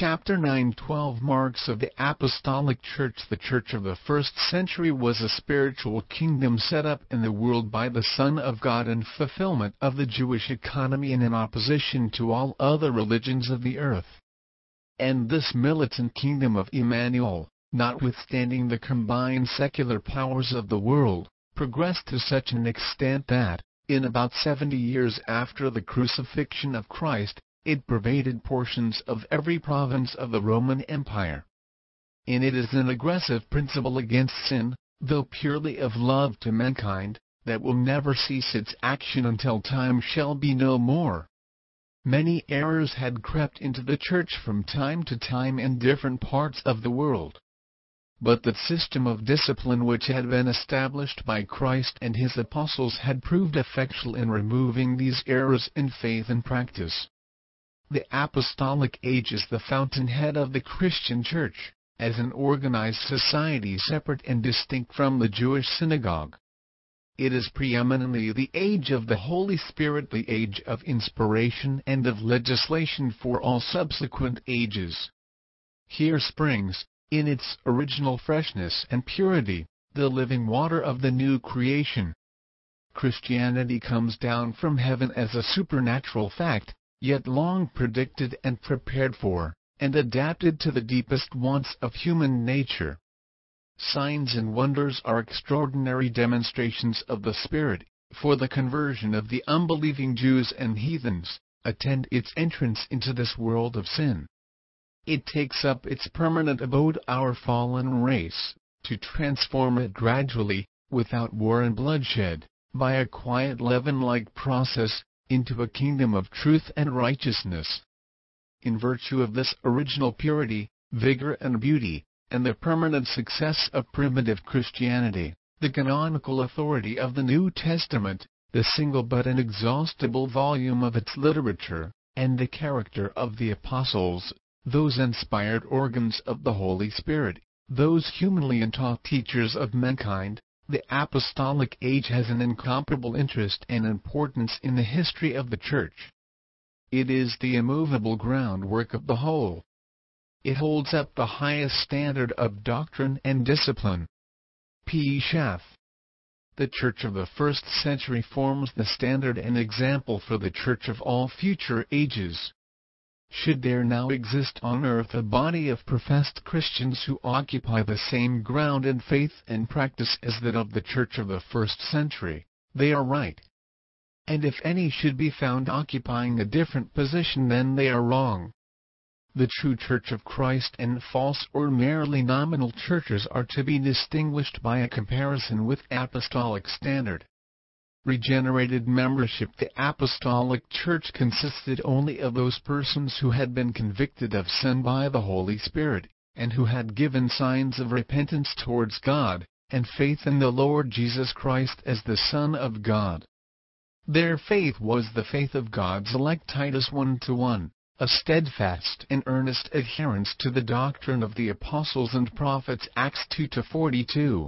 Chapter 9:12 Marks of the Apostolic Church. The Church of the first century was a spiritual kingdom set up in the world by the Son of God in fulfillment of the Jewish economy and in opposition to all other religions of the earth. And this militant kingdom of Emmanuel, notwithstanding the combined secular powers of the world, progressed to such an extent that, in about 70 years after the crucifixion of Christ, it pervaded portions of every province of the Roman Empire. In it is an aggressive principle against sin, though purely of love to mankind, that will never cease its action until time shall be no more. Many errors had crept into the Church from time to time in different parts of the world. But the system of discipline which had been established by Christ and his apostles had proved effectual in removing these errors in faith and practice. The Apostolic Age is the fountainhead of the Christian Church, as an organized society separate and distinct from the Jewish synagogue. It is preeminently the age of the Holy Spirit, the age of inspiration and of legislation for all subsequent ages. Here springs, in its original freshness and purity, the living water of the new creation. Christianity comes down from heaven as a supernatural fact, yet long predicted and prepared for, and adapted to the deepest wants of human nature. Signs and wonders are extraordinary demonstrations of the Spirit, for the conversion of the unbelieving Jews and heathens, attend its entrance into this world of sin. It takes up its permanent abode, our fallen race, to transform it gradually, without war and bloodshed, by a quiet leaven-like process, into a kingdom of truth and righteousness. In virtue of this original purity, vigor and beauty, and the permanent success of primitive Christianity, the canonical authority of the New Testament, the single but inexhaustible volume of its literature, and the character of the apostles, those inspired organs of the Holy Spirit, those humanly untaught teachers of mankind, the Apostolic Age has an incomparable interest and importance in the history of the Church. It is the immovable groundwork of the whole. It holds up the highest standard of doctrine and discipline. P. Schaff. The Church of the first century forms the standard and example for the Church of all future ages. Should there now exist on earth a body of professed Christians who occupy the same ground in faith and practice as that of the Church of the first century, they are right. And if any should be found occupying a different position, then they are wrong. The true Church of Christ and false or merely nominal churches are to be distinguished by a comparison with apostolic standard. Regenerated membership. The Apostolic Church consisted only of those persons who had been convicted of sin by the Holy Spirit, and who had given signs of repentance towards God, and faith in the Lord Jesus Christ as the Son of God. Their faith was the faith of God's elect. Titus 1:1, a steadfast and earnest adherence to the doctrine of the apostles and prophets. Acts 2:42.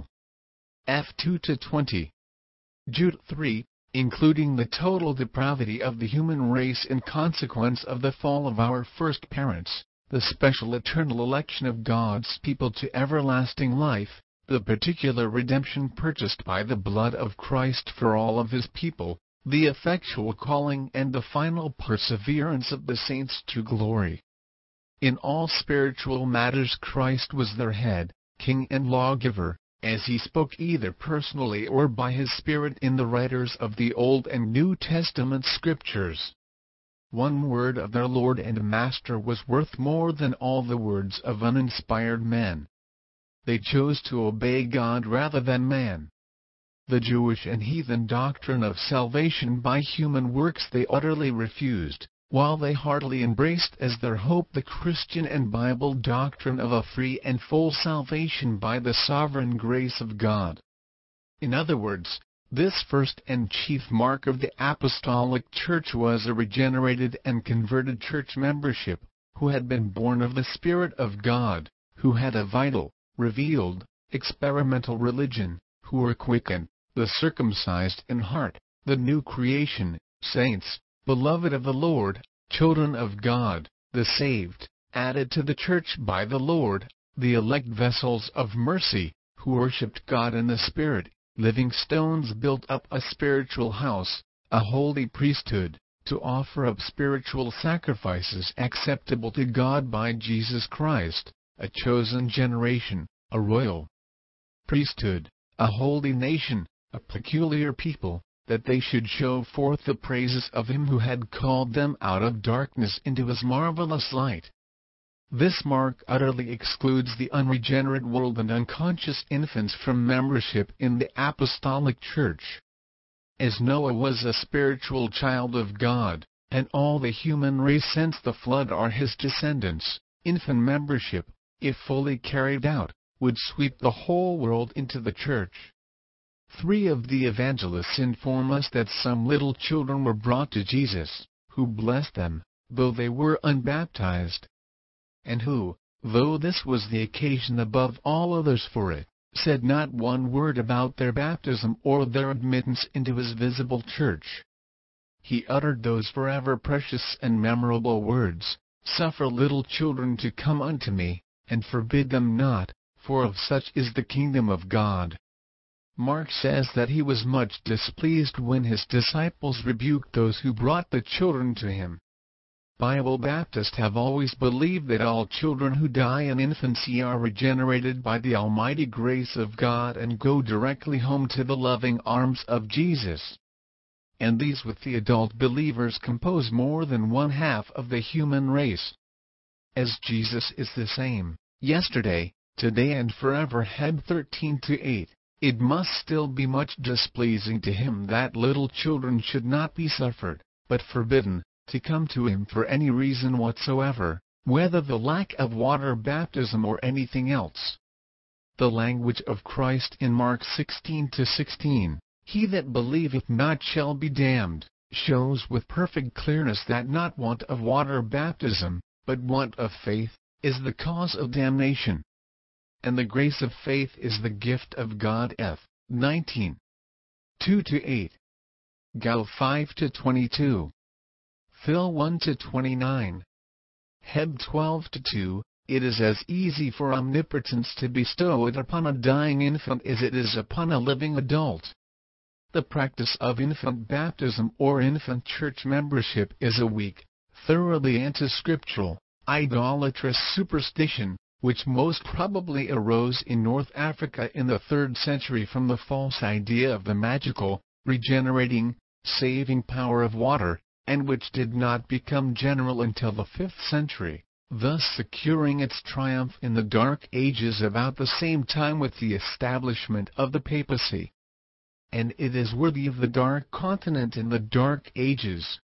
F 2:20. Jude 3, including the total depravity of the human race in consequence of the fall of our first parents, the special eternal election of God's people to everlasting life, the particular redemption purchased by the blood of Christ for all of his people, the effectual calling and the final perseverance of the saints to glory. In all spiritual matters Christ was their head, king and lawgiver, as he spoke either personally or by his Spirit in the writers of the Old and New Testament Scriptures. One word of their Lord and Master was worth more than all the words of uninspired men. They chose to obey God rather than man. The Jewish and heathen doctrine of salvation by human works they utterly refused, while they heartily embraced as their hope the Christian and Bible doctrine of a free and full salvation by the sovereign grace of God. In other words, this first and chief mark of the Apostolic Church was a regenerated and converted church membership, who had been born of the Spirit of God, who had a vital, revealed, experimental religion, who were quickened, the circumcised in heart, the new creation, saints, beloved of the Lord, children of God, the saved, added to the church by the Lord, the elect vessels of mercy, who worshipped God in the Spirit, living stones built up a spiritual house, a holy priesthood, to offer up spiritual sacrifices acceptable to God by Jesus Christ, a chosen generation, a royal priesthood, a holy nation, a peculiar people, that they should show forth the praises of Him who had called them out of darkness into His marvelous light. This mark utterly excludes the unregenerate world and unconscious infants from membership in the Apostolic Church. As Noah was a spiritual child of God, and all the human race since the flood are his descendants, infant membership, if fully carried out, would sweep the whole world into the Church. 3 of the evangelists inform us that some little children were brought to Jesus, who blessed them, though they were unbaptized, and who, though this was the occasion above all others for it, said not one word about their baptism or their admittance into His visible church. He uttered those forever precious and memorable words, "Suffer little children to come unto me, and forbid them not, for of such is the kingdom of God." Mark says that he was much displeased when his disciples rebuked those who brought the children to him. Bible Baptists have always believed that all children who die in infancy are regenerated by the almighty grace of God and go directly home to the loving arms of Jesus. And these with the adult believers compose more than 1/2 of the human race. As Jesus is the same, yesterday, today and forever. Heb 13-8. It must still be much displeasing to Him that little children should not be suffered, but forbidden, to come to Him for any reason whatsoever, whether the lack of water baptism or anything else. The language of Christ in Mark 16-16, "He that believeth not shall be damned," shows with perfect clearness that not want of water baptism, but want of faith, is the cause of damnation. And the grace of faith is the gift of God. F. 19. 2-8. Gal 5-22. Phil 1-29. Heb 12-2. It is as easy for omnipotence to bestow it upon a dying infant as it is upon a living adult. The practice of infant baptism or infant church membership is a weak, thoroughly anti-scriptural, idolatrous superstition, which most probably arose in North Africa in the 3rd century from the false idea of the magical, regenerating, saving power of water, and which did not become general until the 5th century, thus securing its triumph in the Dark Ages about the same time with the establishment of the papacy. And it is worthy of the Dark Continent in the Dark Ages.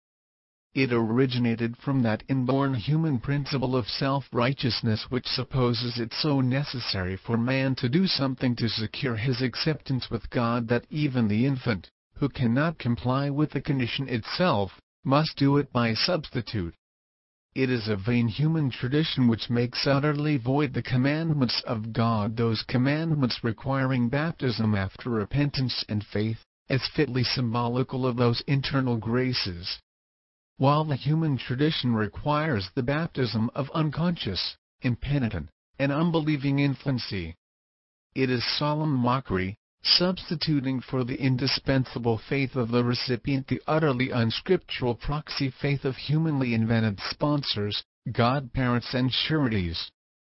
It originated from that inborn human principle of self-righteousness which supposes it so necessary for man to do something to secure his acceptance with God that even the infant, who cannot comply with the condition itself, must do it by substitute. It is a vain human tradition which makes utterly void the commandments of God, those commandments requiring baptism after repentance and faith, as fitly symbolical of those internal graces. While the human tradition requires the baptism of unconscious, impenitent, and unbelieving infancy, it is solemn mockery, substituting for the indispensable faith of the recipient the utterly unscriptural proxy faith of humanly invented sponsors, godparents and sureties.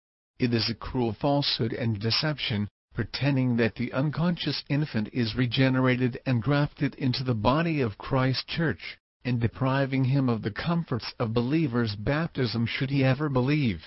It is a cruel falsehood and deception, pretending that the unconscious infant is regenerated and grafted into the body of Christ's church, and depriving him of the comforts of believer's baptism should he ever believe.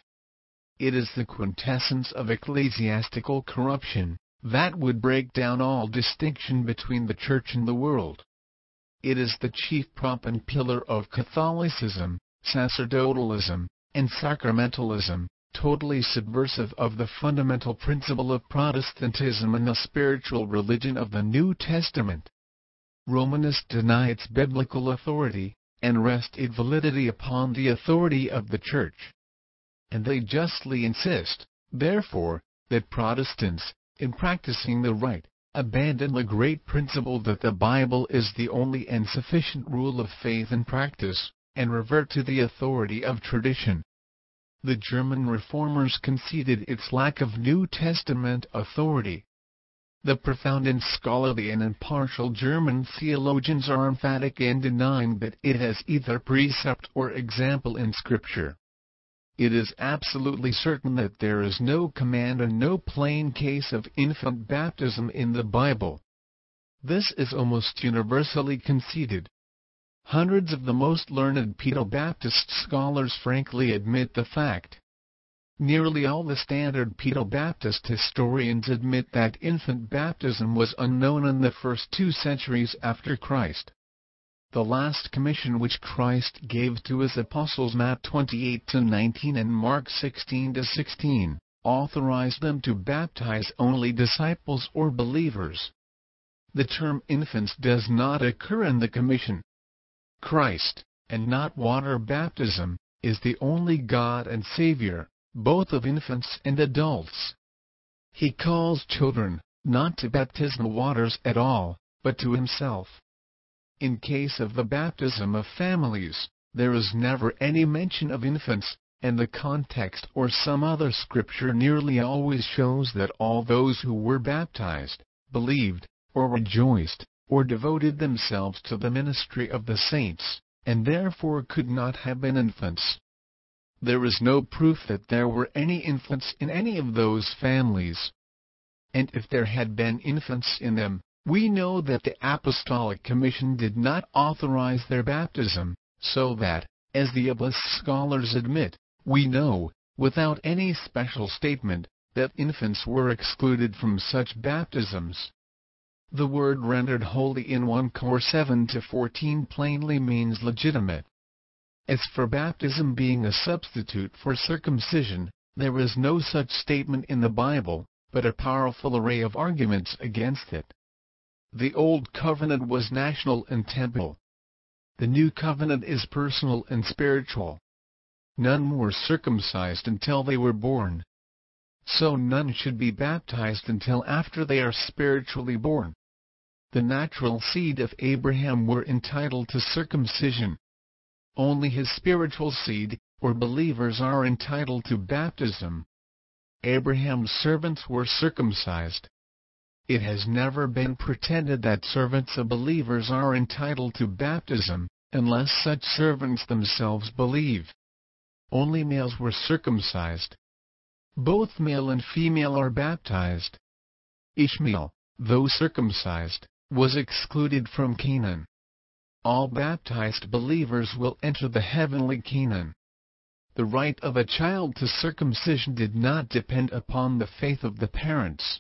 It is the quintessence of ecclesiastical corruption, that would break down all distinction between the Church and the world. It is the chief prop and pillar of Catholicism, sacerdotalism, and sacramentalism, totally subversive of the fundamental principle of Protestantism and the spiritual religion of the New Testament. Romanists deny its biblical authority, and rest its validity upon the authority of the Church. And they justly insist, therefore, that Protestants, in practicing the rite, abandon the great principle that the Bible is the only and sufficient rule of faith and practice, and revert to the authority of tradition. The German reformers conceded its lack of New Testament authority. The profound and scholarly and impartial German theologians are emphatic in denying that it has either precept or example in Scripture. It is absolutely certain that there is no command and no plain case of infant baptism in the Bible. This is almost universally conceded. Hundreds of the most learned Pedobaptist scholars frankly admit the fact. Nearly all the standard Pedobaptist historians admit that infant baptism was unknown in the first 2 centuries after Christ. The last commission which Christ gave to his apostles, Matt 28-19 and Mark 16-16, authorized them to baptize only disciples or believers. The term infants does not occur in the commission. Christ, and not water baptism, is the only God and Savior, both of infants and adults. He calls children, not to baptismal waters at all, but to himself. In case of the baptism of families, there is never any mention of infants, and the context or some other scripture nearly always shows that all those who were baptized, believed, or rejoiced, or devoted themselves to the ministry of the saints, and therefore could not have been infants. There is no proof that there were any infants in any of those families. And if there had been infants in them, we know that the Apostolic Commission did not authorize their baptism, so that, as the ABLIS scholars admit, we know, without any special statement, that infants were excluded from such baptisms. The word rendered holy in 1 Cor 7-14 plainly means legitimate. As for baptism being a substitute for circumcision, there is no such statement in the Bible, but a powerful array of arguments against it. The Old Covenant was national and temporal. The New Covenant is personal and spiritual. None were circumcised until they were born. So none should be baptized until after they are spiritually born. The natural seed of Abraham were entitled to circumcision. Only his spiritual seed, or believers, are entitled to baptism. Abraham's servants were circumcised. It has never been pretended that servants of believers are entitled to baptism, unless such servants themselves believe. Only males were circumcised. Both male and female are baptized. Ishmael, though circumcised, was excluded from Canaan. All baptized believers will enter the heavenly Canaan. The right of a child to circumcision did not depend upon the faith of the parents.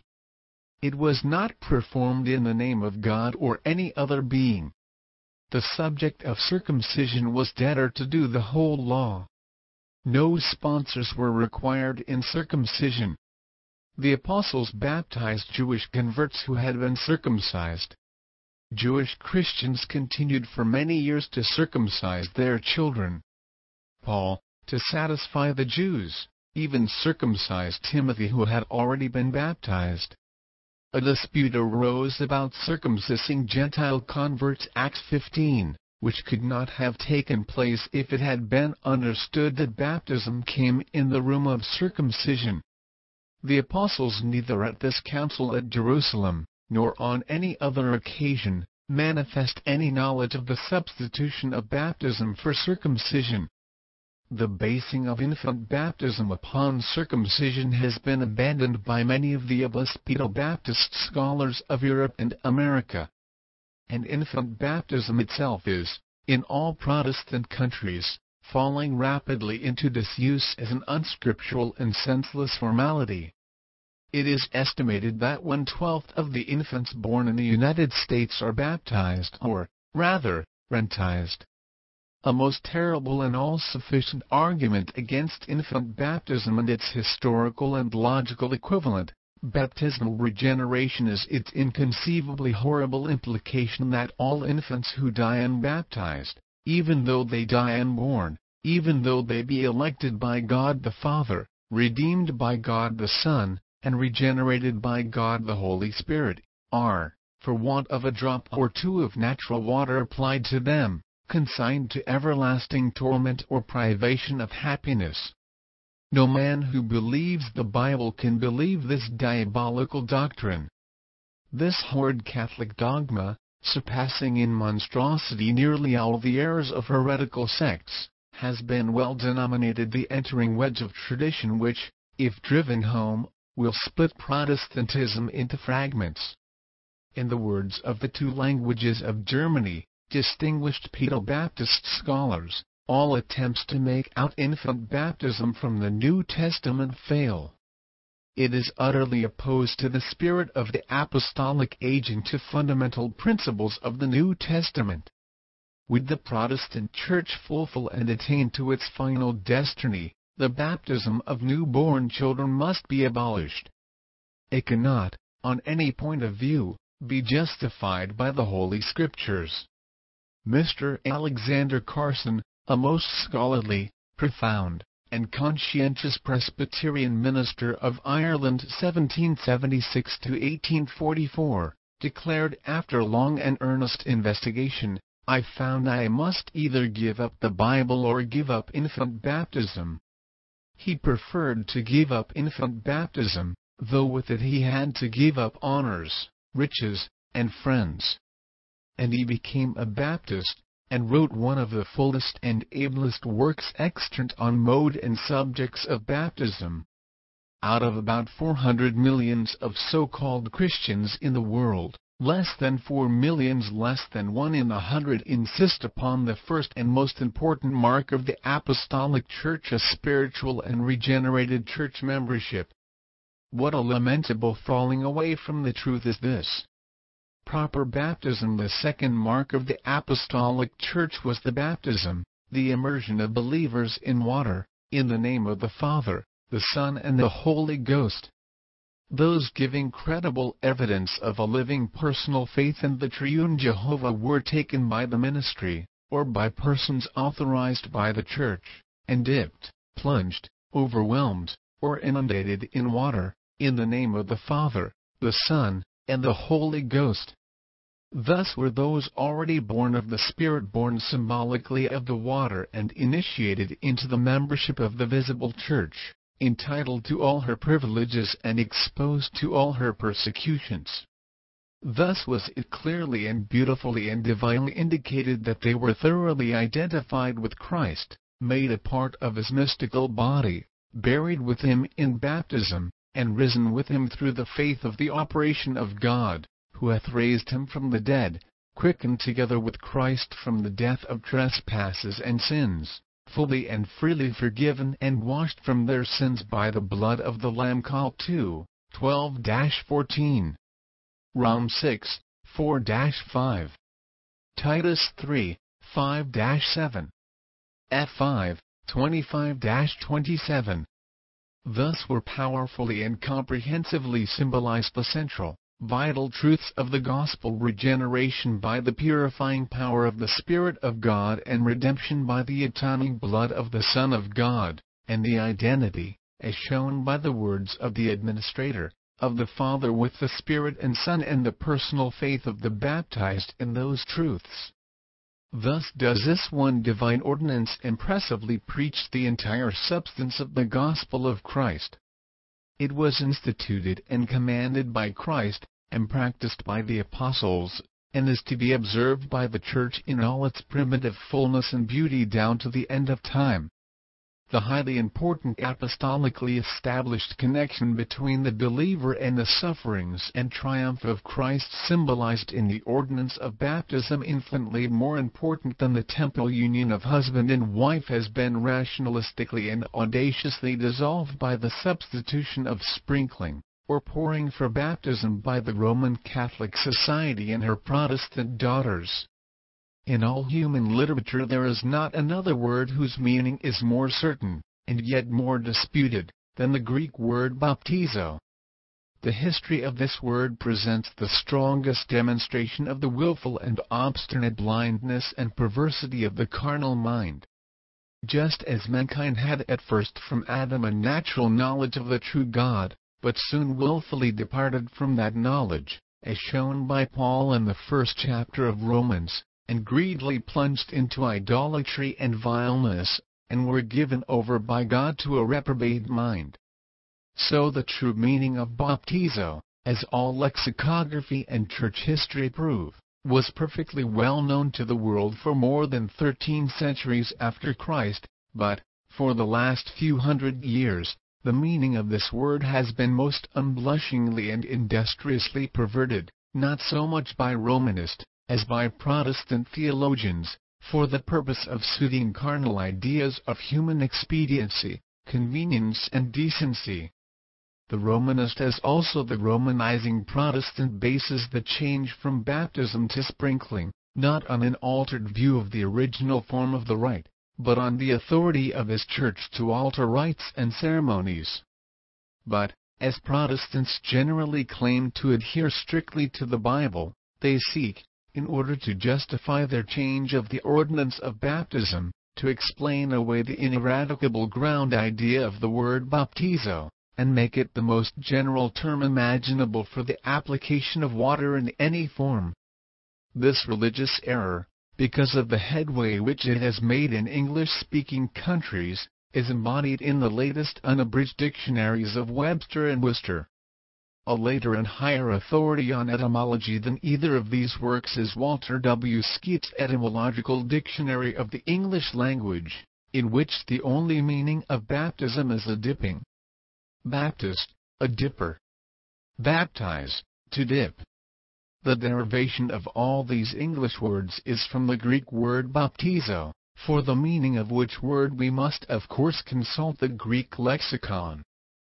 It was not performed in the name of God or any other being. The subject of circumcision was debtor to do the whole law. No sponsors were required in circumcision. The apostles baptized Jewish converts who had been circumcised. Jewish Christians continued for many years to circumcise their children. Paul, to satisfy the Jews, even circumcised Timothy, who had already been baptized. A dispute arose about circumcising Gentile converts, Acts 15, which could not have taken place if it had been understood that baptism came in the room of circumcision. The apostles neither at this council at Jerusalem, nor on any other occasion, manifest any knowledge of the substitution of baptism for circumcision. The basing of infant baptism upon circumcision has been abandoned by many of the ABLIS Pedobaptist scholars of Europe and America. And infant baptism itself is, in all Protestant countries, falling rapidly into disuse as an unscriptural and senseless formality. It is estimated that 1/12 of the infants born in the United States are baptized, or, rather, rentized. A most terrible and all-sufficient argument against infant baptism and its historical and logical equivalent, baptismal regeneration, is its inconceivably horrible implication that all infants who die unbaptized, even though they die unborn, even though they be elected by God the Father, redeemed by God the Son, and regenerated by God the Holy Spirit, are, for want of a drop or two of natural water applied to them, consigned to everlasting torment or privation of happiness. No man who believes the Bible can believe this diabolical doctrine. This horrid Catholic dogma, surpassing in monstrosity nearly all the errors of heretical sects, has been well denominated the entering wedge of tradition which, if driven home, will split Protestantism into fragments. In the words of the Two Languages of Germany, distinguished Pedal-Baptist scholars, all attempts to make out infant baptism from the New Testament fail. It is utterly opposed to the spirit of the apostolic age and to fundamental principles of the New Testament. Would the Protestant Church fulfill and attain to its final destiny, the baptism of newborn children must be abolished. It cannot, on any point of view, be justified by the Holy Scriptures. Mr. Alexander Carson, a most scholarly, profound, and conscientious Presbyterian minister of Ireland 1776 to 1844, declared after long and earnest investigation, "I found I must either give up the Bible or give up infant baptism." He preferred to give up infant baptism, though with it he had to give up honors, riches, and friends. And he became a Baptist, and wrote one of the fullest and ablest works extant on mode and subjects of baptism. Out of about 400 millions of so-called Christians in the world, less than 4 millions, less than 1 in 100, insist upon the first and most important mark of the Apostolic Church, a spiritual and regenerated church membership. What a lamentable falling away from the truth is this! Proper baptism. The second mark of the Apostolic Church was the baptism, the immersion of believers in water, in the name of the Father, the Son and the Holy Ghost. Those giving credible evidence of a living personal faith in the triune Jehovah were taken by the ministry, or by persons authorized by the Church, and dipped, plunged, overwhelmed, or inundated in water, in the name of the Father, the Son, and the Holy Ghost. Thus were those already born of the Spirit born symbolically of the water and initiated into the membership of the visible Church, entitled to all her privileges and exposed to all her persecutions. Thus was it clearly and beautifully and divinely indicated that they were thoroughly identified with Christ, made a part of his mystical body, buried with him in baptism, and risen with him through the faith of the operation of God, who hath raised him from the dead, quickened together with Christ from the death of trespasses and sins, fully and freely forgiven and washed from their sins by the blood of the Lamb. Col 2, 12-14. Rom 6, 4-5. Titus 3, 5-7. F5, 25-27. Thus were powerfully and comprehensively symbolized the central, vital truths of the gospel: regeneration by the purifying power of the Spirit of God and redemption by the atoning blood of the Son of God, and the identity, as shown by the words of the administrator, of the Father with the Spirit and Son, and the personal faith of the baptized in those truths. Thus does this one divine ordinance impressively preach the entire substance of the gospel of Christ. It was instituted and commanded by Christ, and practiced by the apostles, and is to be observed by the Church in all its primitive fullness and beauty down to the end of time. The highly important apostolically established connection between the believer and the sufferings and triumph of Christ, symbolized in the ordinance of baptism, infinitely more important than the temporal union of husband and wife, has been rationalistically and audaciously dissolved by the substitution of sprinkling, or pouring for baptism, by the Roman Catholic Society and her Protestant daughters. In all human literature there is not another word whose meaning is more certain, and yet more disputed, than the Greek word baptizo. The history of this word presents the strongest demonstration of the willful and obstinate blindness and perversity of the carnal mind. Just as mankind had at first from Adam a natural knowledge of the true God, but soon willfully departed from that knowledge, as shown by Paul in the first chapter of Romans, and greedily plunged into idolatry and vileness, and were given over by God to a reprobate mind. So the true meaning of baptizo, as all lexicography and church history prove, was perfectly well known to the world for more than 13 centuries after Christ, but, for the last few hundred years, the meaning of this word has been most unblushingly and industriously perverted, not so much by Romanist, as by Protestant theologians, for the purpose of suiting carnal ideas of human expediency, convenience and decency. The Romanist, as also the Romanizing Protestant, bases the change from baptism to sprinkling, not on an altered view of the original form of the rite, but on the authority of his Church to alter rites and ceremonies. But, as Protestants generally claim to adhere strictly to the Bible, they seek, in order to justify their change of the ordinance of baptism, to explain away the ineradicable ground idea of the word baptizo, and make it the most general term imaginable for the application of water in any form. This religious error, because of the headway which it has made in English-speaking countries, is embodied in the latest unabridged dictionaries of Webster and Worcester. A later and higher authority on etymology than either of these works is Walter W. Skeat's Etymological Dictionary of the English Language, in which the only meaning of baptism is a dipping. Baptist, a dipper. Baptize, to dip. The derivation of all these English words is from the Greek word baptizo, for the meaning of which word we must of course consult the Greek lexicon.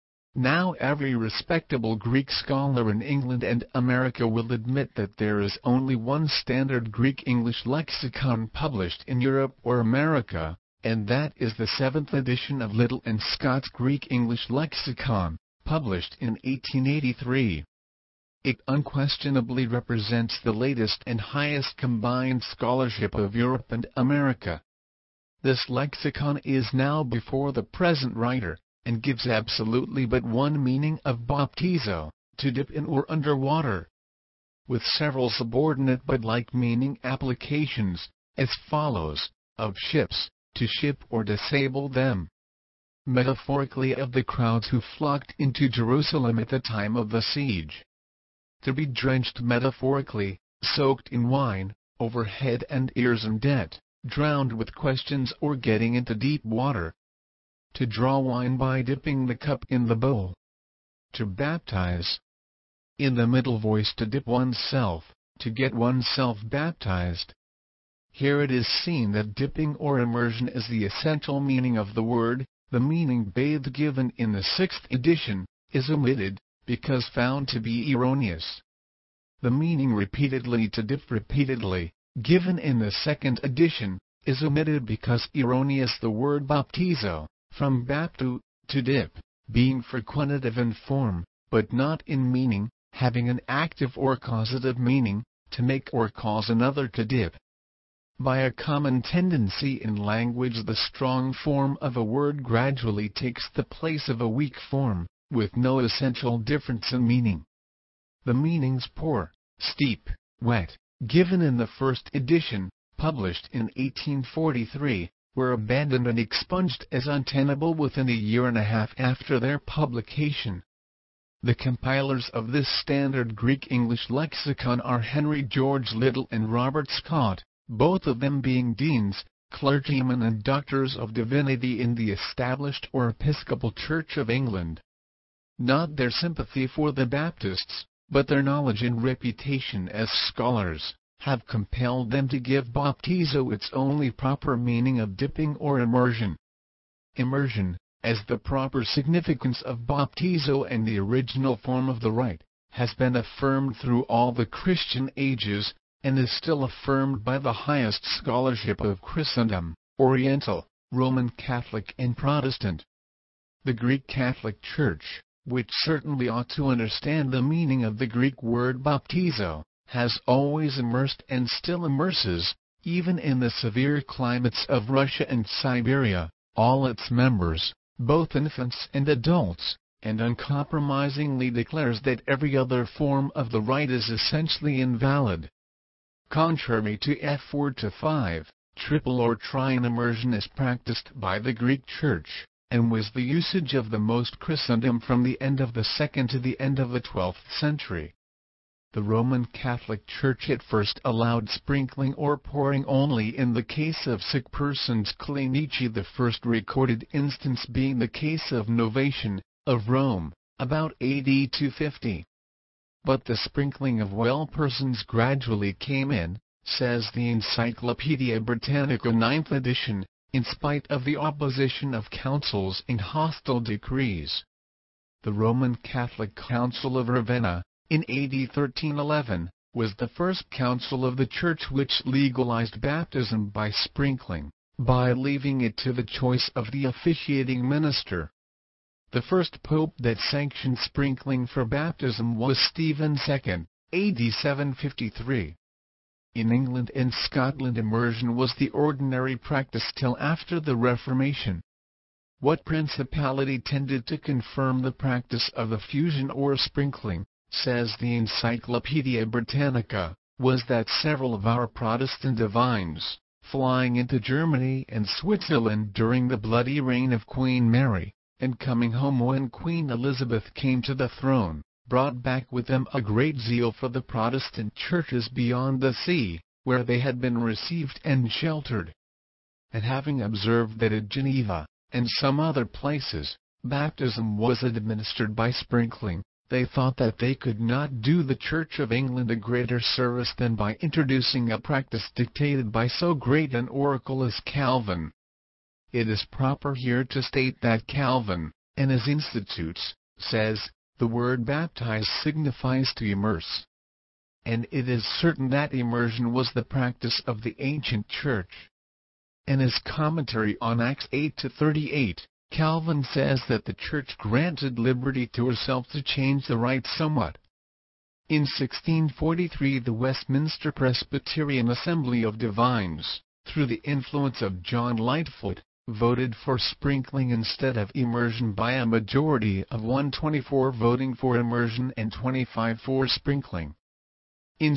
Now every respectable Greek scholar in England and America will admit that there is only one standard Greek-English lexicon published in Europe or America, and that is the 7th edition of Liddell and Scott's Greek-English Lexicon, published in 1883. It unquestionably represents the latest and highest combined scholarship of Europe and America. This lexicon is now before the present writer, and gives absolutely but one meaning of baptizo, to dip in or under water, with several subordinate but like meaning applications, as follows: of ships, to ship or disable them. Metaphorically, of the crowds who flocked into Jerusalem at the time of the siege. To be drenched metaphorically, soaked in wine, over head and ears in debt, drowned with questions or getting into deep water. To draw wine by dipping the cup in the bowl. To baptize. In the middle voice, to dip oneself, to get oneself baptized. Here it is seen that dipping or immersion is the essential meaning of the word. The meaning bathed given in the 6th edition is omitted, because found to be erroneous. The meaning repeatedly, to dip repeatedly, given in the 2nd edition, is omitted because erroneous. The word baptizo, from baptu, to dip, being frequentative in form, but not in meaning, having an active or causative meaning, to make or cause another to dip. By a common tendency in language, the strong form of a word gradually takes the place of a weak form, with no essential difference in meaning. The meanings poor, steep, wet, given in the 1st edition, published in 1843, were abandoned and expunged as untenable within a year and a half after their publication. The compilers of this standard Greek-English lexicon are Henry George Liddell and Robert Scott, both of them being deans, clergymen and doctors of divinity in the Established or Episcopal Church of England. Not their sympathy for the Baptists, but their knowledge and reputation as scholars, have compelled them to give baptizo its only proper meaning of dipping or immersion. Immersion, as the proper significance of baptizo and the original form of the rite, has been affirmed through all the Christian ages, and is still affirmed by the highest scholarship of Christendom, Oriental, Roman Catholic and Protestant. The Greek Catholic Church, which certainly ought to understand the meaning of the Greek word baptizo, has always immersed and still immerses, even in the severe climates of Russia and Siberia, all its members, both infants and adults, and uncompromisingly declares that every other form of the rite is essentially invalid. Contrary to F. 4-5, triple or trine immersion is practiced by the Greek Church, and was the usage of the most Christendom from the end of the 2nd to the end of the 12th century. The Roman Catholic Church at first allowed sprinkling or pouring only in the case of sick persons, Klinichi, the first recorded instance being the case of Novatian, of Rome, about AD 250. But the sprinkling of well persons gradually came in, says the Encyclopaedia Britannica 9th edition, in spite of the opposition of councils and hostile decrees. The Roman Catholic Council of Ravenna, in AD 1311, was the first council of the Church which legalized baptism by sprinkling, by leaving it to the choice of the officiating minister. The first pope that sanctioned sprinkling for baptism was Stephen II, AD 753. In England and Scotland immersion was the ordinary practice till after the Reformation. What principality tended to confirm the practice of effusion or sprinkling, says the Encyclopaedia Britannica, was that several of our Protestant divines, flying into Germany and Switzerland during the bloody reign of Queen Mary, and coming home when Queen Elizabeth came to the throne, brought back with them a great zeal for the Protestant churches beyond the sea, where they had been received and sheltered. And having observed that at Geneva, and some other places, baptism was administered by sprinkling, they thought that they could not do the Church of England a greater service than by introducing a practice dictated by so great an oracle as Calvin. It is proper here to state that Calvin, in his Institutes, says, the word baptize signifies to immerse. And it is certain that immersion was the practice of the ancient Church. In his commentary on Acts 8-38, Calvin says that the Church granted liberty to herself to change the rite somewhat. In 1643 the Westminster Presbyterian Assembly of Divines, through the influence of John Lightfoot, voted for sprinkling instead of immersion by a majority of 124 voting for immersion and 25 for sprinkling. In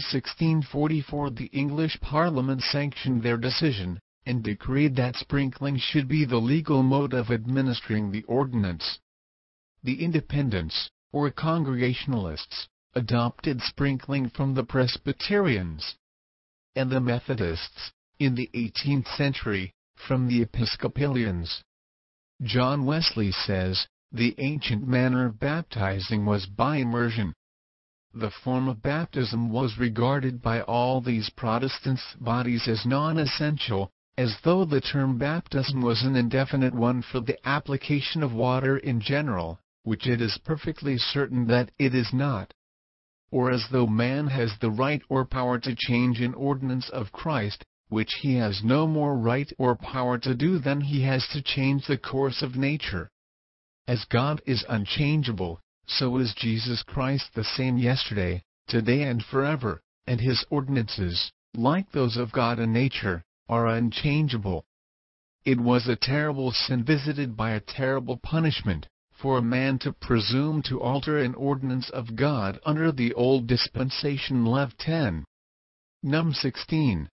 1644 the English Parliament sanctioned their decision, and decreed that sprinkling should be the legal mode of administering the ordinance. The Independents, or Congregationalists, adopted sprinkling from the Presbyterians, and the Methodists, in the 18th century, from the Episcopalians. John Wesley says, the ancient manner of baptizing was by immersion. The form of baptism was regarded by all these Protestant bodies as non-essential, as though the term baptism was an indefinite one for the application of water in general, which it is perfectly certain that it is not. Or as though man has the right or power to change an ordinance of Christ, which he has no more right or power to do than he has to change the course of nature. As God is unchangeable, so is Jesus Christ the same yesterday, today and forever, and his ordinances, like those of God and nature, are unchangeable. It was a terrible sin visited by a terrible punishment, for a man to presume to alter an ordinance of God under the old dispensation. Lev 10. Num 16.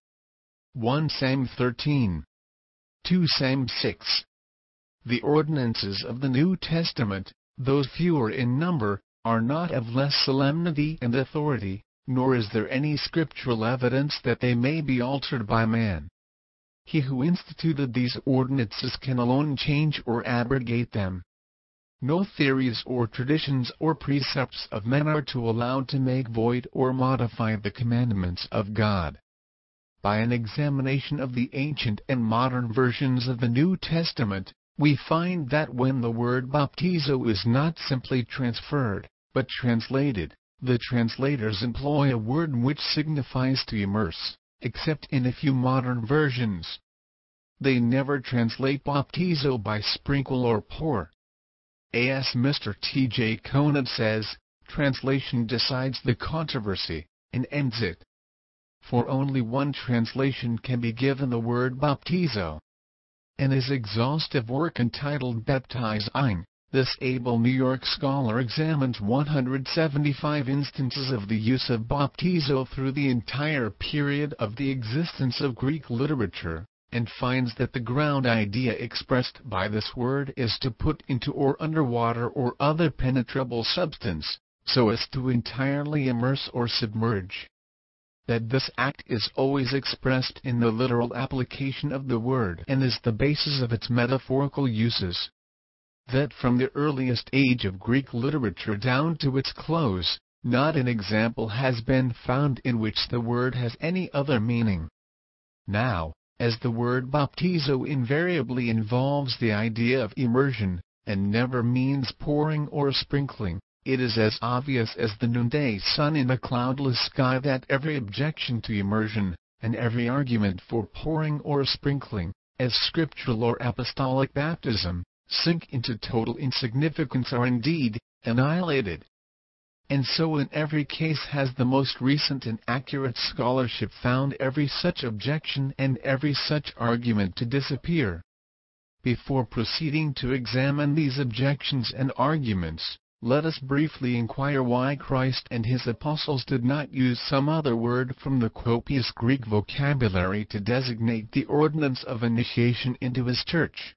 1 Sam 13. 2 Sam 6. The ordinances of the New Testament, though fewer in number, are not of less solemnity and authority, nor is there any scriptural evidence that they may be altered by man. He who instituted these ordinances can alone change or abrogate them. No theories or traditions or precepts of men are to allowed to make void or modify the commandments of God. By an examination of the ancient and modern versions of the New Testament, we find that when the word baptizo is not simply transferred, but translated, the translators employ a word which signifies to immerse, except in a few modern versions. They never translate baptizo by sprinkle or pour. As Mr. T.J. Conant says, translation decides the controversy, and ends it. For only one translation can be given the word baptizo. In his exhaustive work entitled Baptize Ein, this able New York scholar examines 175 instances of the use of baptizo through the entire period of the existence of Greek literature, and finds that the ground idea expressed by this word is to put into or under water or other penetrable substance, so as to entirely immerse or submerge. That this act is always expressed in the literal application of the word and is the basis of its metaphorical uses. That from the earliest age of Greek literature down to its close, not an example has been found in which the word has any other meaning. Now, as the word baptizo invariably involves the idea of immersion, and never means pouring or sprinkling, it is as obvious as the noonday sun in a cloudless sky that every objection to immersion, and every argument for pouring or sprinkling, as scriptural or apostolic baptism, sink into total insignificance are indeed annihilated. And so in every case has the most recent and accurate scholarship found every such objection and every such argument to disappear. Before proceeding to examine these objections and arguments, let us briefly inquire why Christ and his apostles did not use some other word from the copious Greek vocabulary to designate the ordinance of initiation into his church.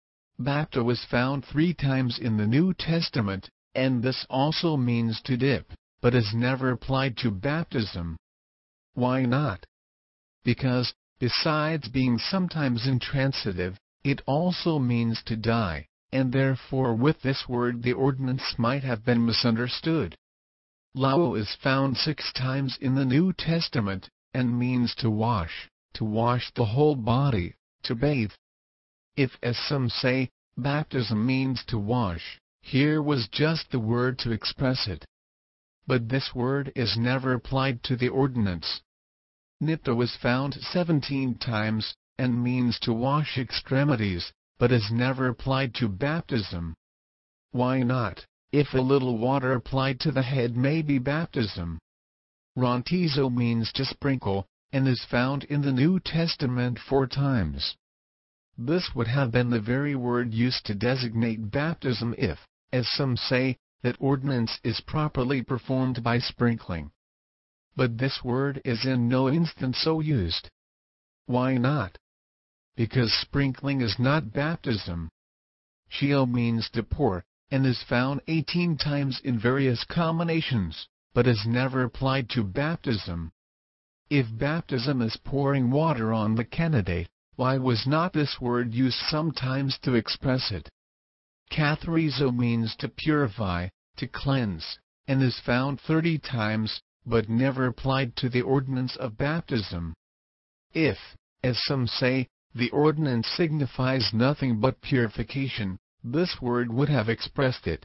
Bapto is found 3 times in the New Testament, and this also means to dip, but is never applied to baptism. Why not? Because, besides being sometimes intransitive, it also means to die, and therefore with this word the ordinance might have been misunderstood. Lau is found 6 times in the New Testament, and means to wash the whole body, to bathe. If, as some say, baptism means to wash, here was just the word to express it. But this word is never applied to the ordinance. Nipto is found 17 times, and means to wash extremities, but is never applied to baptism. Why not, if a little water applied to the head may be baptism? Rontizo means to sprinkle, and is found in the New Testament 4 times. This would have been the very word used to designate baptism if, as some say, that ordinance is properly performed by sprinkling. But this word is in no instance so used. Why not? Because sprinkling is not baptism. Shio means to pour, and is found 18 times in various combinations, but is never applied to baptism. If baptism is pouring water on the candidate, why was not this word used sometimes to express it? Katharizo means to purify, to cleanse, and is found 30 times, but never applied to the ordinance of baptism. If, as some say, the ordinance signifies nothing but purification, this word would have expressed it.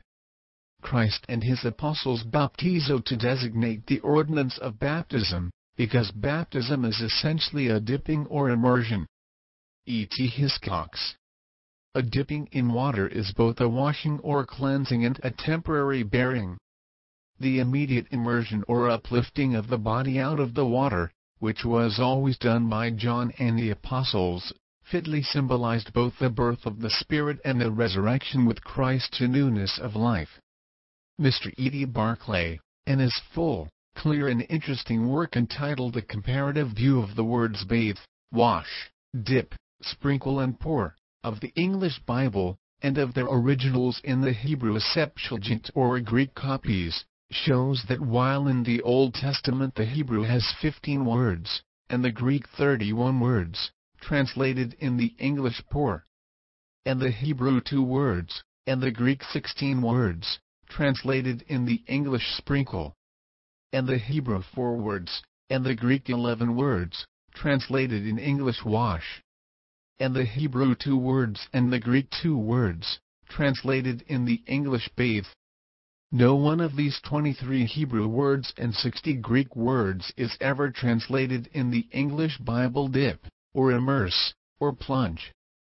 Christ and his apostles baptizo to designate the ordinance of baptism, because baptism is essentially a dipping or immersion. E.T. Hiscox. A dipping in water is both a washing or cleansing and a temporary burying. The immediate immersion or uplifting of the body out of the water, which was always done by John and the apostles, fitly symbolized both the birth of the Spirit and the resurrection with Christ to newness of life. Mr. E.D. Barclay, in his full, clear and interesting work entitled A Comparative View of the Words Bathe, Wash, Dip, Sprinkle and Pour, of the English Bible, and of their originals in the Hebrew Septuagint or Greek copies, shows that while in the Old Testament the Hebrew has 15 words, and the Greek 31 words, translated in the English pour, and the Hebrew 2 words, and the Greek 16 words, translated in the English sprinkle, and the Hebrew 4 words, and the Greek 11 words, translated in English wash, and the Hebrew 2 words and the Greek 2 words, translated in the English bathe. No one of these 23 Hebrew words and 60 Greek words is ever translated in the English Bible dip, or immerse, or plunge.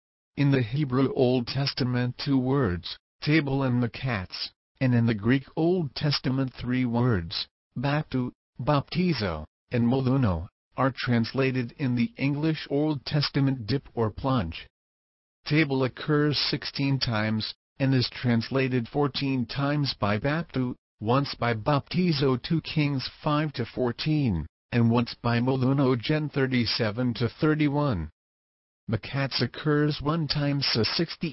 In the Hebrew Old Testament 2 words, table and makats, and in the Greek Old Testament 3 words, baptu, baptizo, and moluno, are translated in the English Old Testament dip or plunge. Table occurs 16 times, and is translated 14 times by baptu, once by baptizo 2 Kings 5-14, and once by moluno Gen 37-31. Makats occurs one time Sa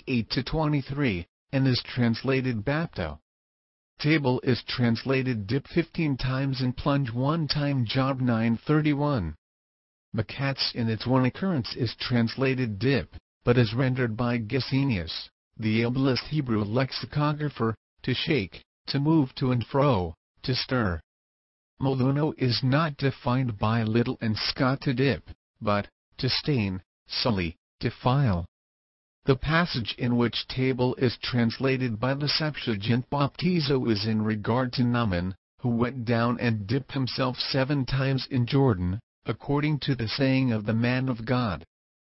68-23, and is translated Bapto. Table is translated dip 15 times and plunge one time Job 9:31. Makats in its one occurrence is translated dip, but is rendered by Gesenius, the ablest Hebrew lexicographer, to shake, to move to and fro, to stir. Moluno is not defined by Little and Scott to dip, but to stain, sully, defile. The passage in which table is translated by the Septuagint baptizo is in regard to Naaman, who went down and dipped himself 7 times in Jordan, according to the saying of the man of God.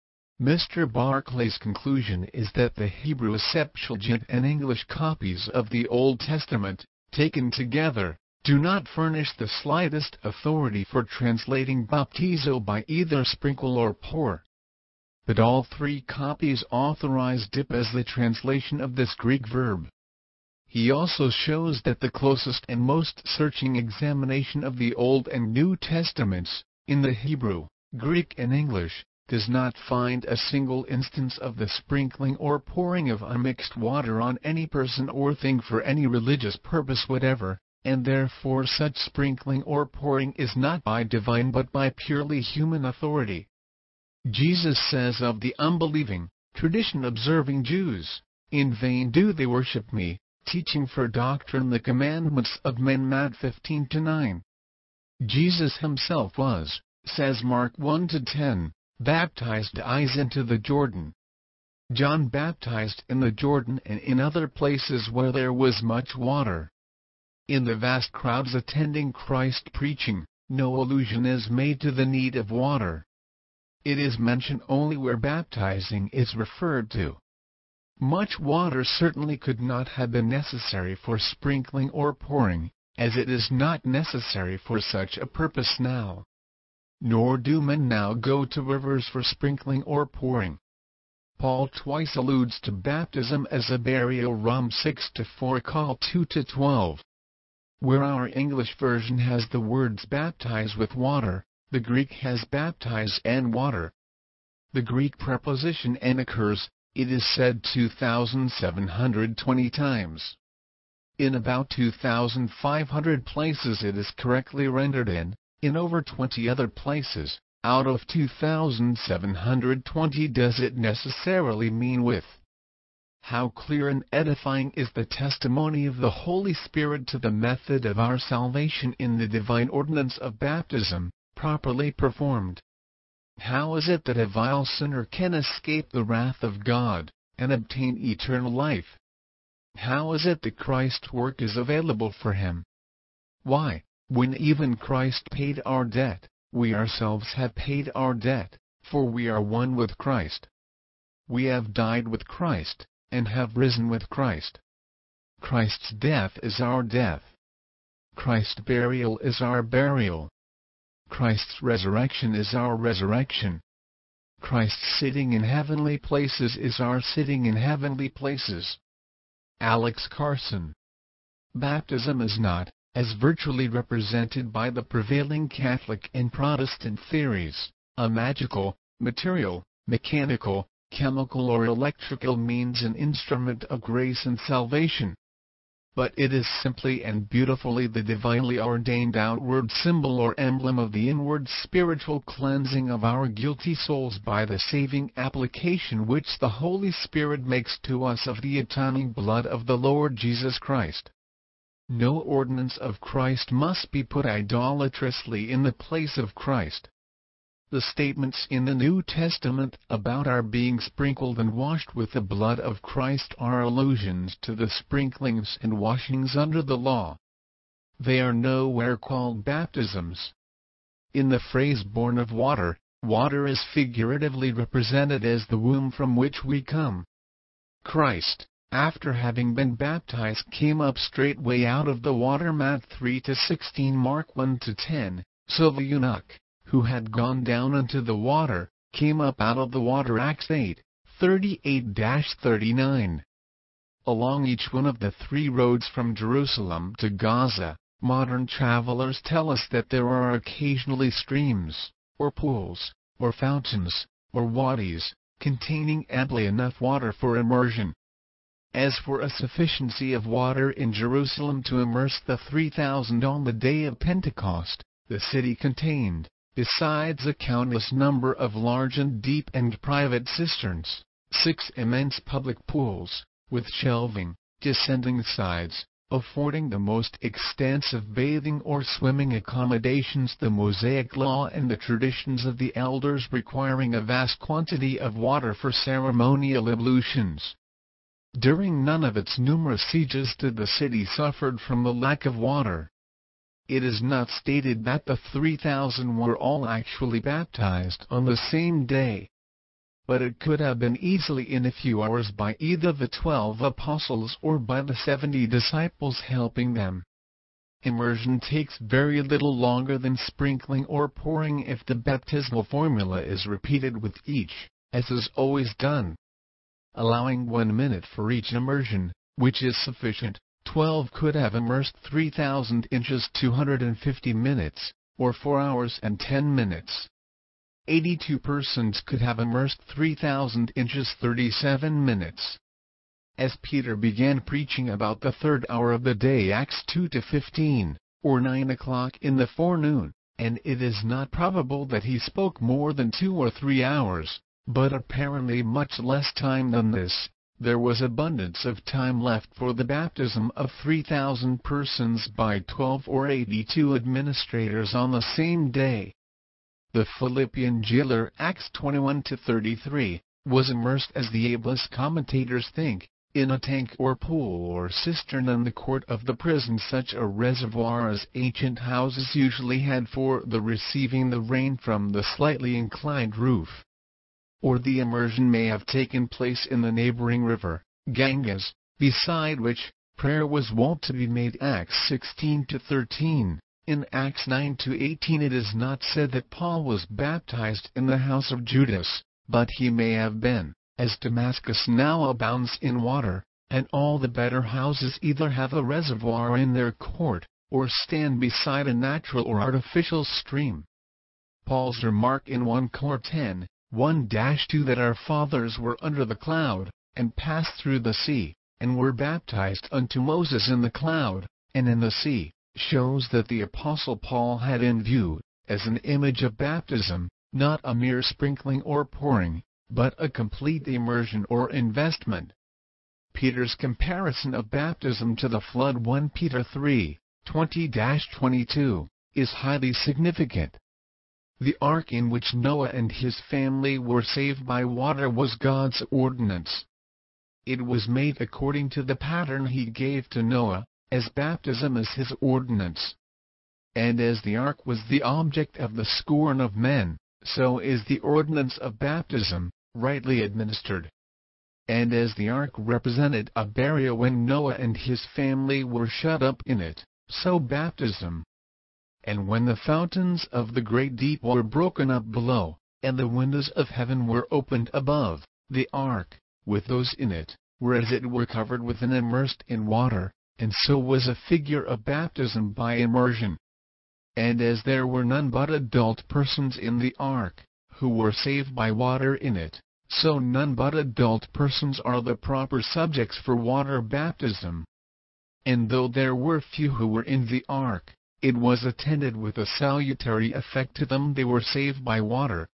Mr. Barclay's conclusion is that the Hebrew Septuagint and English copies of the Old Testament, taken together, do not furnish the slightest authority for translating baptizo by either sprinkle or pour. But all 3 copies authorize dip as the translation of this Greek verb. He also shows that the closest and most searching examination of the Old and New Testaments, in the Hebrew, Greek and English, does not find a single instance of the sprinkling or pouring of unmixed water on any person or thing for any religious purpose whatever, and therefore such sprinkling or pouring is not by divine but by purely human authority. Jesus says of the unbelieving, tradition-observing Jews, "In vain do they worship me, teaching for doctrine the commandments of men." Matt 15-9. Jesus himself was, says Mark 1-10, baptized into the Jordan. John baptized in the Jordan and in other places where there was much water. In the vast crowds attending Christ preaching, no allusion is made to the need of water. It is mentioned only where baptizing is referred to. Much water certainly could not have been necessary for sprinkling or pouring, as it is not necessary for such a purpose now. Nor do men now go to rivers for sprinkling or pouring. Paul twice alludes to baptism as a burial. Rom 6-4, Col 2-12. Where our English version has the words baptize with water, the Greek has baptize and water. The Greek preposition and occurs, it is said 2,720 times. In about 2,500 places it is correctly rendered in over 20 other places, out of 2,720 does it necessarily mean with. How clear and edifying is the testimony of the Holy Spirit to the method of our salvation in the divine ordinance of baptism, properly performed. How is it that a vile sinner can escape the wrath of God, and obtain eternal life? How is it that Christ's work is available for him? Why, when even Christ paid our debt, we ourselves have paid our debt, for we are one with Christ. We have died with Christ, and have risen with Christ. Christ's death is our death. Christ's burial is our burial. Christ's resurrection is our resurrection. Christ's sitting in heavenly places is our sitting in heavenly places. Alex Carson. Baptism is not, as virtually represented by the prevailing Catholic and Protestant theories, a magical, material, mechanical, chemical or electrical means and instrument of grace and salvation. But it is simply and beautifully the divinely ordained outward symbol or emblem of the inward spiritual cleansing of our guilty souls by the saving application which the Holy Spirit makes to us of the atoning blood of the Lord Jesus Christ. No ordinance of Christ must be put idolatrously in the place of Christ. The statements in the New Testament about our being sprinkled and washed with the blood of Christ are allusions to the sprinklings and washings under the law. They are nowhere called baptisms. In the phrase born of water, water is figuratively represented as the womb from which we come. Christ, after having been baptized, came up straightway out of the water. Matt 3-16, Mark 1-10, so the eunuch, who had gone down into the water, came up out of the water. Acts 8:38-39. Along each one of the 3 roads from Jerusalem to Gaza, modern travelers tell us that there are occasionally streams, or pools, or fountains, or wadis, containing amply enough water for immersion. As for a sufficiency of water in Jerusalem to immerse the 3,000 on the day of Pentecost, the city contained, besides a countless number of large and deep and private cisterns, 6 immense public pools, with shelving, descending sides, affording the most extensive bathing or swimming accommodations, the Mosaic law and the traditions of the elders requiring a vast quantity of water for ceremonial ablutions. During none of its numerous sieges did the city suffer from the lack of water. It is not stated that the 3,000 were all actually baptized on the same day, but it could have been easily in a few hours by either the 12 apostles or by the 70 disciples helping them. Immersion takes very little longer than sprinkling or pouring if the baptismal formula is repeated with each, as is always done. Allowing 1 minute for each immersion, which is sufficient, 12 could have immersed 3,000 inches 250 minutes, or 4 hours and 10 minutes. 82 persons could have immersed 3,000 inches 37 minutes. As Peter began preaching about the 3rd hour of the day, Acts 2-15, or 9 o'clock in the forenoon, and it is not probable that he spoke more than 2 or 3 hours, but apparently much less time than this, there was abundance of time left for the baptism of 3,000 persons by 12 or 82 administrators on the same day. The Philippian jailer, Acts 21-33, was immersed, as the ablest commentators think, in a tank or pool or cistern in the court of the prison, such a reservoir as ancient houses usually had for the receiving the rain from the slightly inclined roof. Or the immersion may have taken place in the neighboring river, Ganges, beside which prayer was wont to be made. Acts 16-13. In Acts 9-18 it is not said that Paul was baptized in the house of Judas, but he may have been, as Damascus now abounds in water, and all the better houses either have a reservoir in their court, or stand beside a natural or artificial stream. Paul's remark in 1 Cor 10, 1-2 that our fathers were under the cloud, and passed through the sea, and were baptized unto Moses in the cloud, and in the sea, shows that the Apostle Paul had in view, as an image of baptism, not a mere sprinkling or pouring, but a complete immersion or investment. Peter's comparison of baptism to the flood, 1 Peter 3, 20-22, is highly significant. The ark in which Noah and his family were saved by water was God's ordinance. It was made according to the pattern he gave to Noah, as baptism is his ordinance. And as the ark was the object of the scorn of men, so is the ordinance of baptism, rightly administered. And as the ark represented a barrier when Noah and his family were shut up in it, so baptism. And when the fountains of the great deep were broken up below, and the windows of heaven were opened above, the ark, with those in it, were as it were covered with and immersed in water, and so was a figure of baptism by immersion. And as there were none but adult persons in the ark, who were saved by water in it, so none but adult persons are the proper subjects for water baptism. And though there were few who were in the ark, it was attended with a salutary effect to them they were saved by water.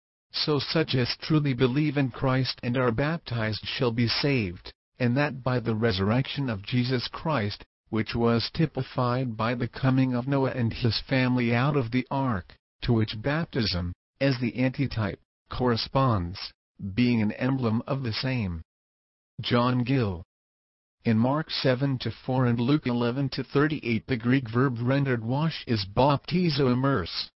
So such as truly believe in Christ and are baptized shall be saved, and that by the resurrection of Jesus Christ, which was typified by the coming of Noah and his family out of the ark, to which baptism, as the antitype, corresponds, being an emblem of the same. John Gill. In Mark 7-4 and Luke 11-38 the Greek verb rendered wash is baptizo, immerse.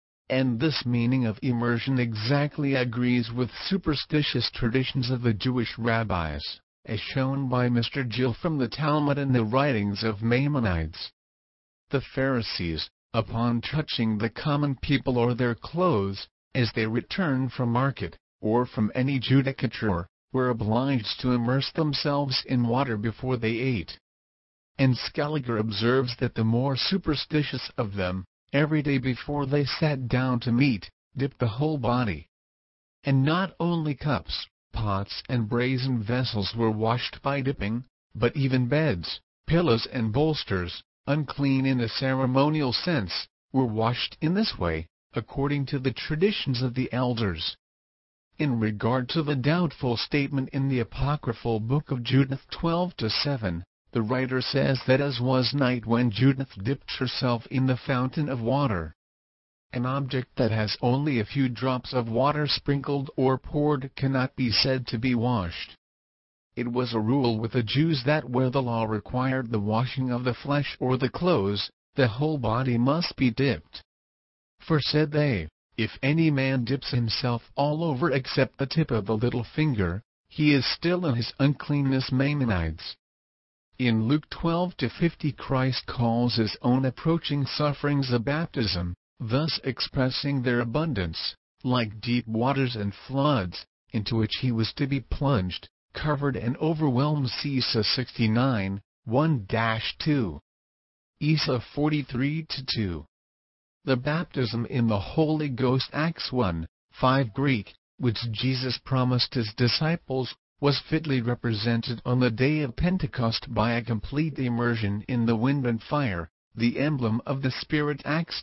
And this meaning of immersion exactly agrees with superstitious traditions of the Jewish rabbis, as shown by Mr. Gill from the Talmud and the writings of Maimonides. The Pharisees, upon touching the common people or their clothes, as they returned from market, or from any judicature, were obliged to immerse themselves in water before they ate. And Scaliger observes that the more superstitious of them, every day before they sat down to meat, dipped the whole body. and not only cups, pots and brazen vessels were washed by dipping, but even beds, pillows and bolsters, unclean in a ceremonial sense, were washed in this way, according to the traditions of the elders. In regard to the doubtful statement in the apocryphal book of Judith 12-7, the writer says that as was night when Judith dipped herself in the fountain of water. An object that has only a few drops of water sprinkled or poured cannot be said to be washed. It was a rule with the Jews that where the law required the washing of the flesh or the clothes, the whole body must be dipped. For said they, if any man dips himself all over except the tip of the little finger, he is still in his uncleanness Maimonides. In Luke 12-50 Christ calls his own approaching sufferings a baptism, thus expressing their abundance, like deep waters and floods, into which he was to be plunged, covered and overwhelmed. Isa 69, 1-2. Isa 43-2. The baptism in the Holy Ghost Acts 1:5 Greek, which Jesus promised his disciples, was fitly represented on the day of Pentecost by a complete immersion in the wind and fire, the emblem of the Spirit. Acts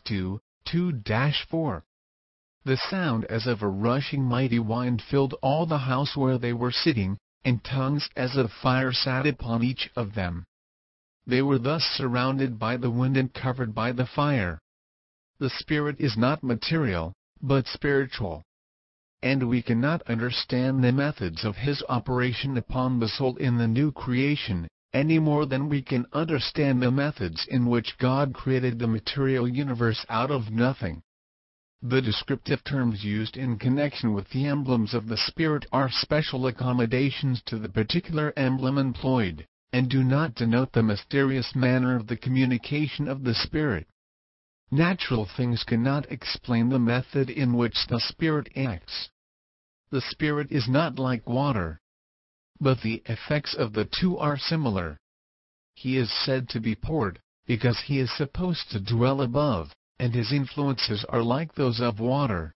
2:2-4. The sound as of a rushing mighty wind filled all the house where they were sitting, and tongues as of fire sat upon each of them. They were thus surrounded by the wind and covered by the fire. The Spirit is not material, but spiritual. And we cannot understand the methods of His operation upon the soul in the new creation, any more than we can understand the methods in which God created the material universe out of nothing. The descriptive terms used in connection with the emblems of the Spirit are special accommodations to the particular emblem employed, and do not denote the mysterious manner of the communication of the Spirit. Natural things cannot explain the method in which the Spirit acts. The Spirit is not like water. But the effects of the two are similar. He is said to be poured, because he is supposed to dwell above, and his influences are like those of water.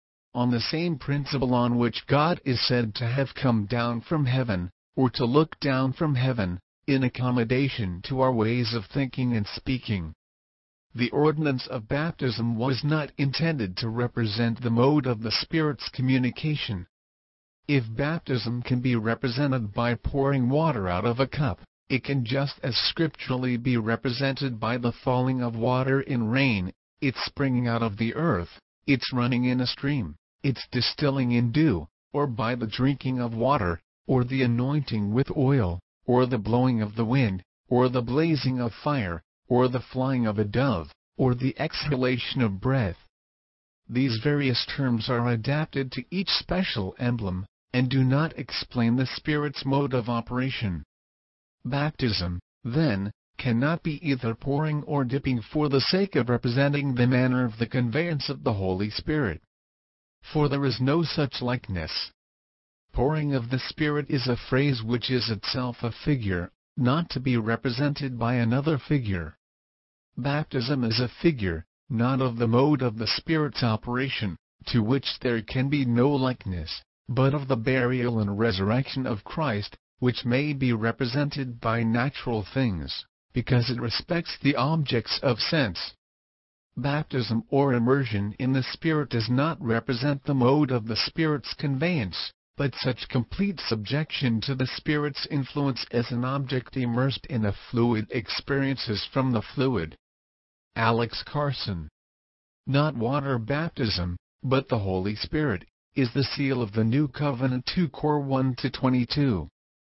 On the same principle on which God is said to have come down from heaven, or to look down from heaven, in accommodation to our ways of thinking and speaking. The ordinance of baptism was not intended to represent the mode of the Spirit's communication. If baptism can be represented by pouring water out of a cup, it can just as scripturally be represented by the falling of water in rain, its springing out of the earth, its running in a stream, its distilling in dew, or by the drinking of water, or the anointing with oil, or the blowing of the wind, or the blazing of fire, or the flying of a dove, or the exhalation of breath. These various terms are adapted to each special emblem, and do not explain the Spirit's mode of operation. Baptism, then, cannot be either pouring or dipping for the sake of representing the manner of the conveyance of the Holy Spirit. For there is no such likeness. Pouring of the Spirit is a phrase which is itself a figure, not to be represented by another figure. Baptism is a figure, not of the mode of the Spirit's operation, to which there can be no likeness, but of the burial and resurrection of Christ, which may be represented by natural things, because it respects the objects of sense. Baptism or immersion in the Spirit does not represent the mode of the Spirit's conveyance, but such complete subjection to the Spirit's influence as an object immersed in a fluid experiences from the fluid. Alex Carson. Not water baptism, but the Holy Spirit, is the seal of the New Covenant. 2 Cor 1-22.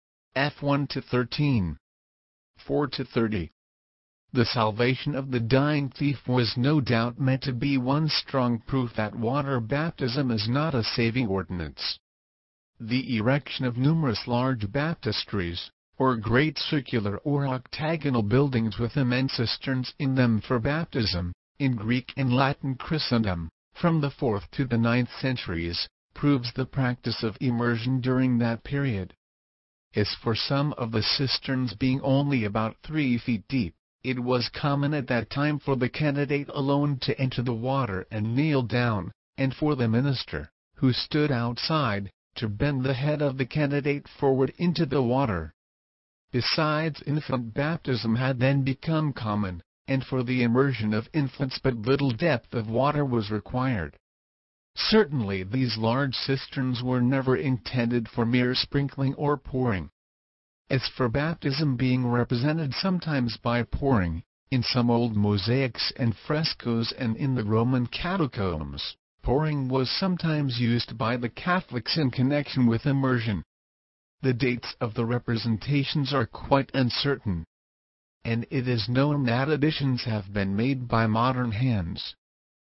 F 1-13. 4-30. The salvation of the dying thief was no doubt meant to be one strong proof that water baptism is not a saving ordinance. The erection of numerous large baptistries, or great circular or octagonal buildings with immense cisterns in them for baptism, in Greek and Latin Christendom, from the 4th to the 9th centuries, proves the practice of immersion during that period. As for some of the cisterns being only about 3 feet deep, it was common at that time for the candidate alone to enter the water and kneel down, and for the minister, who stood outside, to bend the head of the candidate forward into the water. Besides, infant baptism had then become common, and for the immersion of infants but little depth of water was required. Certainly these large cisterns were never intended for mere sprinkling or pouring. As for baptism being represented sometimes by pouring, in some old mosaics and frescoes and in the Roman catacombs, pouring was sometimes used by the Catholics in connection with immersion. The dates of the representations are quite uncertain, and it is known that additions have been made by modern hands.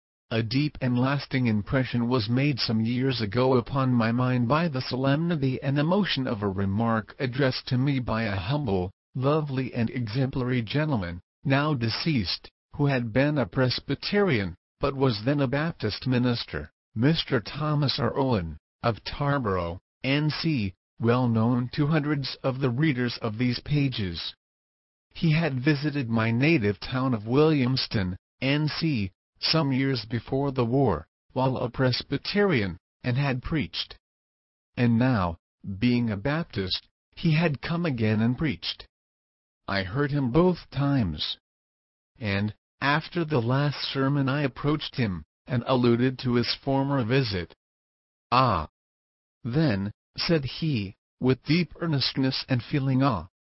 A deep and lasting impression was made some years ago upon my mind by the solemnity and emotion of a remark addressed to me by a humble, lovely and exemplary gentleman, now deceased, who had been a Presbyterian, but was then a Baptist minister, Mr. Thomas R. Owen, of Tarboro, N.C., well known to hundreds of the readers of these pages. He had visited my native town of Williamston, N.C., some years before the war, while a Presbyterian, and had preached. And now, being a Baptist, he had come again and preached. I heard him both times. And, after the last sermon, I approached him, and alluded to his former visit. "Ah! Then," said he, with deep earnestness and feeling,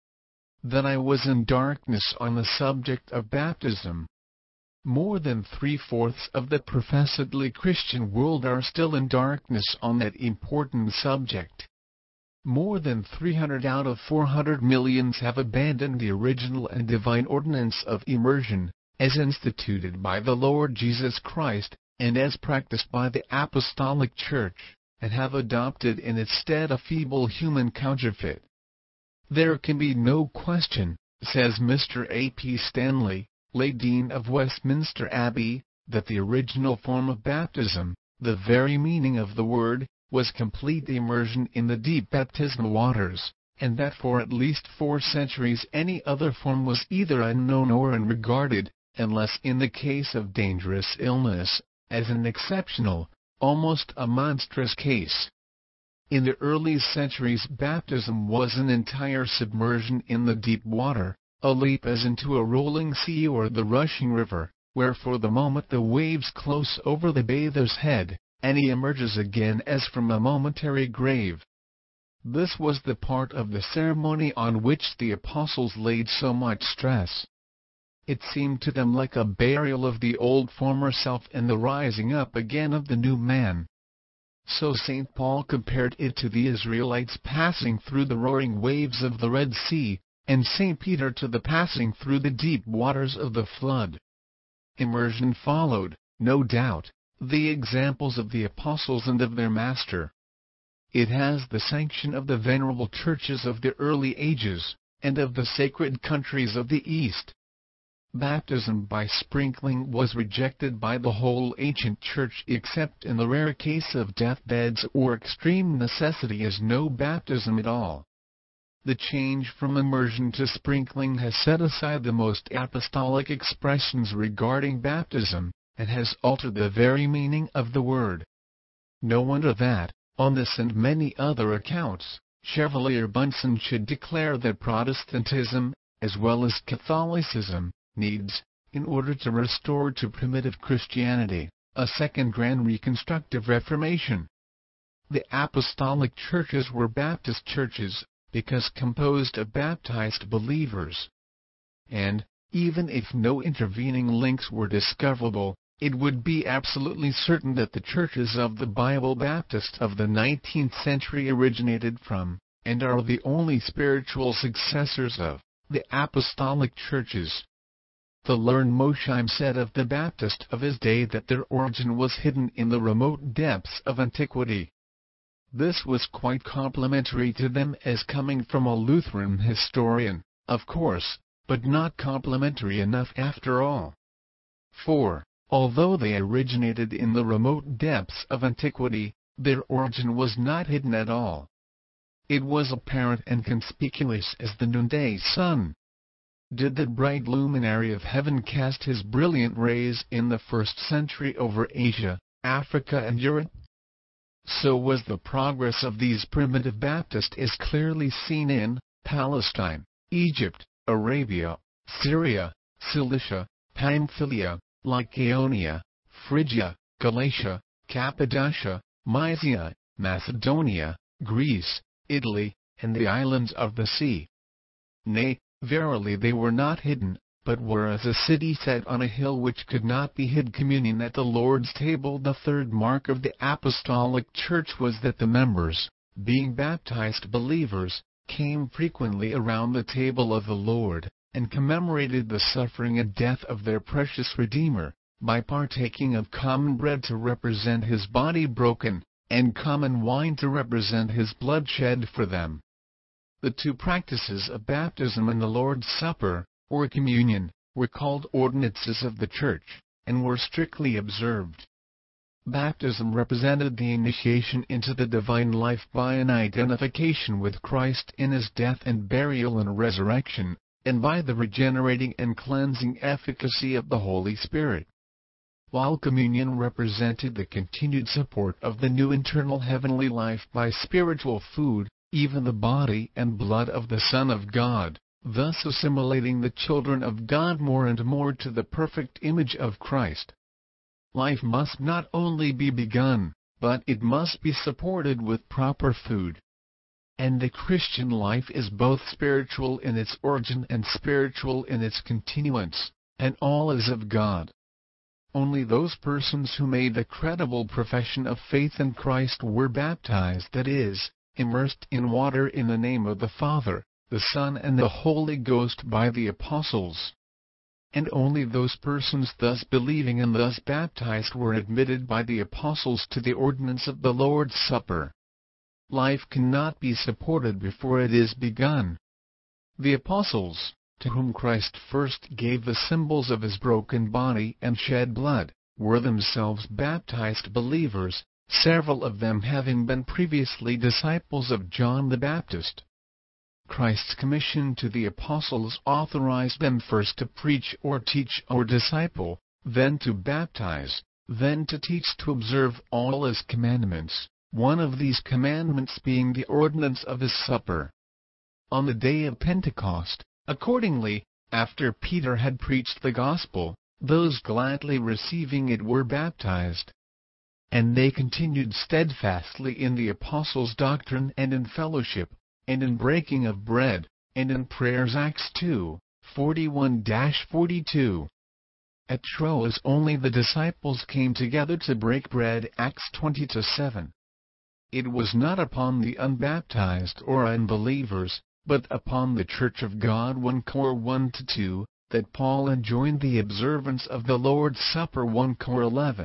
that I was in darkness on the subject of baptism. More than 3/4 of the professedly Christian world are still in darkness on that important subject. More than 300 out of 400 millions have abandoned the original and divine ordinance of immersion, as instituted by the Lord Jesus Christ, and as practiced by the Apostolic Church, and have adopted in its stead a feeble human counterfeit. There can be no question, says Mr. A. P. Stanley, late Dean of Westminster Abbey, that the original form of baptism, the very meaning of the word, was complete immersion in the deep baptismal waters, and that for at least 4 centuries any other form was either unknown or unregarded, unless in the case of dangerous illness, as an exceptional, almost a monstrous case. In the early centuries baptism was an entire submersion in the deep water, a leap as into a rolling sea or the rushing river, where for the moment the waves close over the bather's head, and he emerges again as from a momentary grave. This was the part of the ceremony on which the apostles laid so much stress. It seemed to them like a burial of the old former self and the rising up again of the new man. So St. Paul compared it to the Israelites passing through the roaring waves of the Red Sea, and St. Peter to the passing through the deep waters of the flood. Immersion followed, no doubt, the examples of the apostles and of their Master. It has the sanction of the venerable churches of the early ages, and of the sacred countries of the East. Baptism by sprinkling was rejected by the whole ancient Church except in the rare case of deathbeds or extreme necessity as no baptism at all. The change from immersion to sprinkling has set aside the most apostolic expressions regarding baptism, and has altered the very meaning of the word. No wonder that, on this and many other accounts, Chevalier Bunsen should declare that Protestantism, as well as Catholicism, needs, in order to restore to primitive Christianity, a second grand reconstructive reformation. The apostolic churches were Baptist churches, because composed of baptized believers. And, even if no intervening links were discoverable, it would be absolutely certain that the churches of the Bible Baptist of the 19th century originated from, and are the only spiritual successors of, the apostolic churches. The learned Mosheim said of the Baptist of his day that their origin was hidden in the remote depths of antiquity. This was quite complimentary to them as coming from a Lutheran historian, of course, but not complimentary enough after all. For, although they originated in the remote depths of antiquity, their origin was not hidden at all. It was apparent and conspicuous as the noonday sun. Did the bright luminary of heaven cast his brilliant rays in the 1st century over Asia, Africa and Europe? So was the progress of these primitive Baptists is clearly seen in Palestine, Egypt, Arabia, Syria, Cilicia, Pamphylia, Lycaonia, Phrygia, Galatia, Cappadocia, Mysia, Macedonia, Greece, Italy, and the islands of the sea. Nay, verily they were not hidden, but were as a city set on a hill which could not be hid, communion at the Lord's table. The third mark of the apostolic church was that the members, being baptized believers, came frequently around the table of the Lord, and commemorated the suffering and death of their precious Redeemer, by partaking of common bread to represent his body broken, and common wine to represent his blood shed for them. The two practices of baptism and the Lord's Supper, or communion, were called ordinances of the Church, and were strictly observed. Baptism represented the initiation into the divine life by an identification with Christ in his death and burial and resurrection, and by the regenerating and cleansing efficacy of the Holy Spirit. While communion represented the continued support of the new internal heavenly life by spiritual food, even the body and blood of the Son of God, thus assimilating the children of God more and more to the perfect image of Christ. Life must not only be begun, but it must be supported with proper food. And the Christian life is both spiritual in its origin and spiritual in its continuance, and all is of God. Only those persons who made a credible profession of faith in Christ were baptized, that is, immersed in water in the name of the Father, the Son and the Holy Ghost by the apostles. And only those persons thus believing and thus baptized were admitted by the apostles to the ordinance of the Lord's Supper. Life cannot be supported before it is begun. The apostles, to whom Christ first gave the symbols of his broken body and shed blood, were themselves baptized believers, several of them having been previously disciples of John the Baptist. Christ's commission to the apostles authorized them first to preach or teach or disciple, then to baptize, then to teach to observe all his commandments, one of these commandments being the ordinance of his supper. On the day of Pentecost, accordingly, after Peter had preached the gospel, those gladly receiving it were baptized. And they continued steadfastly in the apostles' doctrine and in fellowship, and in breaking of bread, and in prayers. Acts 2:41-42. At Troas only the disciples came together to break bread. Acts 20-7. It was not upon the unbaptized or unbelievers, but upon the Church of God 1 Cor 1-2, that Paul enjoined the observance of the Lord's Supper. 1 Cor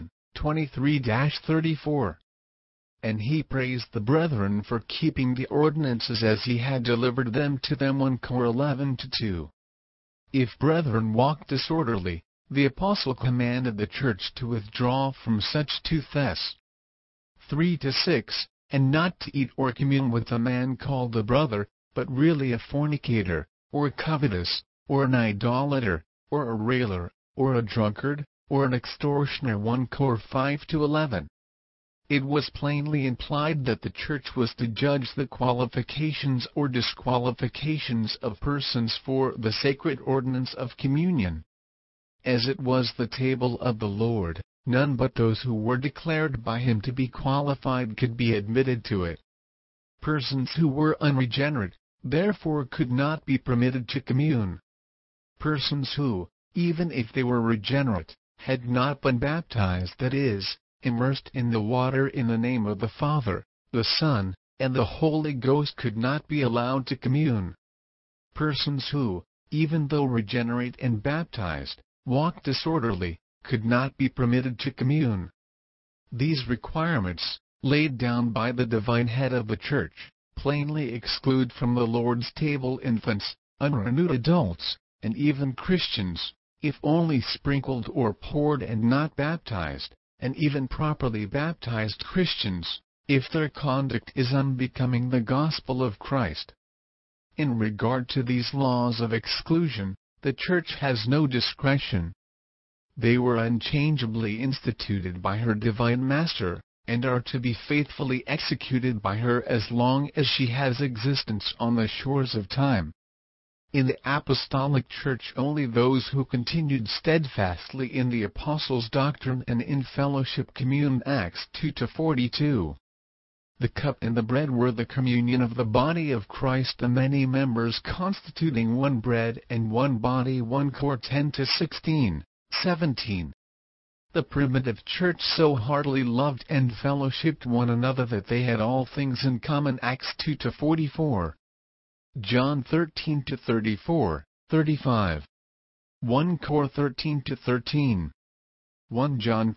11:23-34. And he praised the brethren for keeping the ordinances as he had delivered them to them. 1 Cor 11-2. If brethren walked disorderly, the apostle commanded the church to withdraw from such. 2 Thess. 3-6, and not to eat or commune with a man called a brother, but really a fornicator, or covetous, or an idolater, or a railer, or a drunkard, or an extortioner. 1 Cor 5-11. It was plainly implied that the church was to judge the qualifications or disqualifications of persons for the sacred ordinance of communion. As it was the table of the Lord, none but those who were declared by him to be qualified could be admitted to it. Persons who were unregenerate, therefore, could not be permitted to commune. Persons who, even if they were regenerate, had not been baptized, that is, immersed in the water in the name of the Father, the Son, and the Holy Ghost, could not be allowed to commune. Persons who, even though regenerate and baptized, walked disorderly, could not be permitted to commune. These requirements, laid down by the divine head of the Church, plainly exclude from the Lord's table infants, unrenewed adults, and even Christians, if only sprinkled or poured and not baptized, and even properly baptized Christians, if their conduct is unbecoming the gospel of Christ. In regard to these laws of exclusion, the Church has no discretion. They were unchangeably instituted by her divine Master, and are to be faithfully executed by her as long as she has existence on the shores of time. In the Apostolic Church, only those who continued steadfastly in the Apostles' doctrine and in fellowship communed. Acts 2:42. The cup and the bread were the communion of the body of Christ, the many members constituting one bread and one body. 1 Cor 10:16, 17. The primitive church so heartily loved and fellowshipped one another that they had all things in common. Acts 2:44. John 13:34, 35. 1 Cor 13:13. 1 John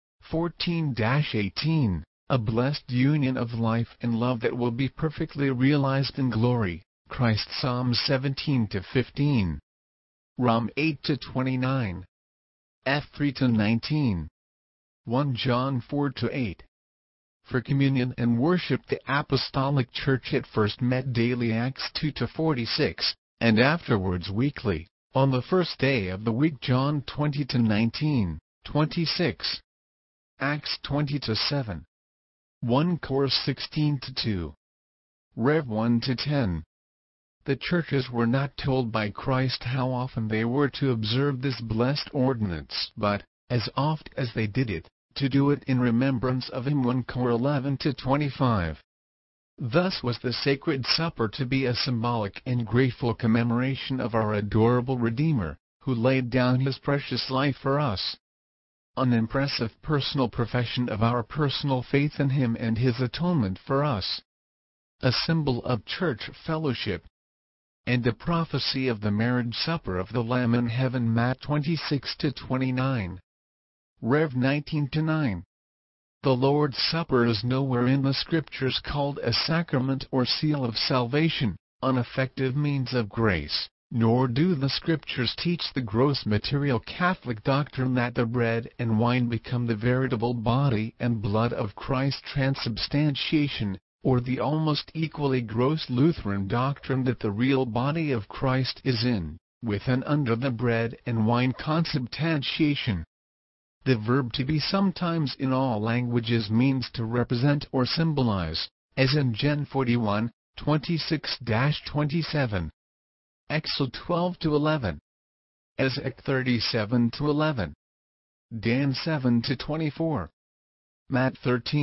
3:14-18. A blessed union of life and love that will be perfectly realized in glory. Christ. Psalm 17:15. Rom 8:29. F 3:19. 1 John 4:8. For communion and worship, the Apostolic Church at first met daily. Acts 2:46, and afterwards weekly, on the first day of the week. John 20:19, 26. Acts 20:7. 1 Cor 16:2. Rev 1:10. The churches were not told by Christ how often they were to observe this blessed ordinance, but, as oft as they did it, to do it in remembrance of him. 1 Cor 11:25. Thus was the sacred supper to be a symbolic and grateful commemoration of our adorable Redeemer, who laid down his precious life for us. An impressive personal profession of our personal faith in him and his atonement for us. A symbol of church fellowship. And a prophecy of the marriage supper of the Lamb in heaven. Matt 26:29. Rev 19:9. The Lord's Supper is nowhere in the Scriptures called a sacrament or seal of salvation, an effective means of grace, nor do the Scriptures teach the gross material Catholic doctrine that the bread and wine become the veritable body and blood of Christ. Transubstantiation, or the almost equally gross Lutheran doctrine that the real body of Christ is in, with and under the bread and wine. Consubstantiation. The verb to be sometimes in all languages means to represent or symbolize, as in Gen 41, 26-27. Exod 12-11. Ezek 37-11. Dan 7-24. Matt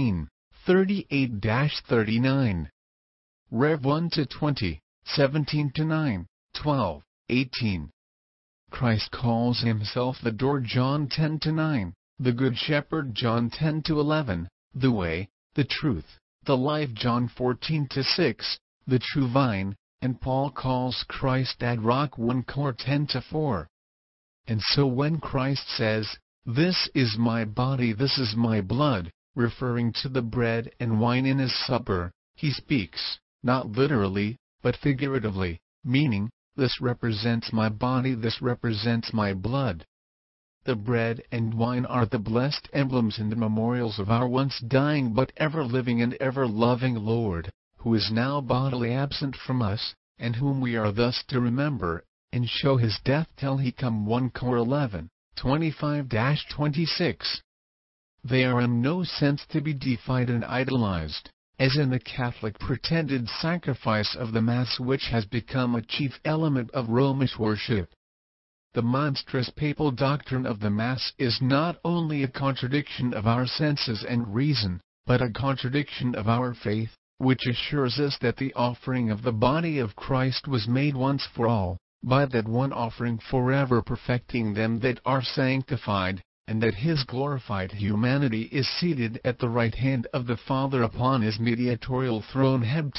13:38-39. Rev 1-20, 17-9, 12, 18. Christ calls himself the door. John 10-9, the Good Shepherd. John 10-11, the way, the truth, the life. John 14-6, the true vine, and Paul calls Christ that rock. 1 Cor 10-4. And so when Christ says, "This is my body, this is my blood," referring to the bread and wine in his supper, he speaks, not literally, but figuratively, meaning, this represents my body, this represents my blood. The bread and wine are the blessed emblems and the memorials of our once dying but ever living and ever loving Lord, who is now bodily absent from us, and whom we are thus to remember, and show his death till he come. 1 Cor 11:25-26. They are in no sense to be deified and idolized, as in the Catholic pretended sacrifice of the Mass, which has become a chief element of Romish worship. The monstrous papal doctrine of the Mass is not only a contradiction of our senses and reason, but a contradiction of our faith, which assures us that the offering of the body of Christ was made once for all, by that one offering forever perfecting them that are sanctified, and that his glorified humanity is seated at the right hand of the Father upon his mediatorial throne. Heb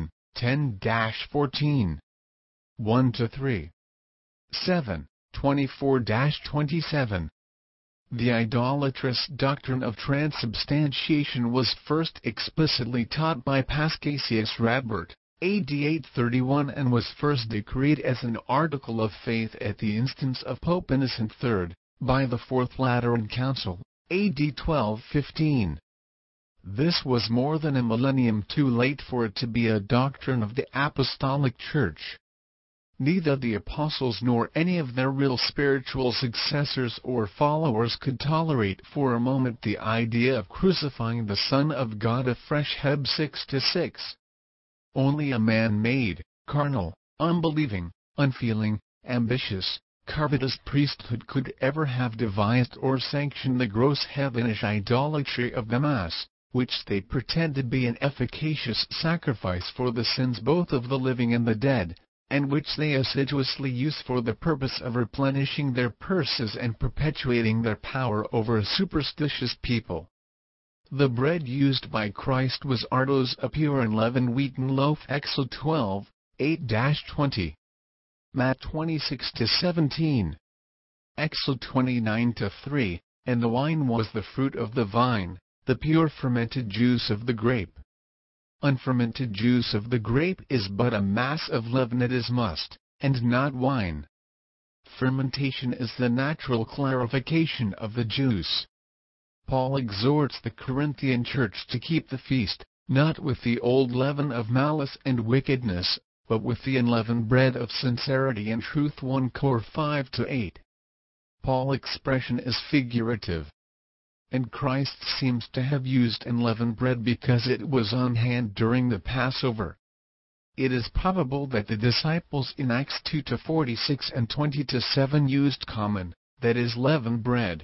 10:14. 1-3. 7, 24-27. The idolatrous doctrine of transubstantiation was first explicitly taught by Paschasius Radbert, AD 831, and was first decreed as an article of faith at the instance of Pope Innocent III, by the Fourth Lateran Council, AD 1215. This was more than a millennium too late for it to be a doctrine of the Apostolic Church. neither the apostles nor any of their real spiritual successors or followers could tolerate for a moment the idea of crucifying the Son of God afresh. Heb 6-6. Only a man-made, carnal, unbelieving, unfeeling, ambitious, covetous priesthood could ever have devised or sanctioned the gross heathenish idolatry of the Mass, which they pretend to be an efficacious sacrifice for the sins both of the living and the dead, and which they assiduously use for the purpose of replenishing their purses and perpetuating their power over a superstitious people. The bread used by Christ was artos, a pure unleavened wheaten loaf. Exod 12, 8-20. Matt 26-17. Exod 29-3, and the wine was the fruit of the vine, the pure fermented juice of the grape. Unfermented juice of the grape is but a mass of leaven. It is must, and not wine. Fermentation is the natural clarification of the juice. Paul exhorts the Corinthian church to keep the feast, not with the old leaven of malice and wickedness, but with the unleavened bread of sincerity and truth. 1 Cor 5-8. Paul's expression is figurative, and Christ seems to have used unleavened bread because it was on hand during the Passover. It is probable that the disciples in Acts 2-46 and 20-7 used common, that is leavened bread.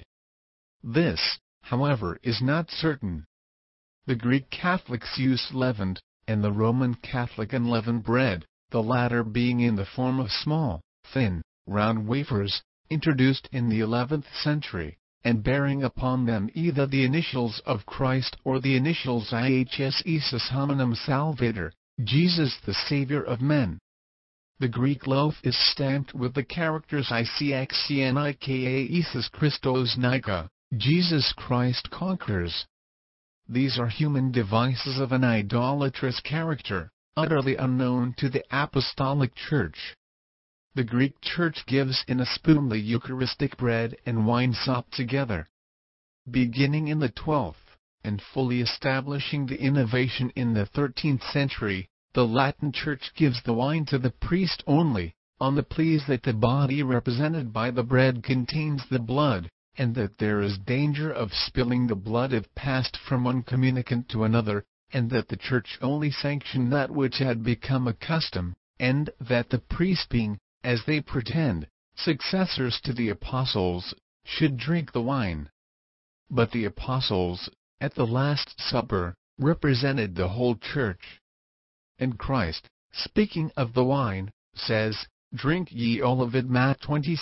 This, however, is not certain. The Greek Catholics used leavened, and the Roman Catholic unleavened bread, the latter being in the form of small, thin, round wafers, introduced in the 11th century, and bearing upon them either the initials of Christ or the initials IHS Hominum Salvator, Jesus the Savior of men. The Greek loaf is stamped with the characters ICXCNIKA Iesus Christos Nika, Jesus Christ conquers. These are human devices of an idolatrous character, utterly unknown to the Apostolic Church. The Greek Church gives in a spoon the Eucharistic bread and wine sop together. Beginning in the 12th, and fully establishing the innovation in the 13th century, the Latin Church gives the wine to the priest only, on the pleas that the body represented by the bread contains the blood, and that there is danger of spilling the blood if passed from one communicant to another, and that the Church only sanctioned that which had become a custom, and that the priest being, as they pretend, successors to the apostles, should drink the wine. But the apostles, at the Last Supper, represented the whole Church. And Christ, speaking of the wine, says, "Drink ye all of it." Matt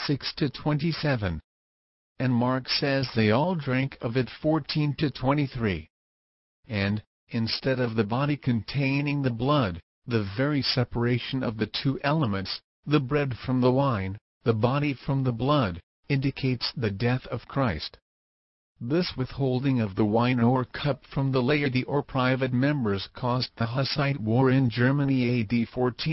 26-27. And Mark says they all drank of it. 14-23. And, instead of the body containing the blood, the very separation of the two elements, the bread from the wine, the body from the blood, indicates the death of Christ. This withholding of the wine or cup from the laity or private members caused the Hussite War in Germany AD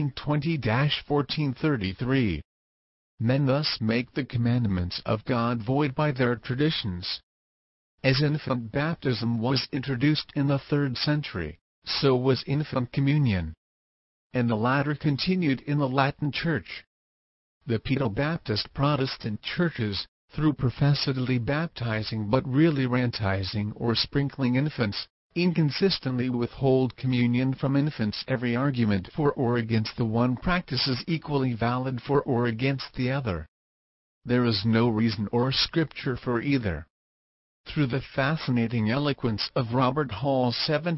1420-1433. Men thus make the commandments of God void by their traditions. As infant baptism was introduced in the 3rd century, so was infant communion. And the latter continued in the Latin Church. The Pedobaptist Protestant churches, through professedly baptizing but really rantizing or sprinkling infants, inconsistently withhold communion from infants. Every argument for or against the one practice is equally valid for or against the other. There is no reason or scripture for either. Through the fascinating eloquence of Robert Hall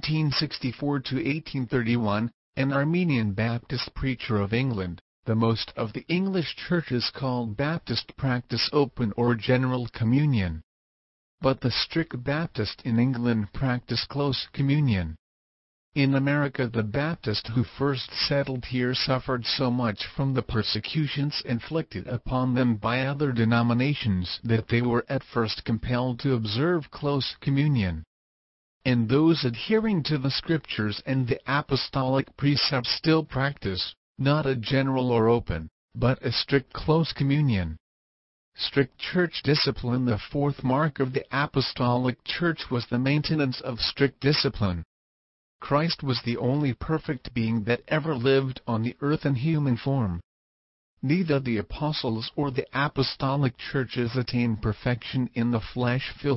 (1764–1831), an Armenian Baptist preacher of England, the most of the English churches called Baptist practice open or general communion. But the strict Baptist in England practice close communion. In America, the Baptists who first settled here suffered so much from the persecutions inflicted upon them by other denominations that they were at first compelled to observe close communion. And those adhering to the Scriptures and the apostolic precepts still practice, not a general or open, but a strict close communion. Strict church discipline. The fourth mark of the apostolic church was the maintenance of strict discipline. Christ was the only perfect being that ever lived on the earth in human form. Neither the apostles or the apostolic churches attain perfection in the flesh. Phil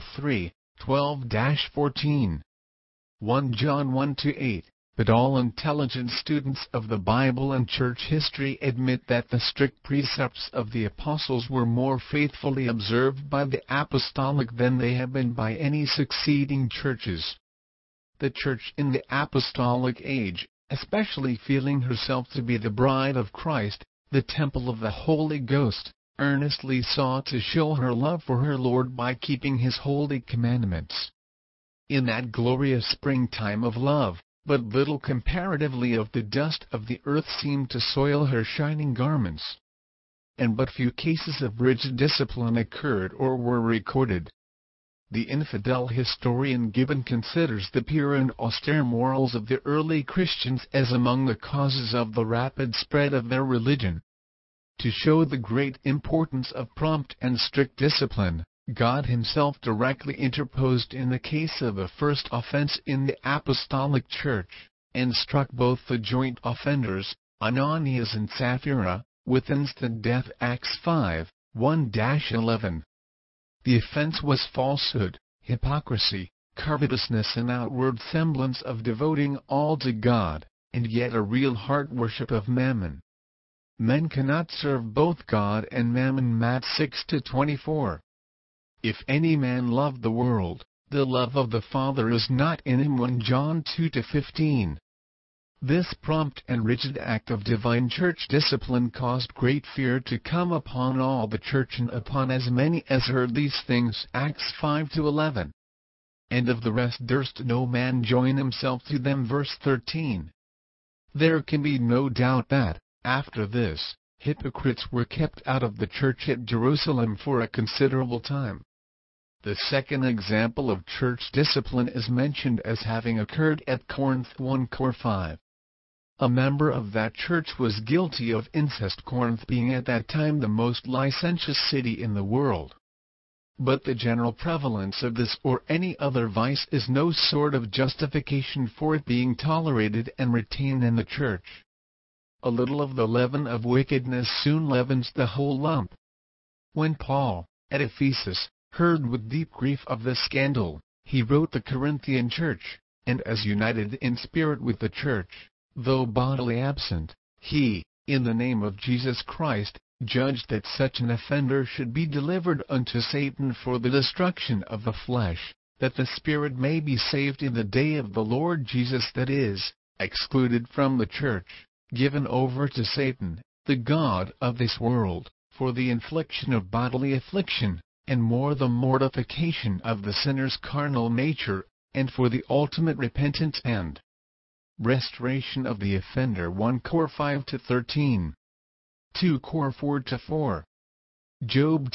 3:12-14. 1 John 1-8. But all intelligent students of the Bible and church history admit that the strict precepts of the apostles were more faithfully observed by the apostolic than they have been by any succeeding churches. The church in the apostolic age, especially feeling herself to be the bride of Christ, the temple of the Holy Ghost, earnestly sought to show her love for her Lord by keeping His holy commandments. In that glorious springtime of love, but little comparatively of the dust of the earth seemed to soil her shining garments, and but few cases of rigid discipline occurred or were recorded. The infidel historian Gibbon considers the pure and austere morals of the early Christians as among the causes of the rapid spread of their religion. To show the great importance of prompt and strict discipline, God Himself directly interposed in the case of the first offense in the apostolic church, and struck both the joint offenders, Ananias and Sapphira, with instant death. Acts 5:1-11. The offense was falsehood, hypocrisy, covetousness, and outward semblance of devoting all to God, and yet a real heart worship of mammon. Men cannot serve both God and mammon. Matt 6:24. If any man love the world, the love of the Father is not in him. 1 John 2:15. This prompt and rigid act of divine church discipline caused great fear to come upon all the church and upon as many as heard these things. Acts 5:11. And of the rest durst no man join himself to them. Verse 13. There can be no doubt that, after this, hypocrites were kept out of the church at Jerusalem for a considerable time. The second example of church discipline is mentioned as having occurred at Corinth. 1 Cor 5. A member of that church was guilty of incest, Corinth being at that time the most licentious city in the world. But the general prevalence of this or any other vice is no sort of justification for it being tolerated and retained in the church. A little of the leaven of wickedness soon leavens the whole lump. When Paul, at Ephesus, heard with deep grief of the scandal, he wrote the Corinthian church, and as united in spirit with the church, though bodily absent, he, in the name of Jesus Christ, judged that such an offender should be delivered unto Satan for the destruction of the flesh, that the spirit may be saved in the day of the Lord Jesus, that is, excluded from the church, given over to Satan, the god of this world, for the infliction of bodily affliction, and more the mortification of the sinner's carnal nature, and for the ultimate repentance and restoration of the offender. 1 Cor 5-13. 2 Cor 4-4. Job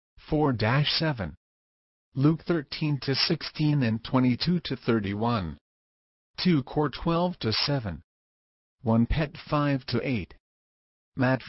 2:4-7. Luke 13-16 and 22-31. 2 Cor 12-7. 1 Pet 5-8. Matt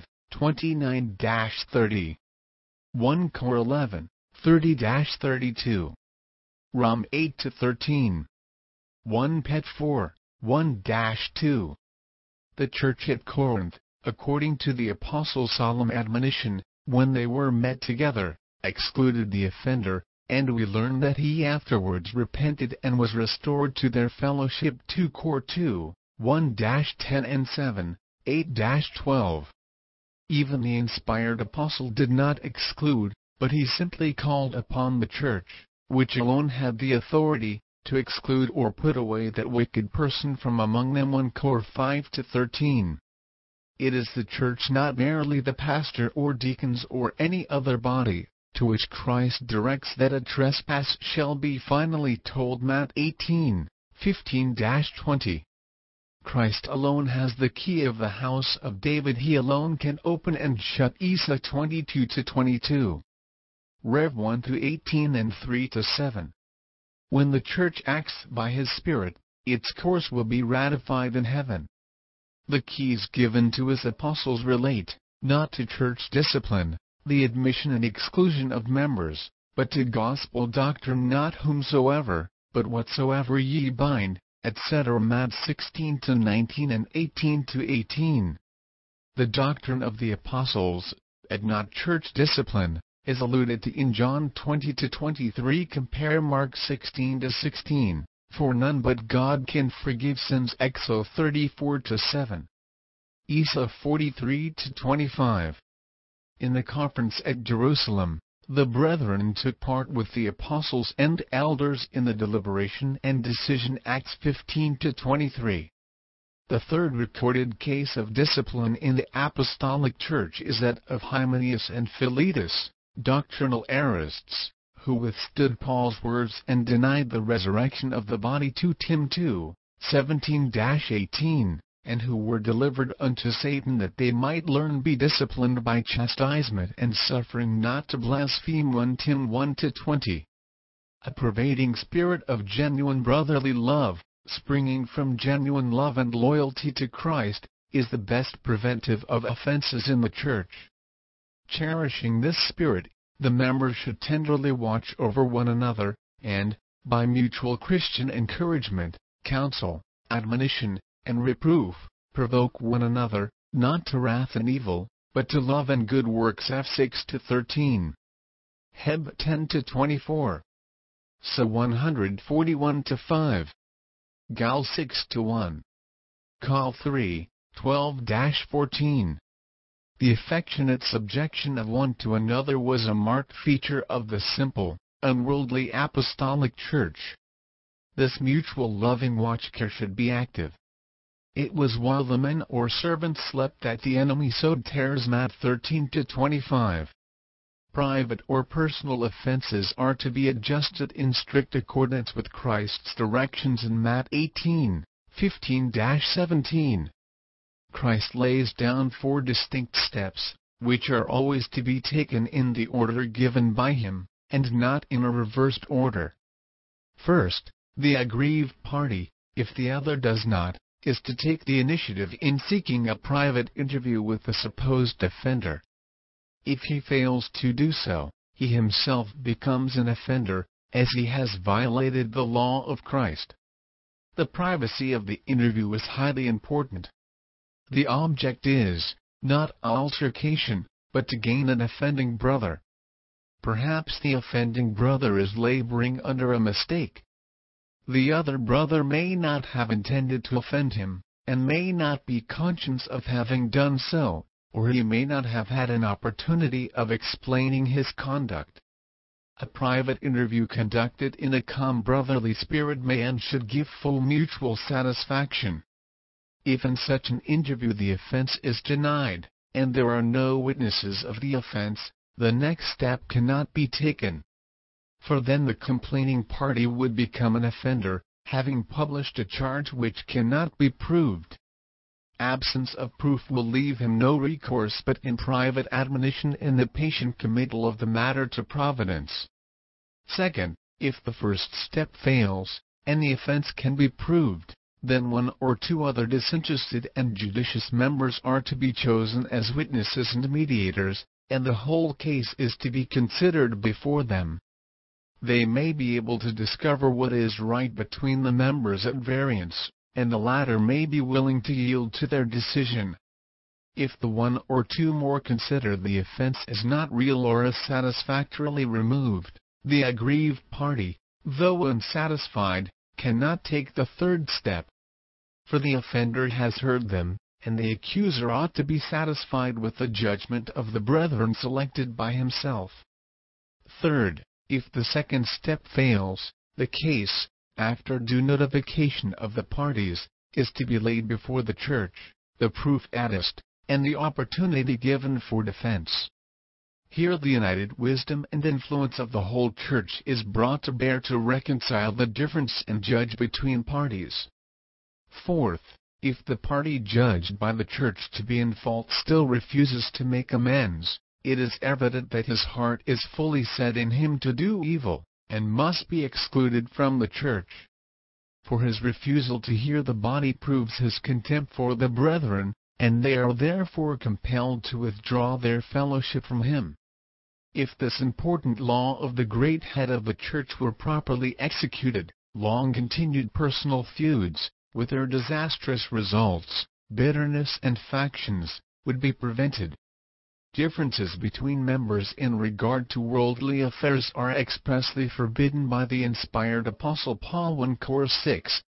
5:29-30. 1 Cor 11:30-32. Rom 8-13. 1 Pet 4:1-2. The church at Corinth, according to the Apostle's solemn admonition, when they were met together, excluded the offender, and we learn that he afterwards repented and was restored to their fellowship. 2 Cor 2:1-10 and 7:8-12. Even the inspired apostle did not exclude, but he simply called upon the church, which alone had the authority, to exclude or put away that wicked person from among them. 1 Cor 5-13. It is the church, not merely the pastor or deacons or any other body, to which Christ directs that a trespass shall be finally told. Matt 18:15-20. Christ alone has the key of the house of David. He alone can open and shut. Isa 22-22. Rev 1-18 and 3-7. When the church acts by His Spirit, its course will be ratified in heaven. The keys given to His apostles relate, not to church discipline, the admission and exclusion of members, but to gospel doctrine. Not whomsoever, but whatsoever ye bind, etc. Matt 16-19 and 18-18. The doctrine of the apostles, and not church discipline, is alluded to in John 20-23. Compare Mark 16-16, for none but God can forgive sins. Exo 34-7. Isa 43-25. In the conference at Jerusalem, the brethren took part with the apostles and elders in the deliberation and decision. Acts 15-23. The third recorded case of discipline in the apostolic church is that of Hymenaeus and Philetus, doctrinal errorists, who withstood Paul's words and denied the resurrection of the body. 2 Tim 2:17-18, and who were delivered unto Satan that they might learn be disciplined by chastisement and suffering not to blaspheme. 1 Tim 1-20. A pervading spirit of genuine brotherly love, springing from genuine love and loyalty to Christ, is the best preventive of offenses in the church. Cherishing this spirit, the members should tenderly watch over one another, and, by mutual Christian encouragement, counsel, admonition, and reproof, provoke one another, not to wrath and evil, but to love and good works. F 6-13. Heb 10-24. Sa 141-5. Gal 6-1. Col 3:12-14. The affectionate subjection of one to another was a marked feature of the simple, unworldly apostolic church. This mutual loving watchcare should be active. It was while the men or servants slept that the enemy sowed tares. Matt 13-25. Private or personal offenses are to be adjusted in strict accordance with Christ's directions in Matt 18:15-17. Christ lays down 4 distinct steps, which are always to be taken in the order given by him, and not in a reversed order. First, the aggrieved party, if the other does not, is to take the initiative in seeking a private interview with the supposed offender. If he fails to do so, he himself becomes an offender, as he has violated the law of Christ. The privacy of the interview is highly important. The object is, not altercation, but to gain an offending brother. Perhaps the offending brother is laboring under a mistake. The other brother may not have intended to offend him, and may not be conscious of having done so, or he may not have had an opportunity of explaining his conduct. A private interview conducted in a calm brotherly spirit may and should give full mutual satisfaction. If in such an interview the offense is denied, and there are no witnesses of the offense, the next step cannot be taken. For then the complaining party would become an offender, having published a charge which cannot be proved. Absence of proof will leave him no recourse but in private admonition and the patient committal of the matter to Providence. Second, if the first step fails, and the offense can be proved, then 1 or 2 other disinterested and judicious members are to be chosen as witnesses and mediators, and the whole case is to be considered before them. They may be able to discover what is right between the members at variance, and the latter may be willing to yield to their decision. If the 1 or 2 more consider the offense as not real or as satisfactorily removed, the aggrieved party, though unsatisfied, cannot take the third step. For the offender has heard them, and the accuser ought to be satisfied with the judgment of the brethren selected by himself. Third, if the second step fails, the case, after due notification of the parties, is to be laid before the church, the proof adduced, and the opportunity given for defense. Here the united wisdom and influence of the whole church is brought to bear to reconcile the difference and judge between parties. Fourth, if the party judged by the church to be in fault still refuses to make amends, it is evident that his heart is fully set in him to do evil, and must be excluded from the church. For his refusal to hear the body proves his contempt for the brethren, and they are therefore compelled to withdraw their fellowship from him. If this important law of the great head of the church were properly executed, long-continued personal feuds, with their disastrous results, bitterness and factions, would be prevented. Differences between members in regard to worldly affairs are expressly forbidden by the inspired Apostle Paul 1 Cor 6,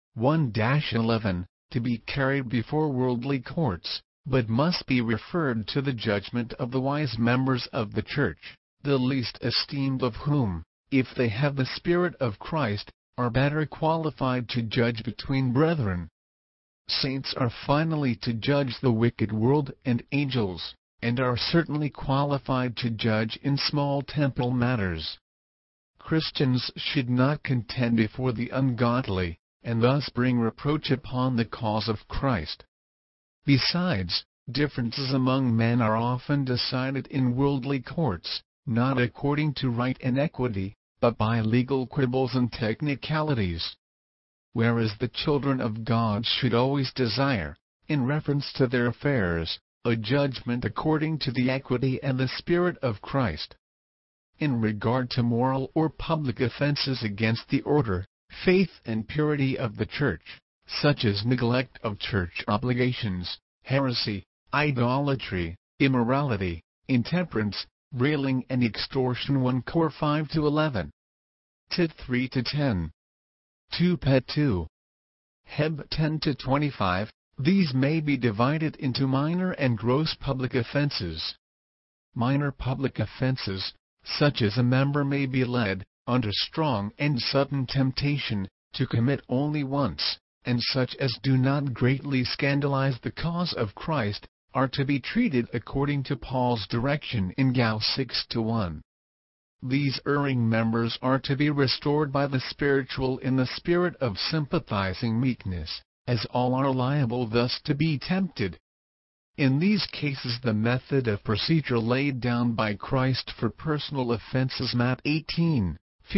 1-11, to be carried before worldly courts, but must be referred to the judgment of the wise members of the church, the least esteemed of whom, if they have the Spirit of Christ, are better qualified to judge between brethren. Saints are finally to judge the wicked world and angels, and are certainly qualified to judge in small temporal matters. Christians should not contend before the ungodly, and thus bring reproach upon the cause of Christ. Besides, differences among men are often decided in worldly courts, not according to right and equity, but by legal quibbles and technicalities. Whereas the children of God should always desire, in reference to their affairs, a judgment according to the equity and the Spirit of Christ. In regard to moral or public offenses against the order, faith and purity of the Church, such as neglect of church obligations, heresy, idolatry, immorality, intemperance, railing and extortion 1 Cor 5-11. Tit 3-10. 2 Pet 2. Heb 10-25. These may be divided into minor and gross public offenses. Minor public offenses, such as a member may be led, under strong and sudden temptation, to commit only once, and such as do not greatly scandalize the cause of Christ, are to be treated according to Paul's direction in Gal 6-1. These erring members are to be restored by the spiritual in the spirit of sympathizing meekness, as all are liable thus to be tempted. In these cases the method of procedure laid down by Christ for personal offenses Matt 18,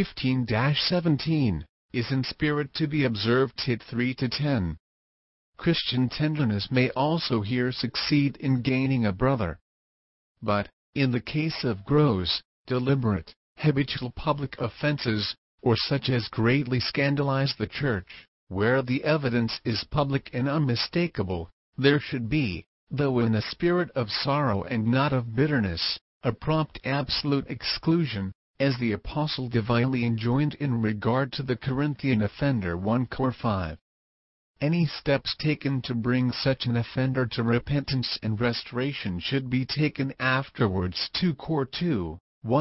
15-17, is in spirit to be observed Tit 3-10. Christian tenderness may also here succeed in gaining a brother. But, in the case of gross, deliberate, habitual public offenses, or such as greatly scandalize the Church, where the evidence is public and unmistakable, there should be, though in a spirit of sorrow and not of bitterness, a prompt absolute exclusion, as the Apostle divinely enjoined in regard to the Corinthian offender 1 Cor 5. Any steps taken to bring such an offender to repentance and restoration should be taken afterwards 2 Cor 2,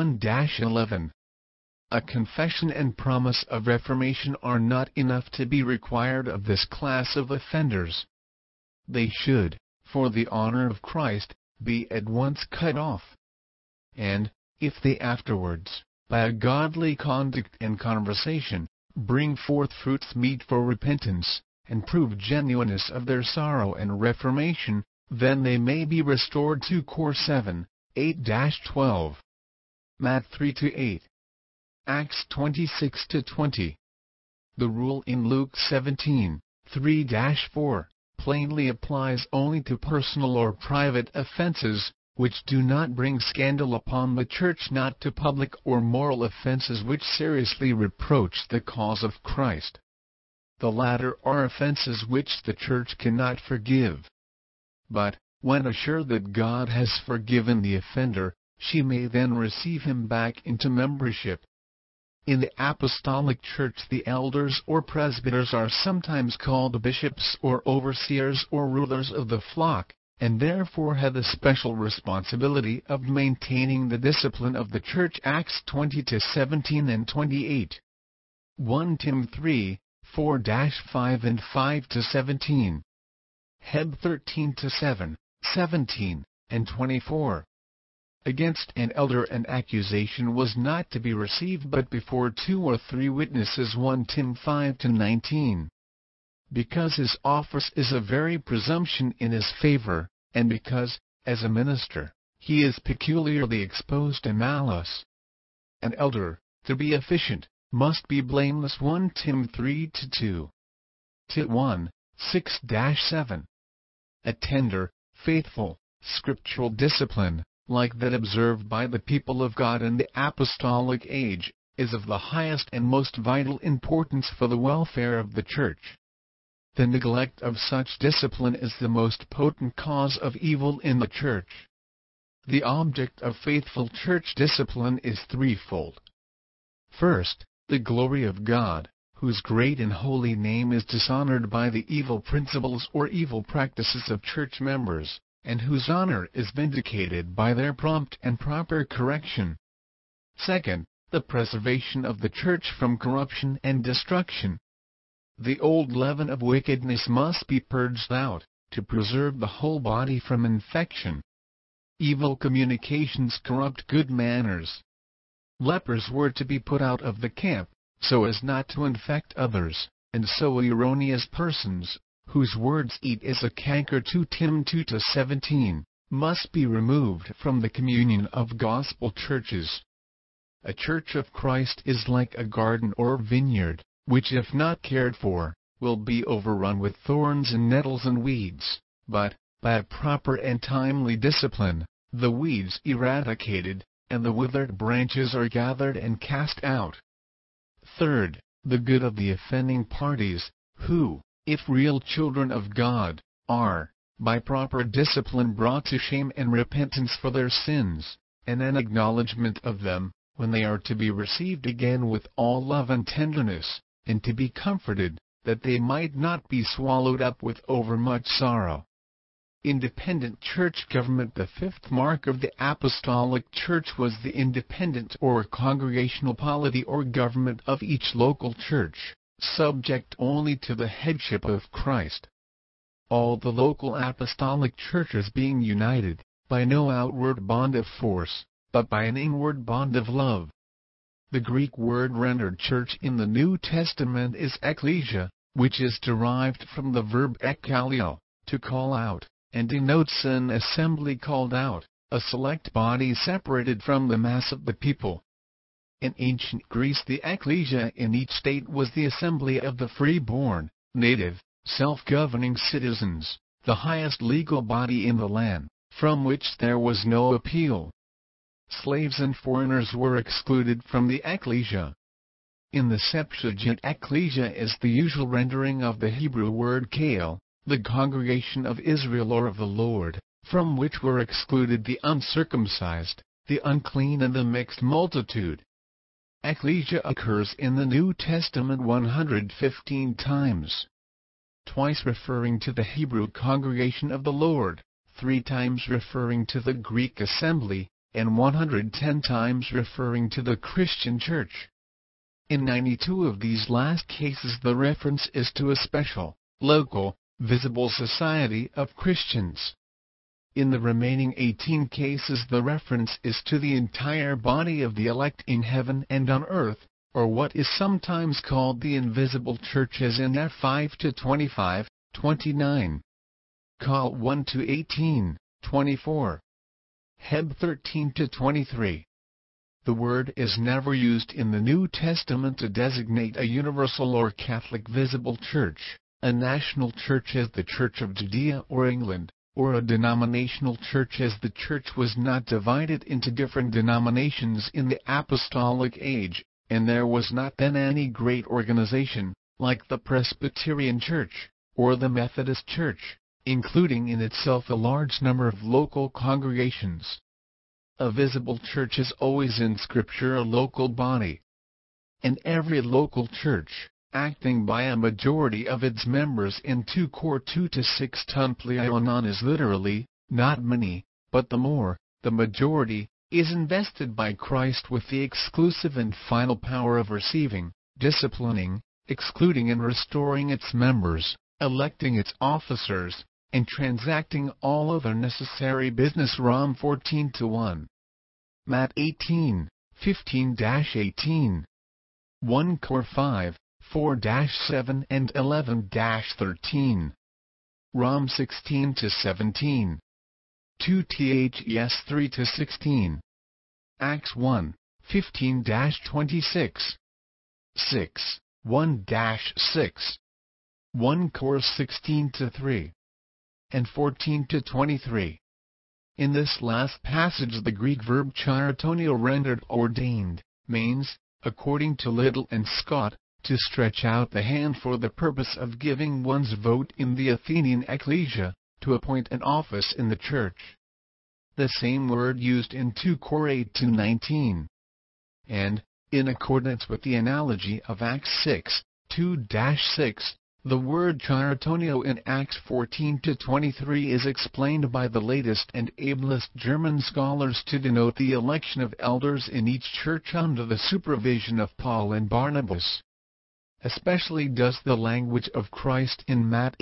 1-11. A confession and promise of reformation are not enough to be required of this class of offenders. They should, for the honor of Christ, be at once cut off. And, if they afterwards, by a godly conduct and conversation, bring forth fruits meet for repentance, and prove genuineness of their sorrow and reformation, then they may be restored 2 Cor 7, 8-12. Matt 3-8. Acts 26-20. The rule in Luke 17, 3-4, plainly applies only to personal or private offenses, which do not bring scandal upon the Church, not to public or moral offenses which seriously reproach the cause of Christ. The latter are offenses which the Church cannot forgive. But, when assured that God has forgiven the offender, she may then receive him back into membership. In the Apostolic Church the elders or presbyters are sometimes called bishops or overseers or rulers of the flock, and therefore have the special responsibility of maintaining the discipline of the Church Acts 20-17 and 28. 1 Tim 3, 4-5 and 5-17. Heb 13-7, 17, and 24. Against an elder an accusation was not to be received but before 2 or 3 witnesses 1 Tim 5-19. Because his office is a very presumption in his favor, and because, as a minister, he is peculiarly exposed to malice. An elder, to be efficient, must be blameless 1 Tim 3-2. Tit 1, 6-7. A tender, faithful, scriptural discipline, like that observed by the people of God in the apostolic age, is of the highest and most vital importance for the welfare of the Church. The neglect of such discipline is the most potent cause of evil in the Church. The object of faithful church discipline is threefold. First, the glory of God, whose great and holy name is dishonored by the evil principles or evil practices of church members, and whose honor is vindicated by their prompt and proper correction. Second, the preservation of the church from corruption and destruction. The old leaven of wickedness must be purged out, to preserve the whole body from infection. Evil communications corrupt good manners. Lepers were to be put out of the camp, so as not to infect others, and so erroneous persons, whose words eat as a canker 2 Tim 2-17, must be removed from the communion of gospel churches. A church of Christ is like a garden or vineyard, which if not cared for, will be overrun with thorns and nettles and weeds, but, by a proper and timely discipline, the weeds eradicated, and the withered branches are gathered and cast out. Third, the good of the offending parties, who, if real children of God, are, by proper discipline brought to shame and repentance for their sins, and an acknowledgment of them, when they are to be received again with all love and tenderness, and to be comforted, that they might not be swallowed up with overmuch sorrow. Independent church government. The fifth mark of the Apostolic Church was the independent or congregational polity or government of each local church, subject only to the headship of Christ. All the local apostolic churches being united, by no outward bond of force, but by an inward bond of love. The Greek word rendered church in the New Testament is ekklesia, which is derived from the verb ekkaleo, to call out, and denotes an assembly called out, a select body separated from the mass of the people. In ancient Greece, the ekklesia in each state was the assembly of the free-born, native, self-governing citizens, the highest legal body in the land, from which there was no appeal. Slaves and foreigners were excluded from the ekklesia. In the Septuagint, ekklesia is the usual rendering of the Hebrew word kale, the congregation of Israel or of the Lord, from which were excluded the uncircumcised, the unclean and the mixed multitude. Ekklesia occurs in the New Testament 115 times. Twice referring to the Hebrew congregation of the Lord, 3 times referring to the Greek assembly, and 110 times referring to the Christian church. In 92 of these last cases the reference is to a special, local, visible society of Christians. In the remaining 18 cases the reference is to the entire body of the elect in heaven and on earth, or what is sometimes called the invisible church, as in F 5-25, 29. Col 1-18, 24. Heb 13-23. The word is never used in the New Testament to designate a universal or Catholic visible church, a national church as the Church of Judea or England, or a denominational church as the church was not divided into different denominations in the apostolic age, and there was not then any great organization, like the Presbyterian Church, or the Methodist Church, including in itself a large number of local congregations. A visible church is always in Scripture a local body. And every local church, acting by a majority of its members in 2 Cor 2-6 ton pleionon, is literally, not many, but the more, the majority, is invested by Christ with the exclusive and final power of receiving, disciplining, excluding and restoring its members, electing its officers, and transacting all other necessary business. Rom 14-1. Matt 18, 15-18. 1 Cor 5, 4-7 and 11-13. Rom 16-17. 2 Thes 3-16. Acts 1, 15-26. 6, 1-6. 1 Cor 16-3. And 14-23. In this last passage the Greek verb charitonio rendered ordained, means, according to Liddell and Scott, to stretch out the hand for the purpose of giving one's vote in the Athenian ecclesia, to appoint an office in the church. The same word used in 2 Cor 8-19. And, in accordance with the analogy of Acts 6:2-6, the word chiratonio in Acts 14-23 is explained by the latest and ablest German scholars to denote the election of elders in each church under the supervision of Paul and Barnabas. Especially does the language of Christ in Matt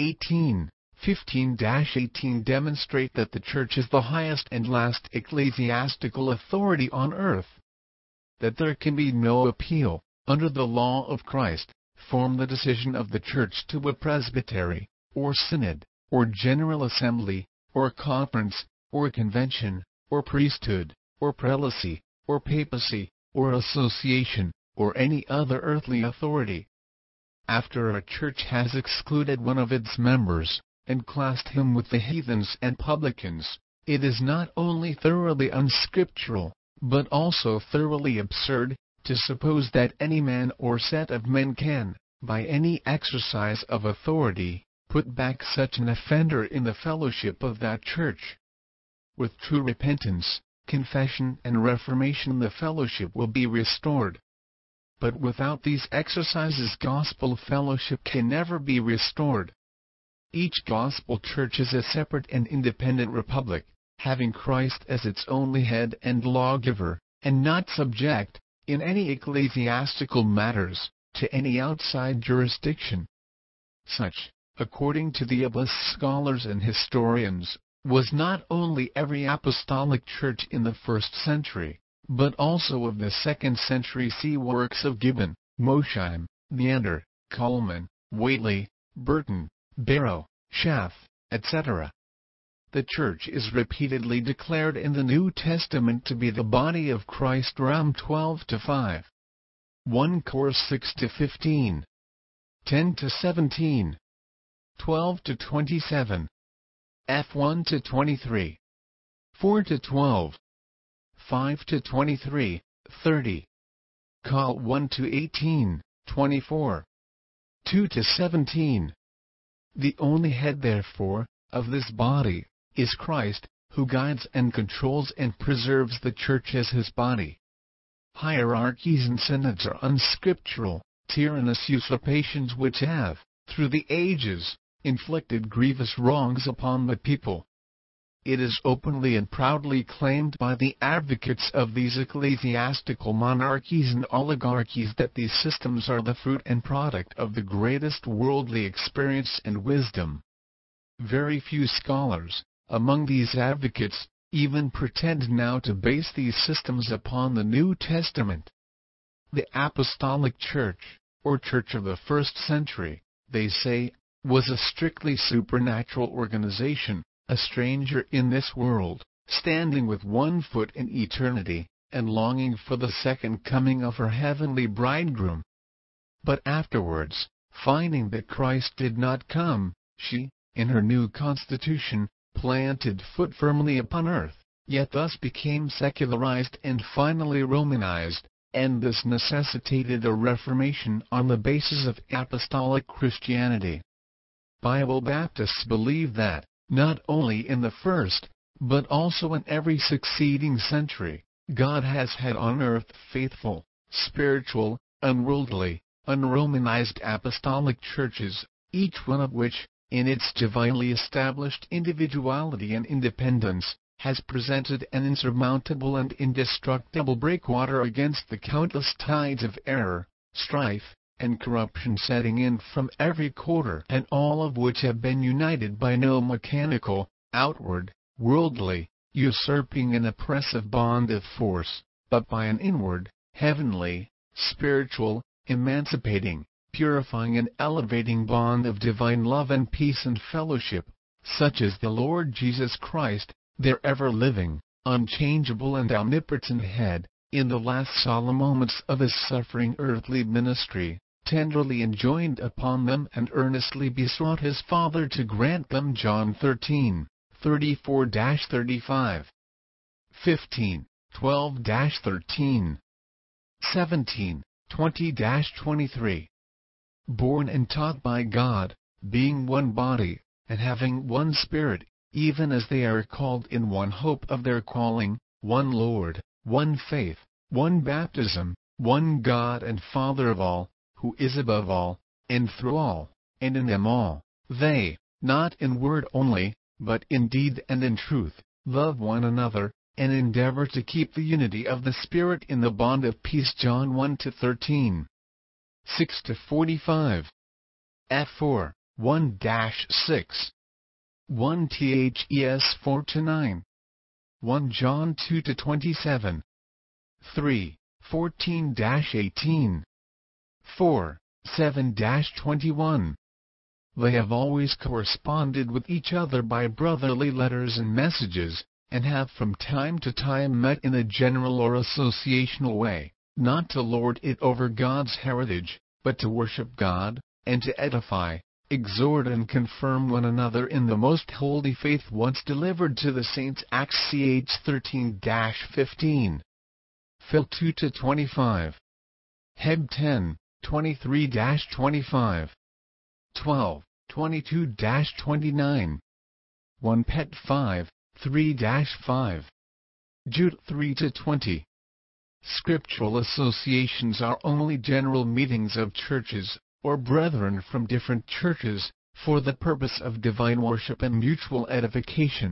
18:15-18 demonstrate that the church is the highest and last ecclesiastical authority on earth. That there can be no appeal, under the law of Christ, from the decision of the church to a presbytery, or synod, or general assembly, or conference, or convention, or priesthood, or prelacy, or papacy, or association, or any other earthly authority. After a church has excluded one of its members, and classed him with the heathens and publicans, it is not only thoroughly unscriptural, but also thoroughly absurd, to suppose that any man or set of men can, by any exercise of authority, put back such an offender in the fellowship of that church. With true repentance, confession and reformation the fellowship will be restored. But without these exercises gospel fellowship can never be restored. Each gospel church is a separate and independent republic, having Christ as its only head and lawgiver, and not subject, in any ecclesiastical matters, to any outside jurisdiction. Such, according to the ablest scholars and historians, was not only every apostolic church in the 1st century, but also of the 2nd century. See works of Gibbon, Mosheim, Neander, Coleman, Whately, Burton, Barrow, Schaff, etc. The church is repeatedly declared in the New Testament to be the body of Christ. Rom 12-5. 1 Cor 6-15. 10-17. 12-27. F 1-23. 4-12. 5-23, 30. Col 1-18, 24. 2-17. The only head therefore, of this body, is Christ, who guides and controls and preserves the church as his body. Hierarchies and synods are unscriptural, tyrannous usurpations which have, through the ages, inflicted grievous wrongs upon the people. It is openly and proudly claimed by the advocates of these ecclesiastical monarchies and oligarchies that these systems are the fruit and product of the greatest worldly experience and wisdom. Very few scholars, among these advocates, even pretend now to base these systems upon the New Testament. The Apostolic Church, or Church of the 1st century, they say, was a strictly supernatural organization, a stranger in this world, standing with one foot in eternity, and longing for the second coming of her heavenly bridegroom. But afterwards, finding that Christ did not come, she, in her new constitution, planted foot firmly upon earth, yet thus became secularized and finally Romanized, and this necessitated a reformation on the basis of apostolic Christianity. Bible Baptists believe that, not only in the first, but also in every succeeding century, God has had on earth faithful, spiritual, unworldly, unromanized apostolic churches, each one of which, in its divinely established individuality and independence, has presented an insurmountable and indestructible breakwater against the countless tides of error, strife, and corruption setting in from every quarter, and all of which have been united by no mechanical, outward, worldly, usurping and oppressive bond of force, but by an inward, heavenly, spiritual, emancipating, purifying and elevating bond of divine love and peace and fellowship, such as the Lord Jesus Christ, their ever-living, unchangeable and omnipotent head, in the last solemn moments of his suffering earthly ministry, tenderly enjoined upon them and earnestly besought his Father to grant them. John 13:34-35. 15, 12-13. 17, 20-23. born and taught by God, being one body, and having one Spirit, even as they are called in one hope of their calling, one Lord, one faith, one baptism, one God and Father of all, who is above all, and through all, and in them all. They, not in word only, but in deed and in truth, love one another, and endeavor to keep the unity of the Spirit in the bond of peace. John 1-13. 6-45. F4, 1-6. 1 Thes 4-9. 1 John 2-27. 3, 14-18. 4, 7-21. They have always corresponded with each other by brotherly letters and messages, and have from time to time met in a general or associational way, not to lord it over God's heritage, but to worship God, and to edify, exhort and confirm one another in the most holy faith once delivered to the saints. Acts ch 13-15. Phil 2-25. Heb 10, 23-25. 12, 22-29. 1 Pet 5, 3-5. Jude 3-20. Scriptural associations are only general meetings of churches, or brethren from different churches, for the purpose of divine worship and mutual edification.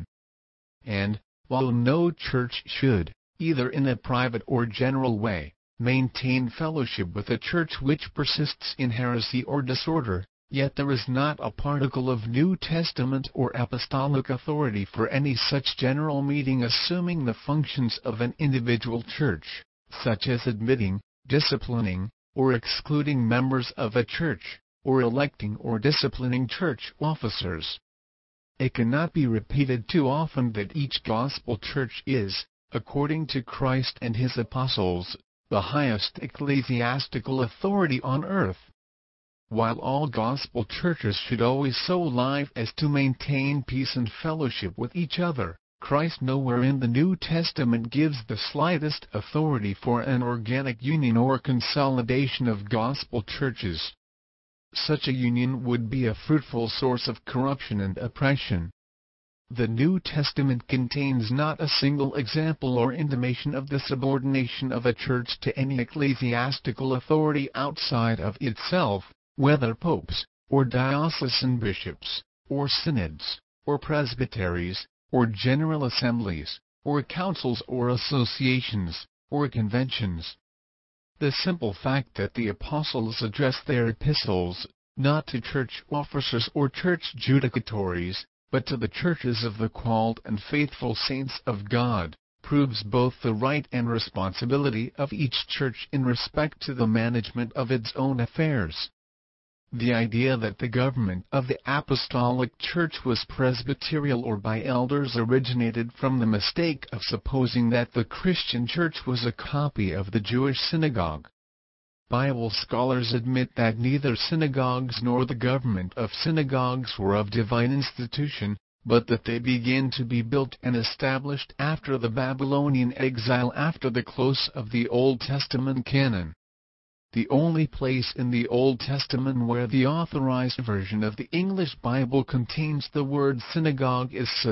And, while no church should, either in a private or general way, maintain fellowship with a church which persists in heresy or disorder, yet there is not a particle of New Testament or apostolic authority for any such general meeting assuming the functions of an individual church, such as admitting, disciplining, or excluding members of a church, or electing or disciplining church officers. It cannot be repeated too often that each gospel church is, according to Christ and his apostles, the highest ecclesiastical authority on earth. While all gospel churches should always so live as to maintain peace and fellowship with each other, Christ nowhere in the New Testament gives the slightest authority for an organic union or consolidation of gospel churches. Such a union would be a fruitful source of corruption and oppression. The New Testament contains not a single example or intimation of the subordination of a church to any ecclesiastical authority outside of itself, whether popes, or diocesan bishops, or synods, or presbyteries, or general assemblies, or councils or associations, or conventions. The simple fact that the apostles address their epistles, not to church officers or church judicatories, but to the churches of the called and faithful saints of God, proves both the right and responsibility of each church in respect to the management of its own affairs. The idea that the government of the Apostolic Church was presbyterial or by elders originated from the mistake of supposing that the Christian Church was a copy of the Jewish synagogue. Bible scholars admit that neither synagogues nor the government of synagogues were of divine institution, but that they began to be built and established after the Babylonian exile after the close of the Old Testament canon. The only place in the Old Testament where the authorized version of the English Bible contains the word synagogue is Psa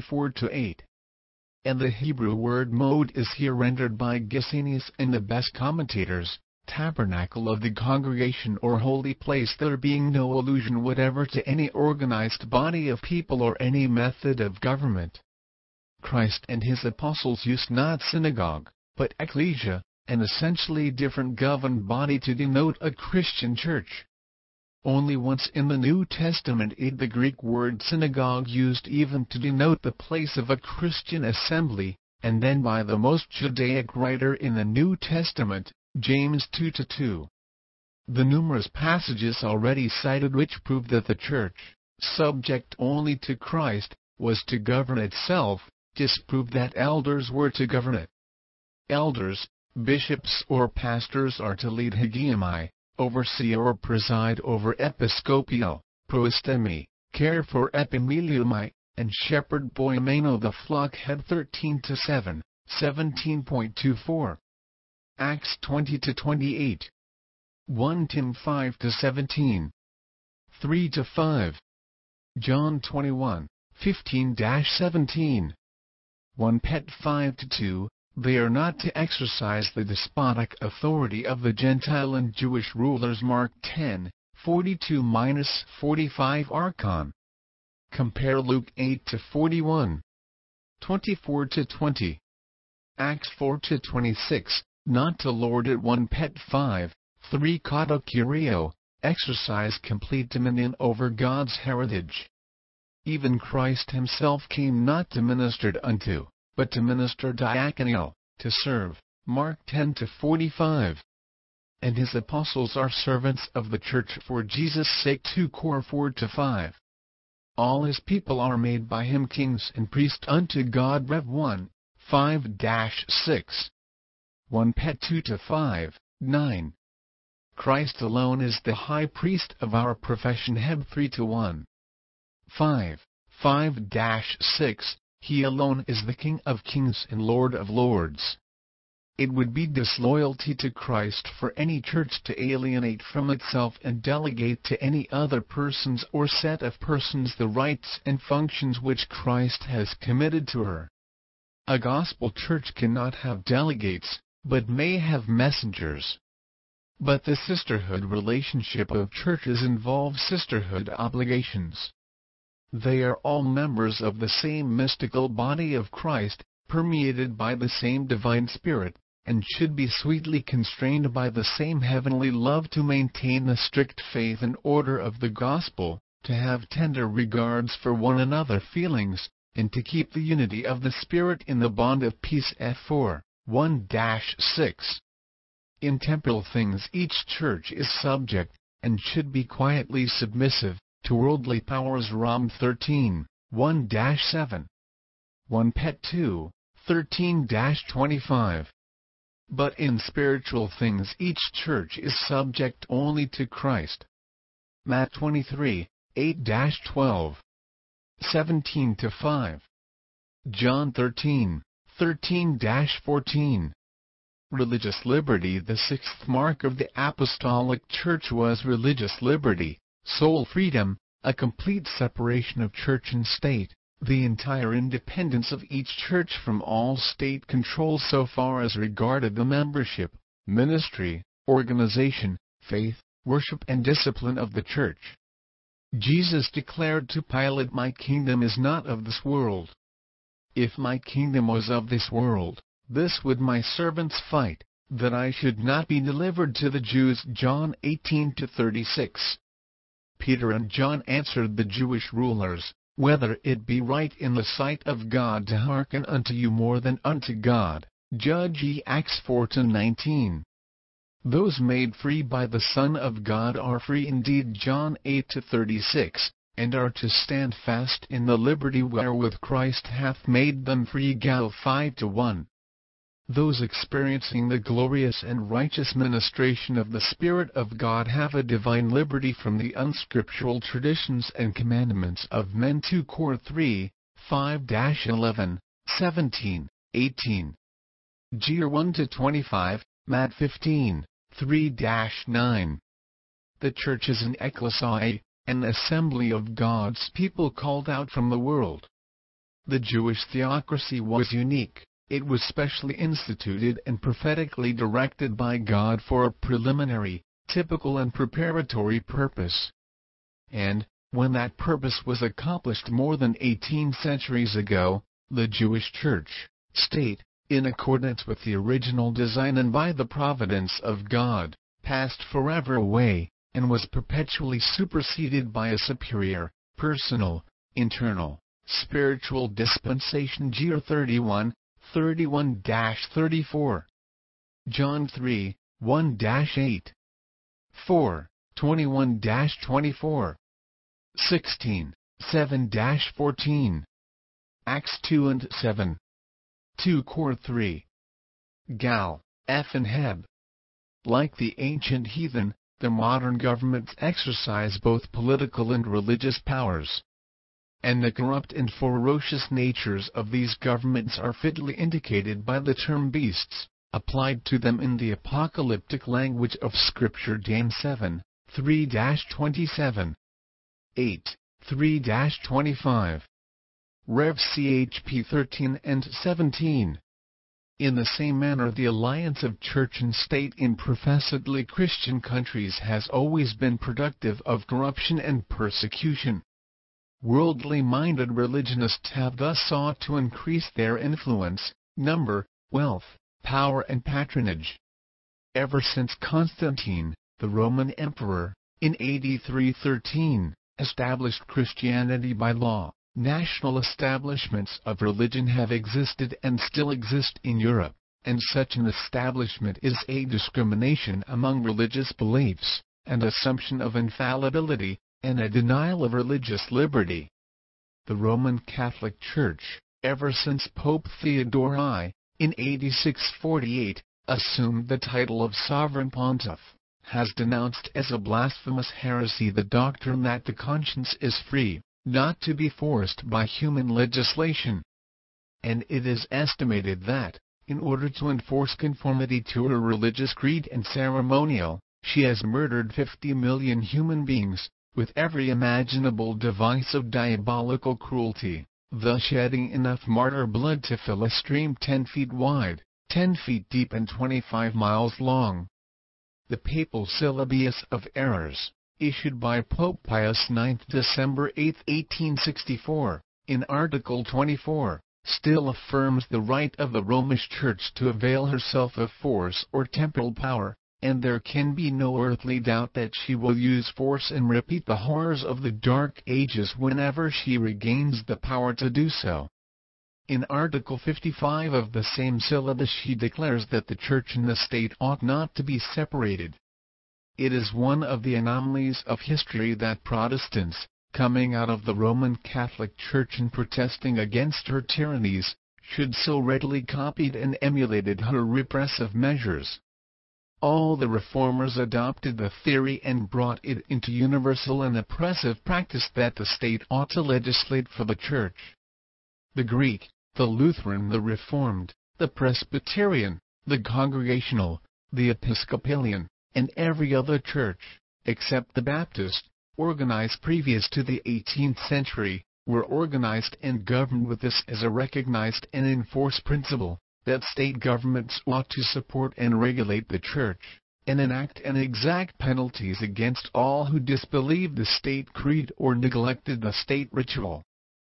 74-8. And the Hebrew word mode is here rendered by Gesenius and the best commentators, tabernacle of the congregation or holy place, there being no allusion whatever to any organized body of people or any method of government. Christ and his apostles used not synagogue, but ecclesia, an essentially different governed body to denote a Christian church. Only once in the New Testament is the Greek word synagogue used even to denote the place of a Christian assembly, and then by the most Judaic writer in the New Testament, James 2-2. The numerous passages already cited which prove that the church, subject only to Christ, was to govern itself, disprove that elders were to govern it. Elders, bishops or pastors are to lead hegemai, oversee or preside over episcopio, proestemi, care for epimeliumai, and shepherd boimeno the flock. Head 13-7, 17.24. Acts 20-28. 1 Tim 5-17. 3-5. John 21, 15-17. 1 Pet 5-2. They are not to exercise the despotic authority of the Gentile and Jewish rulers. Mark 10, 42-45. Archon. Compare Luke 8-41. 24-20. Acts 4-26. Not to lord it. 1 Pet 5, 3. Kata Kurio. Exercise complete dominion over God's heritage. Even Christ himself came not to minister unto, but to minister diaconal, to serve. Mark 10-45. And his apostles are servants of the church for Jesus' sake. 2 Cor 4-5. All his people are made by him kings and priests unto God. Rev 1, 5-6. 1 Pet 2-5, 9. Christ alone is the high priest of our profession. Heb 3-1. 5, 5-6. He alone is the King of kings and Lord of lords. It would be disloyalty to Christ for any church to alienate from itself and delegate to any other persons or set of persons the rights and functions which Christ has committed to her. A gospel church cannot have delegates, but may have messengers. But the sisterhood relationship of churches involves sisterhood obligations. They are all members of the same mystical body of Christ, permeated by the same divine Spirit, and should be sweetly constrained by the same heavenly love to maintain the strict faith and order of the gospel, to have tender regards for one another feelings, and to keep the unity of the Spirit in the bond of peace. F4, 1-6. In temporal things each church is subject, and should be quietly submissive, to worldly powers. Rom 13, 1-7. 1 Pet 2, 13-25. But in spiritual things each church is subject only to Christ. Matt 23, 8-12. 17-5. John 13, 13-14. Religious liberty. The sixth mark of the Apostolic Church was religious liberty, soul freedom, a complete separation of church and state, the entire independence of each church from all state control so far as regarded the membership, ministry, organization, faith, worship and discipline of the church. Jesus declared to Pilate, "My kingdom is not of this world. If my kingdom was of this world, this would my servants fight, that I should not be delivered to the Jews." John 18-36. Peter and John answered the Jewish rulers, "Whether it be right in the sight of God to hearken unto you more than unto God." Judge ye. Acts 4-19. Those made free by the Son of God are free indeed. John 8-36, and are to stand fast in the liberty wherewith Christ hath made them free. Gal 5-1. Those experiencing the glorious and righteous ministration of the Spirit of God have a divine liberty from the unscriptural traditions and commandments of men. 2 Cor 3, 5-11, 17, 18. Gr 1-25, Matt 15, 3-9. The church is an ecclesia, an assembly of God's people called out from the world. The Jewish theocracy was unique. It was specially instituted and prophetically directed by God for a preliminary, typical and preparatory purpose. And, when that purpose was accomplished more than 18 centuries ago, the Jewish church, state, in accordance with the original design and by the providence of God, passed forever away, and was perpetually superseded by a superior, personal, internal, spiritual dispensation. Gr 31, 31-34. John 3, 1-8. 4, 21-24. 16, 7-14. Acts 2-7. 2 Cor 3. Gal, F and Heb. Like the ancient heathen, the modern governments exercise both political and religious powers. And the corrupt and ferocious natures of these governments are fitly indicated by the term beasts, applied to them in the apocalyptic language of Scripture. Dan 7, 3-27. 8, 3-25. Rev. CHP 13 and 17. In the same manner, the alliance of church and state in professedly Christian countries has always been productive of corruption and persecution. Worldly-minded religionists have thus sought to increase their influence, number, wealth, power and patronage. Ever since Constantine, the Roman emperor, in AD 313, established Christianity by law, national establishments of religion have existed and still exist in Europe, and such an establishment is a discrimination among religious beliefs, an assumption of infallibility, and a denial of religious liberty. The Roman Catholic Church, ever since Pope Theodore I, in AD 648, assumed the title of Sovereign Pontiff, has denounced as a blasphemous heresy the doctrine that the conscience is free, not to be forced by human legislation. And it is estimated that, in order to enforce conformity to her religious creed and ceremonial, she has murdered 50 million human beings, with every imaginable device of diabolical cruelty, thus shedding enough martyr blood to fill a stream 10 feet wide, 10 feet deep and 25 miles long. The Papal Syllabus of Errors, issued by Pope Pius IX December 8, 1864, in Article 24, still affirms the right of the Romish Church to avail herself of force or temporal power, and there can be no earthly doubt that she will use force and repeat the horrors of the Dark Ages whenever she regains the power to do so. In Article 55 of the same syllabus she declares that the Church and the State ought not to be separated. It is one of the anomalies of history that Protestants, coming out of the Roman Catholic Church and protesting against her tyrannies, should so readily copied and emulated her repressive measures. All the reformers adopted the theory and brought it into universal and oppressive practice that the state ought to legislate for the Church. The Greek, the Lutheran, the Reformed, the Presbyterian, the Congregational, the Episcopalian, and every other church, except the Baptist, organized previous to the 18th century, were organized and governed with this as a recognized and enforced principle, that state governments ought to support and regulate the Church, and enact and exact penalties against all who disbelieved the state creed or neglected the state ritual.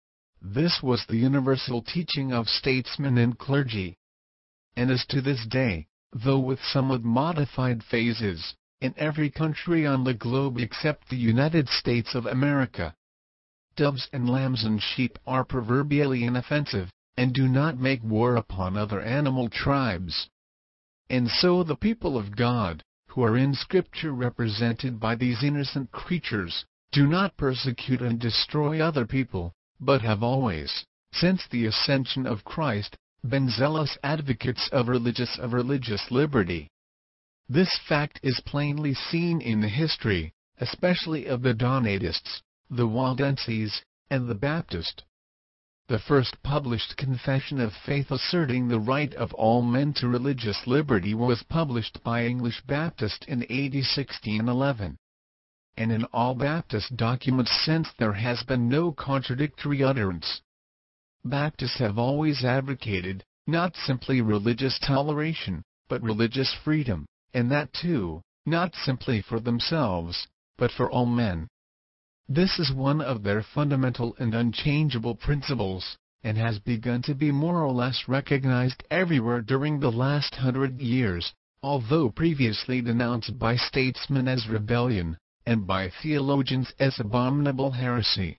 This was the universal teaching of statesmen and clergy, and is to this day, though with somewhat modified phases, in every country on the globe except the United States of America. Doves and lambs and sheep are proverbially inoffensive, and do not make war upon other animal tribes. And so the people of God, who are in Scripture represented by these innocent creatures, do not persecute and destroy other people, but have always, since the ascension of Christ, been zealous advocates of religious liberty. This fact is plainly seen in the history, especially of the Donatists, the Waldenses, and the Baptist. The first published confession of faith asserting the right of all men to religious liberty was published by English Baptists in AD 1611. And in all Baptist documents since there has been no contradictory utterance. Baptists have always advocated, not simply religious toleration, but religious freedom, and that too, not simply for themselves, but for all men. This is one of their fundamental and unchangeable principles, and has begun to be more or less recognized everywhere during the last 100 years, although previously denounced by statesmen as rebellion, and by theologians as abominable heresy.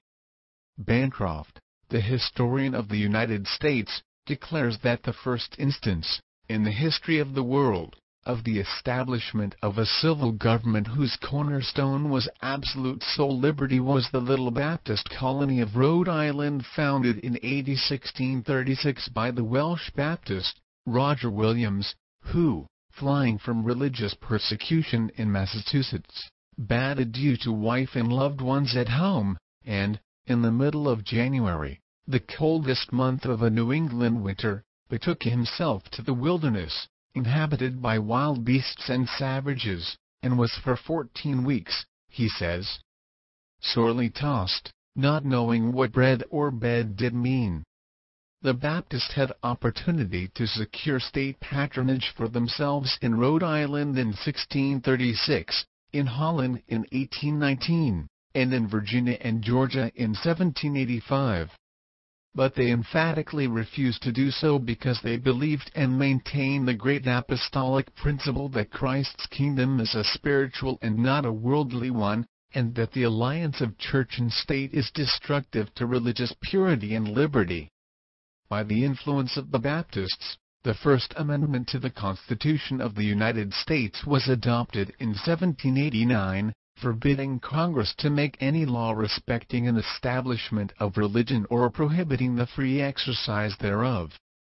Bancroft, the historian of the United States, declares that the first instance, in the history of the world, of the establishment of a civil government whose cornerstone was absolute soul liberty was the little Baptist colony of Rhode Island, founded in AD 1636 by the Welsh Baptist, Roger Williams, who, flying from religious persecution in Massachusetts, bade adieu to wife and loved ones at home, and, in the middle of January, the coldest month of a New England winter, betook himself to the wilderness, inhabited by wild beasts and savages, and was for 14 weeks, he says, sorely tossed, not knowing what bread or bed did mean. The Baptists had opportunity to secure state patronage for themselves in Rhode Island in 1636, in Holland in 1819, and in Virginia and Georgia in 1785. But they emphatically refused to do so because they believed and maintained the great apostolic principle that Christ's kingdom is a spiritual and not a worldly one, and that the alliance of church and state is destructive to religious purity and liberty. By the influence of the Baptists, the First Amendment to the Constitution of the United States was adopted in 1789, forbidding Congress to make any law respecting an establishment of religion or prohibiting the free exercise thereof.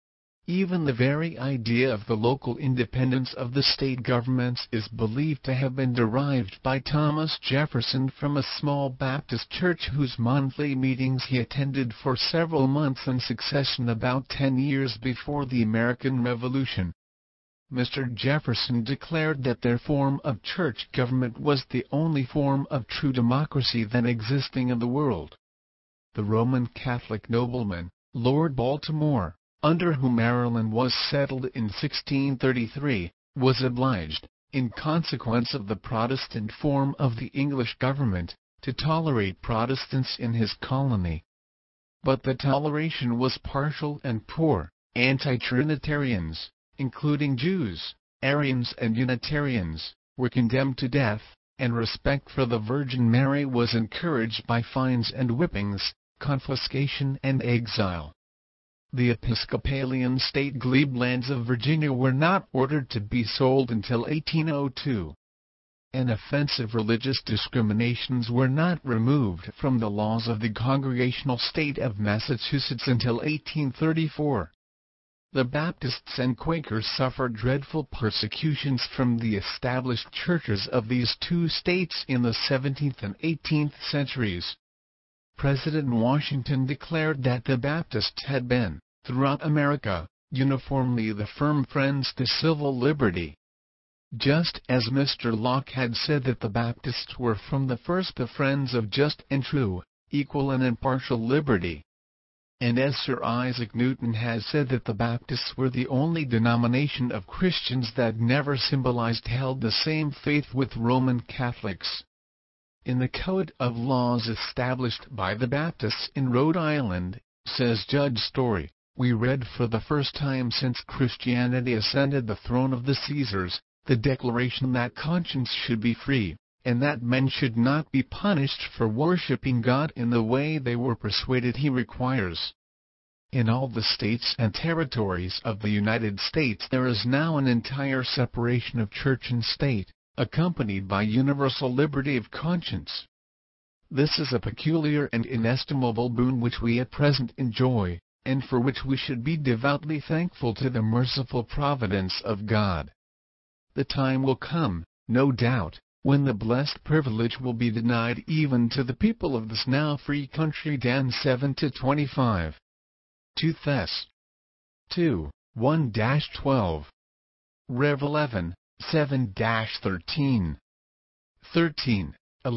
Even the very idea of the local independence of the state governments is believed to have been derived by Thomas Jefferson from a small Baptist church whose monthly meetings he attended for several months in succession about 10 years before the American Revolution. Mr. Jefferson declared that their form of church government was the only form of true democracy then existing in the world. The Roman Catholic nobleman, Lord Baltimore, under whom Maryland was settled in 1633, was obliged, in consequence of the Protestant form of the English government, to tolerate Protestants in his colony. But the toleration was partial and poor. Anti-Trinitarians, including Jews, Arians and Unitarians, were condemned to death, and respect for the Virgin Mary was encouraged by fines and whippings, confiscation and exile. The Episcopalian state glebe-lands of Virginia were not ordered to be sold until 1802. And offensive religious discriminations were not removed from the laws of the Congregational state of Massachusetts until 1834. The Baptists and Quakers suffered dreadful persecutions from the established churches of these two states in the 17th and 18th centuries. President Washington declared that the Baptists had been, throughout America, uniformly the firm friends to civil liberty. Just as Mr. Locke had said that the Baptists were from the first the friends of just and true, equal and impartial liberty. And as Sir Isaac Newton has said that the Baptists were the only denomination of Christians that never held the same faith with Roman Catholics. In the Code of Laws established by the Baptists in Rhode Island, says Judge Story, we read for the first time since Christianity ascended the throne of the Caesars, the declaration that conscience should be free, and that men should not be punished for worshiping God in the way they were persuaded He requires. In all the states and territories of the United States there is now an entire separation of church and state, accompanied by universal liberty of conscience. This is a peculiar and inestimable boon which we at present enjoy, and for which we should be devoutly thankful to the merciful providence of God. The time will come, no doubt, when the blessed privilege will be denied even to the people of this now free country. Dan 7-25. 2 Thess. 2, 1-12. Rev 11, 7-13. 13,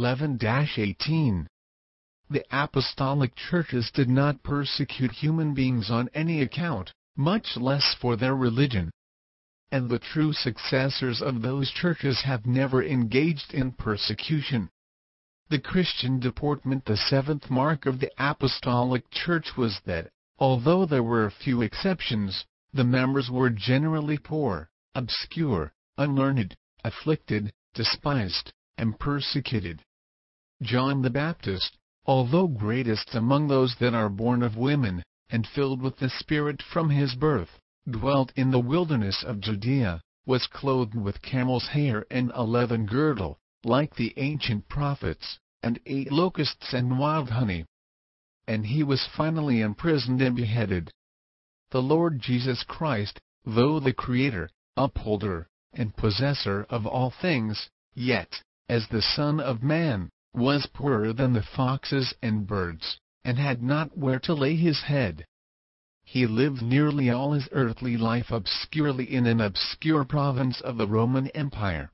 11-18. The apostolic churches did not persecute human beings on any account, much less for their religion. And the true successors of those churches have never engaged in persecution. The Christian deportment, the seventh mark of the apostolic church, was that, although there were few exceptions, the members were generally poor, obscure, unlearned, afflicted, despised, and persecuted. John the Baptist, although greatest among those that are born of women, and filled with the Spirit from his birth, dwelt in the wilderness of Judea, was clothed with camel's hair and a leathern girdle, like the ancient prophets, and ate locusts and wild honey. And he was finally imprisoned and beheaded. The Lord Jesus Christ, though the Creator, upholder, and possessor of all things, yet, as the Son of Man, was poorer than the foxes and birds, and had not where to lay his head. He lived nearly all his earthly life obscurely in an obscure province of the Roman Empire.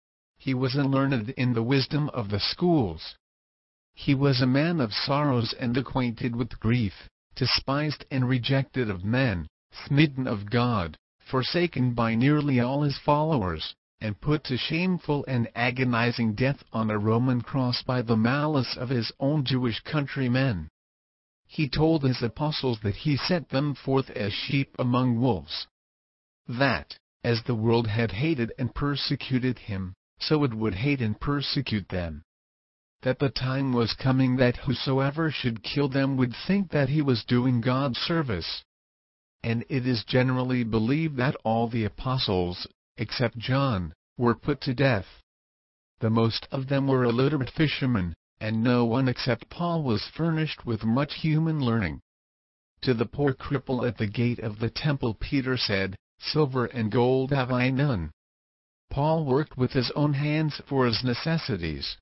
He was unlearned in the wisdom of the schools. He was a man of sorrows and acquainted with grief, despised and rejected of men, smitten of God, forsaken by nearly all his followers, and put to shameful and agonizing death on a Roman cross by the malice of his own Jewish countrymen. He told his apostles that he sent them forth as sheep among wolves. That, as the world had hated and persecuted him, so it would hate and persecute them. That the time was coming that whosoever should kill them would think that he was doing God service. And it is generally believed that all the apostles, except John, were put to death. The most of them were illiterate fishermen, and no one except Paul was furnished with much human learning. To the poor cripple at the gate of the temple Peter said, "Silver and gold have I none." Paul worked with his own hands for his necessities.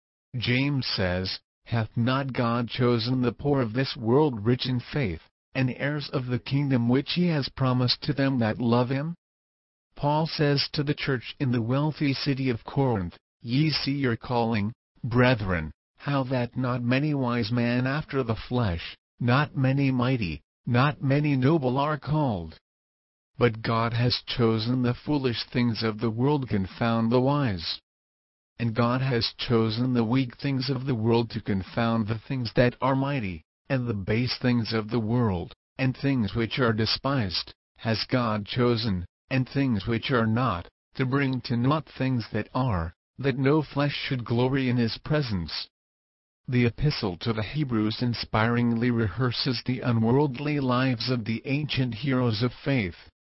James says, "Hath not God chosen the poor of this world rich in faith, and heirs of the kingdom which he has promised to them that love him?" Paul says to the church in the wealthy city of Corinth, "Ye see your calling, brethren, how that not many wise men after the flesh, not many mighty, not many noble are called. But God has chosen the foolish things of the world to confound the wise. And God has chosen the weak things of the world to confound the things that are mighty, and the base things of the world, and things which are despised, has God chosen, and things which are not, to bring to naught things that are, that no flesh should glory in his presence." The Epistle to the Hebrews inspiringly rehearses the unworldly lives of the ancient heroes of faith.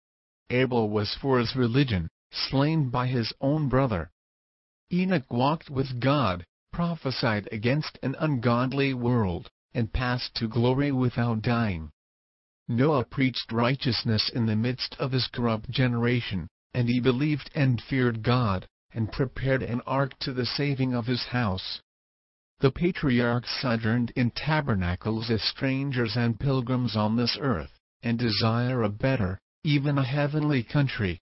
Abel was for his religion, slain by his own brother. Enoch walked with God, prophesied against an ungodly world, and passed to glory without dying. Noah preached righteousness in the midst of his corrupt generation, and he believed and feared God, and prepared an ark to the saving of his house. The patriarchs sojourned in tabernacles as strangers and pilgrims on this earth, and desire a better, even a heavenly country.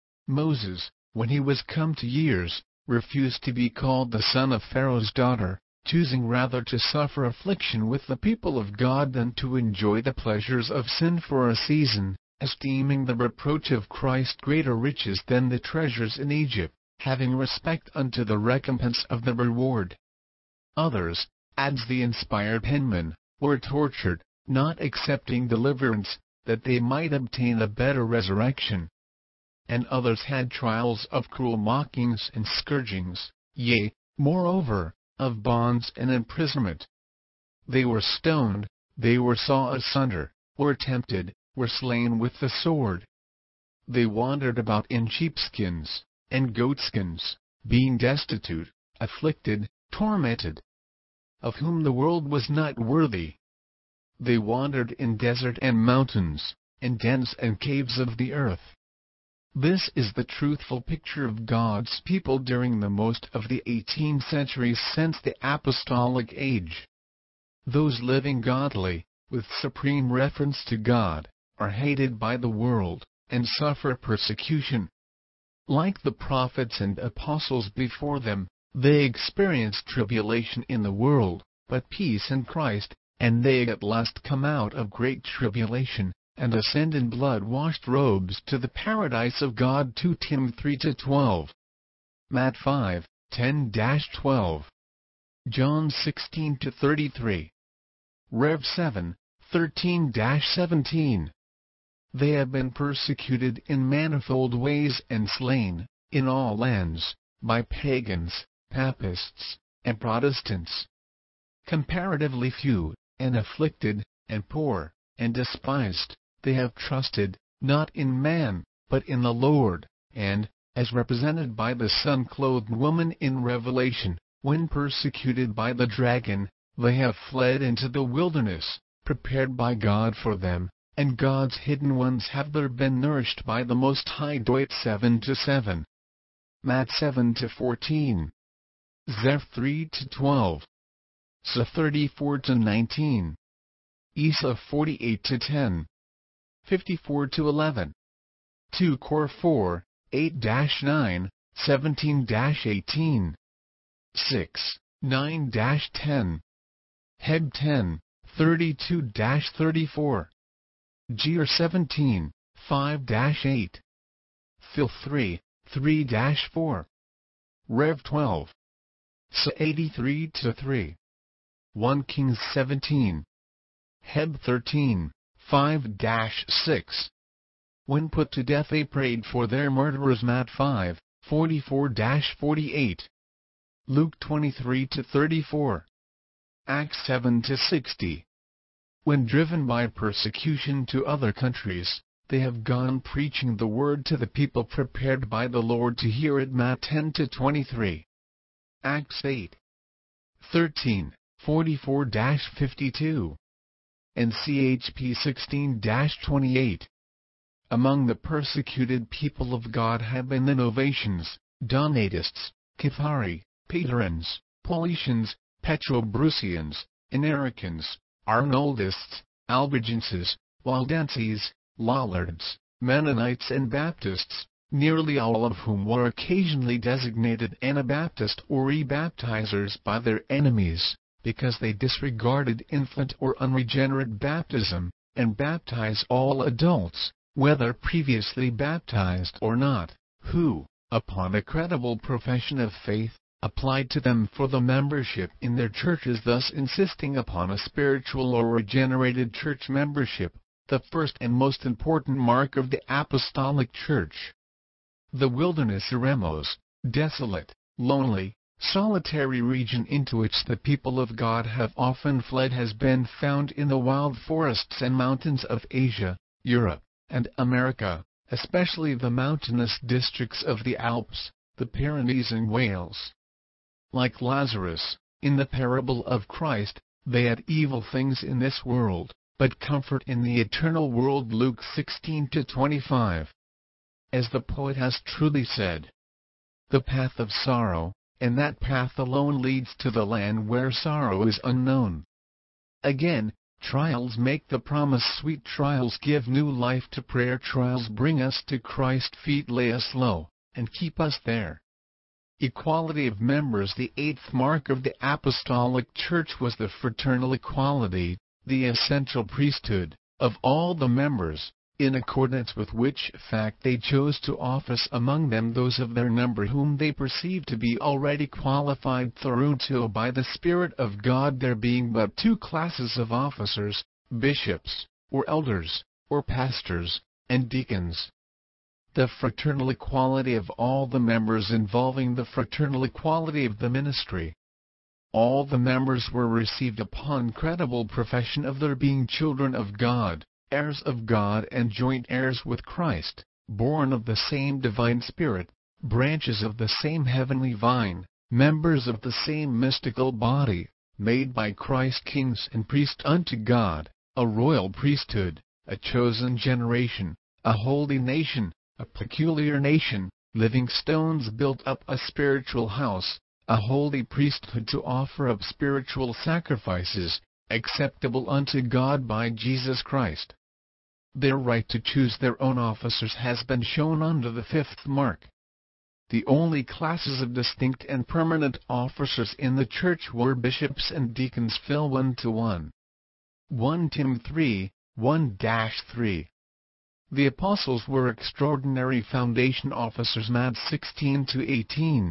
Moses, when he was come to years, refused to be called the son of Pharaoh's daughter, choosing rather to suffer affliction with the people of God than to enjoy the pleasures of sin for a season, esteeming the reproach of Christ greater riches than the treasures in Egypt, having respect unto the recompense of the reward. Others, adds the inspired penman, were tortured, not accepting deliverance, that they might obtain a better resurrection. And others had trials of cruel mockings and scourgings, yea, moreover, of bonds and imprisonment. They were stoned, they were saw asunder, were tempted, were slain with the sword. They wandered about in sheepskins, and goatskins, being destitute, afflicted, tormented, of whom the world was not worthy. They wandered in desert and mountains, in dens and caves of the earth. This is the truthful picture of God's people during the most of the 18 centuries since the apostolic age. Those living godly, with supreme reference to God, are hated by the world, and suffer persecution. Like the prophets and apostles before them, they experienced tribulation in the world, but peace in Christ, and they at last come out of great tribulation, and ascend in blood-washed robes to the paradise of God. 2 Tim 3-12. Matt 5:10-12. John 16-33. Rev 7:13-17. They have been persecuted in manifold ways and slain, in all lands, by pagans, papists, and Protestants. Comparatively few, and afflicted, and poor, and despised, they have trusted, not in man, but in the Lord, and, as represented by the sun-clothed woman in Revelation, when persecuted by the dragon, they have fled into the wilderness, prepared by God for them, and God's hidden ones have there been nourished by the Most High. 7-7. Matt 7-14. Zeph 3-12. Sa 34-19. Isa 48-10. 54-11. 2 Cor 4, 8-9, 17-18. 6, 9-10. Heb 10, 32-34. Gr 17, 5-8. Phil 3, 3-4. Rev 12. Sa 83-3. 1 Kings 17. Heb 13, 5-6. When put to death they prayed for their murderers. Matt 5, 44-48. Luke 23-34. Acts 7-60. When driven by persecution to other countries, they have gone preaching the word to the people prepared by the Lord to hear it. Matt 10-23. Acts 8. 13, 44-52. And CHP 16-28. Among the persecuted people of God have been the Novatians, Donatists, Cathari, Paterans, Paulicians, Petrobrusians, Anaricans, Arnoldists, Albigenses, Waldenses, Lollards, Mennonites and Baptists, nearly all of whom were occasionally designated Anabaptist or rebaptizers by their enemies, because they disregarded infant or unregenerate baptism, and baptize all adults, whether previously baptized or not, who, upon a credible profession of faith, applied to them for the membership in their churches, thus insisting upon a spiritual or regenerated church membership, the first and most important mark of the apostolic church. The wilderness eremos, desolate, lonely, solitary region into which the people of God have often fled, has been found in the wild forests and mountains of Asia, Europe, and America, especially the mountainous districts of the Alps, the Pyrenees and Wales. Like Lazarus, in the parable of Christ, they had evil things in this world, but comfort in the eternal world. Luke 16-25. As the poet has truly said, the path of sorrow, and that path alone leads to the land where sorrow is unknown. Again, trials make the promise sweet. Trials give new life to prayer. Trials bring us to Christ's feet, lay us low, and keep us there. Equality of members. The eighth mark of the apostolic church was the fraternal equality, the essential priesthood, of all the members, in accordance with which fact they chose to office among them those of their number whom they perceived to be already qualified thereunto by the Spirit of God, there being but two classes of officers, bishops, or elders, or pastors, and deacons. The fraternal equality of all the members involving the fraternal equality of the ministry. All the members were received upon credible profession of their being children of God, heirs of God and joint heirs with Christ, born of the same divine Spirit, branches of the same heavenly vine, members of the same mystical body, made by Christ kings and priests unto God, a royal priesthood, a chosen generation, a holy nation, a peculiar nation, living stones built up a spiritual house, a holy priesthood to offer up spiritual sacrifices, acceptable unto God by Jesus Christ. Their right to choose their own officers has been shown under the fifth mark. The only classes of distinct and permanent officers in the church were bishops and deacons. Phil 1-1. 1 Tim 3, 1-3. The apostles were extraordinary foundation officers. Matt 16-18.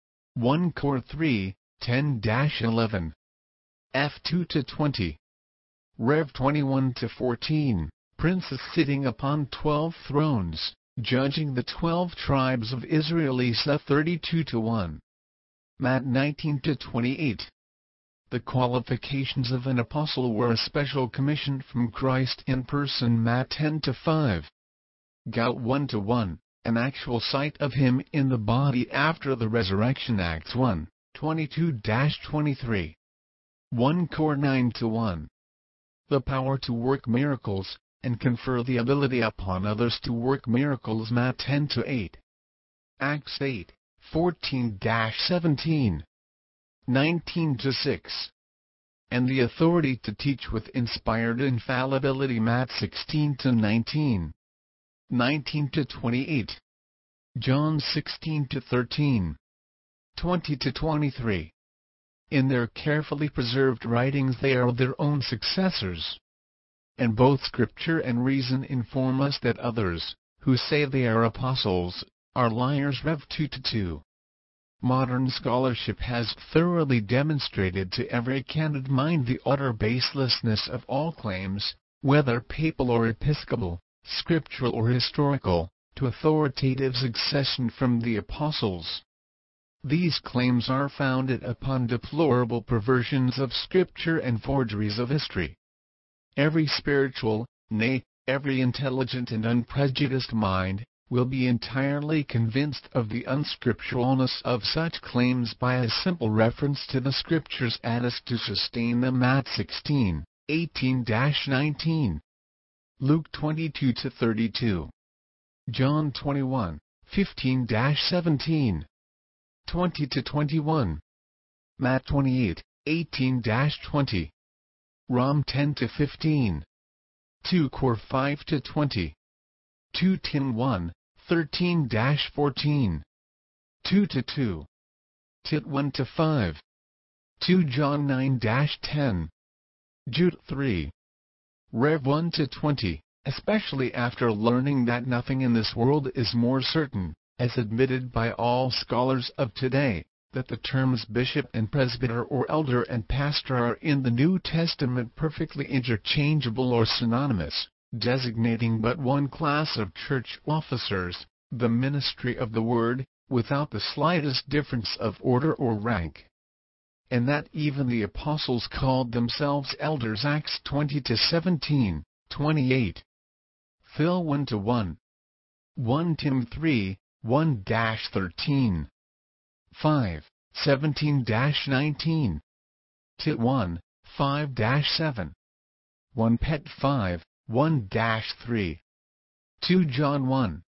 1 Cor 3, 10-11. F 2-20. Rev 21-14. Princes sitting upon 12 thrones, judging the 12 tribes of Israel. Isa 32-1. Matt 19-28. The qualifications of an apostle were a special commission from Christ in person. Matt 10-5. Gal 1-1, an actual sight of him in the body after the resurrection. Acts 1, 22-23. 1 Cor 9-1. The power to work miracles, and confer the ability upon others to work miracles. Matt 10-8. Acts 8, 14-17. 19-6. and the authority to teach with inspired infallibility. Matt 16-19, 19-28, John 16-13, 20-23. In their carefully preserved writings they are their own successors. And both Scripture and reason inform us that others, who say they are apostles, are liars. Rev. 2-2. Modern scholarship has thoroughly demonstrated to every candid mind the utter baselessness of all claims, whether papal or episcopal, scriptural or historical, to authoritative succession from the apostles. These claims are founded upon deplorable perversions of Scripture and forgeries of history. Every spiritual, nay, every intelligent and unprejudiced mind, will be entirely convinced of the unscripturalness of such claims by a simple reference to the Scriptures as to sustain them. Matt 16, 18-19, Luke 22-32, John 21, 15-17, 20-21, Matt 28, 18-20, Rom 10-15, 2 Cor 5-20, 2 Tim 1, 13-14, 2-2, Tit 1-5, 2 John 9-10, Jude 3, Rev 1-20, especially after learning that nothing in this world is more certain, as admitted by all scholars of today, that the terms bishop and presbyter or elder and pastor are in the New Testament perfectly interchangeable or synonymous, designating but one class of church officers, the ministry of the word, without the slightest difference of order or rank. And that even the apostles called themselves elders. Acts 20-17, 28. Phil 1-1. 1 Tim 3, 1-13. 5, 17-19. Tit 1, 5-7. 1 Pet 5, 1-3. 2 John 1.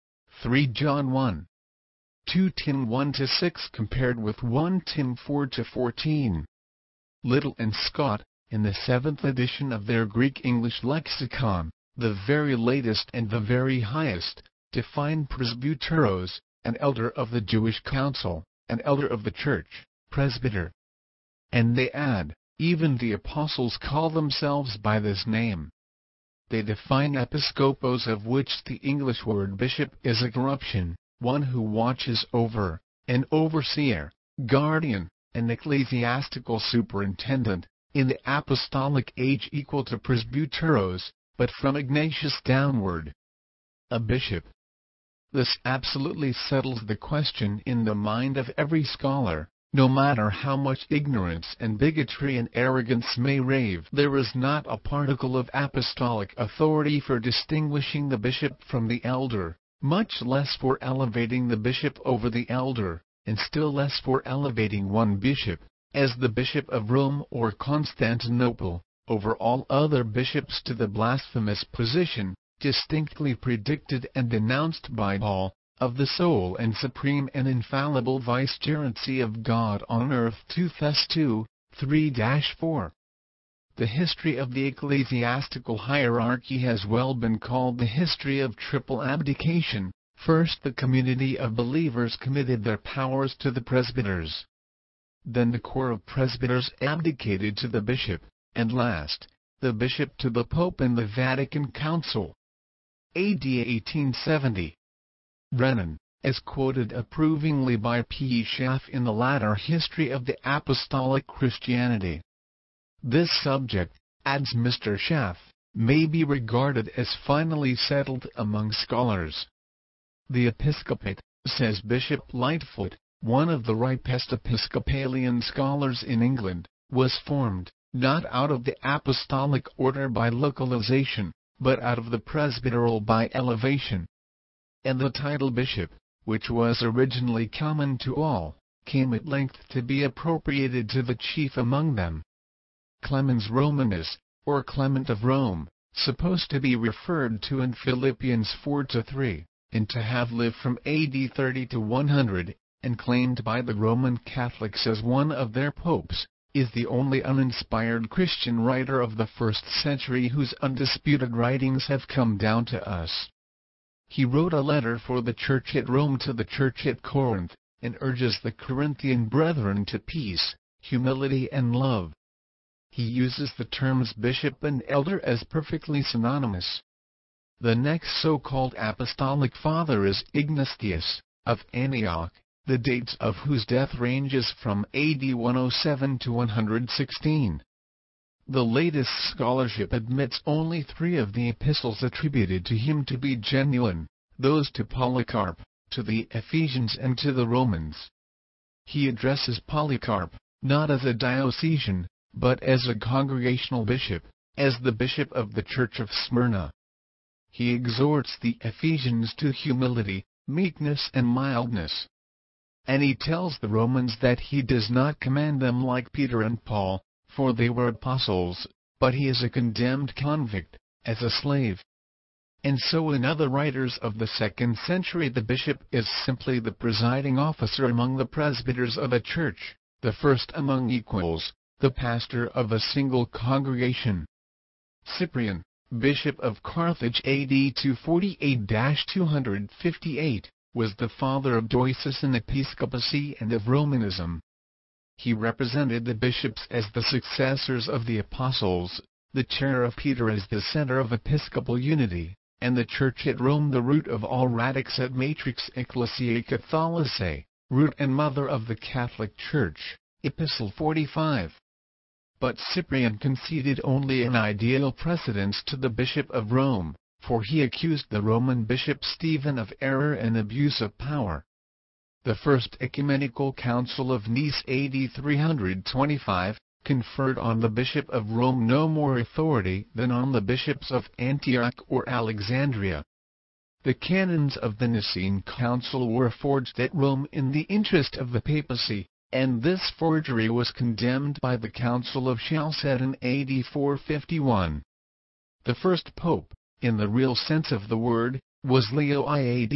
3 John 1. 2 Tim 1-6 compared with 1 Tim 4-14. Little and Scott, in the 7th edition of their Greek-English lexicon, the very latest and the very highest, define presbyteros, an elder of the Jewish council, an elder of the church, presbyter. And they add, even the apostles call themselves by this name. They define episkopos, of which the English word bishop is a corruption, one who watches over, an overseer, guardian, an ecclesiastical superintendent, in the apostolic age equal to presbyteros, but from Ignatius downward, a bishop. This absolutely settles the question in the mind of every scholar. No matter how much ignorance and bigotry and arrogance may rave, there is not a particle of apostolic authority for distinguishing the bishop from the elder, much less for elevating the bishop over the elder, and still less for elevating one bishop, as the Bishop of Rome or Constantinople, over all other bishops to the blasphemous position, distinctly predicted and denounced by Paul, of the sole and supreme and infallible vicegerency of God on earth. 2 Thess 2, 3-4. The history of the ecclesiastical hierarchy has well been called the history of triple abdication. First, the community of believers committed their powers to the presbyters. Then the corps of presbyters abdicated to the bishop, and last, the bishop to the Pope in the Vatican Council. AD 1870. Renan, as quoted approvingly by P. Schaff in the latter history of the apostolic Christianity. This subject, adds Mr. Schaff, may be regarded as finally settled among scholars. The episcopate, says Bishop Lightfoot, one of the ripest Episcopalian scholars in England, was formed, not out of the apostolic order by localization, but out of the presbyteral by elevation. And the title bishop, which was originally common to all, came at length to be appropriated to the chief among them. Clemens Romanus, or Clement of Rome, supposed to be referred to in Philippians 4-3, and to have lived from AD 30 to 100, and claimed by the Roman Catholics as one of their popes, is the only uninspired Christian writer of the 1st century whose undisputed writings have come down to us. He wrote a letter for the church at Rome to the church at Corinth, and urges the Corinthian brethren to peace, humility and love. He uses the terms bishop and elder as perfectly synonymous. The next so-called apostolic father is Ignatius, of Antioch, the dates of whose death ranges from AD 107 to 116. The latest scholarship admits only 3 of the epistles attributed to him to be genuine, those to Polycarp, to the Ephesians and to the Romans. He addresses Polycarp, not as a diocesan, but as a congregational bishop, as the bishop of the church of Smyrna. He exhorts the Ephesians to humility, meekness and mildness. And he tells the Romans that he does not command them like Peter and Paul, for they were apostles, but he is a condemned convict, as a slave. And so in other writers of the 2nd century the bishop is simply the presiding officer among the presbyters of a church, the first among equals, the pastor of a single congregation. Cyprian, bishop of Carthage AD 248-258, was the father of diocesan episcopacy and of Romanism. He represented the bishops as the successors of the apostles, the chair of Peter as the center of episcopal unity, and the church at Rome the root of all radix et matrix ecclesiae Catholicae, root and mother of the Catholic Church, Epistle 45. But Cyprian conceded only an ideal precedence to the Bishop of Rome, for he accused the Roman bishop Stephen of error and abuse of power. The First Ecumenical Council of Nice AD 325, conferred on the Bishop of Rome no more authority than on the bishops of Antioch or Alexandria. The canons of the Nicene Council were forged at Rome in the interest of the papacy, and this forgery was condemned by the Council of Chalcedon AD 451. The first pope, in the real sense of the word, was Leo I AD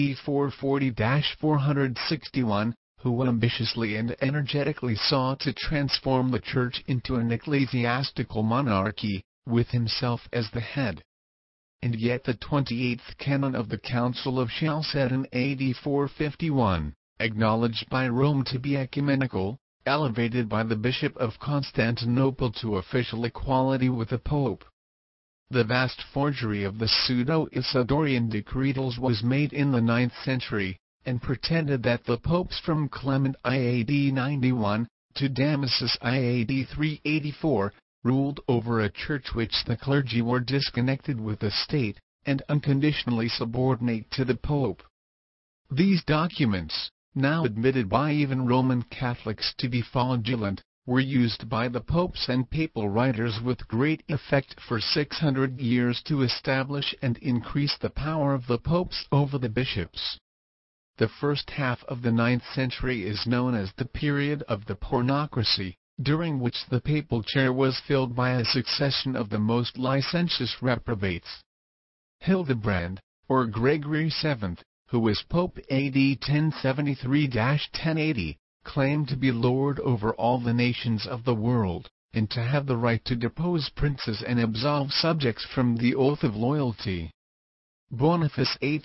440-461, who ambitiously and energetically sought to transform the Church into an ecclesiastical monarchy, with himself as the head. And yet the 28th canon of the Council of Chalcedon AD 451, acknowledged by Rome to be ecumenical, elevated by the Bishop of Constantinople to official equality with the Pope. The vast forgery of the pseudo-Isidorian decretals was made in the 9th century, and pretended that the popes from Clement I AD 91 to Damasus I AD 384 ruled over a church which the clergy were disconnected with the state, and unconditionally subordinate to the Pope. These documents, now admitted by even Roman Catholics to be fraudulent, were used by the popes and papal writers with great effect for 600 years to establish and increase the power of the popes over the bishops. The first half of the 9th century is known as the period of the pornocracy, during which the papal chair was filled by a succession of the most licentious reprobates. Hildebrand, or Gregory VII, who was Pope AD 1073-1080, claimed to be lord over all the nations of the world, and to have the right to depose princes and absolve subjects from the oath of loyalty. Boniface VIII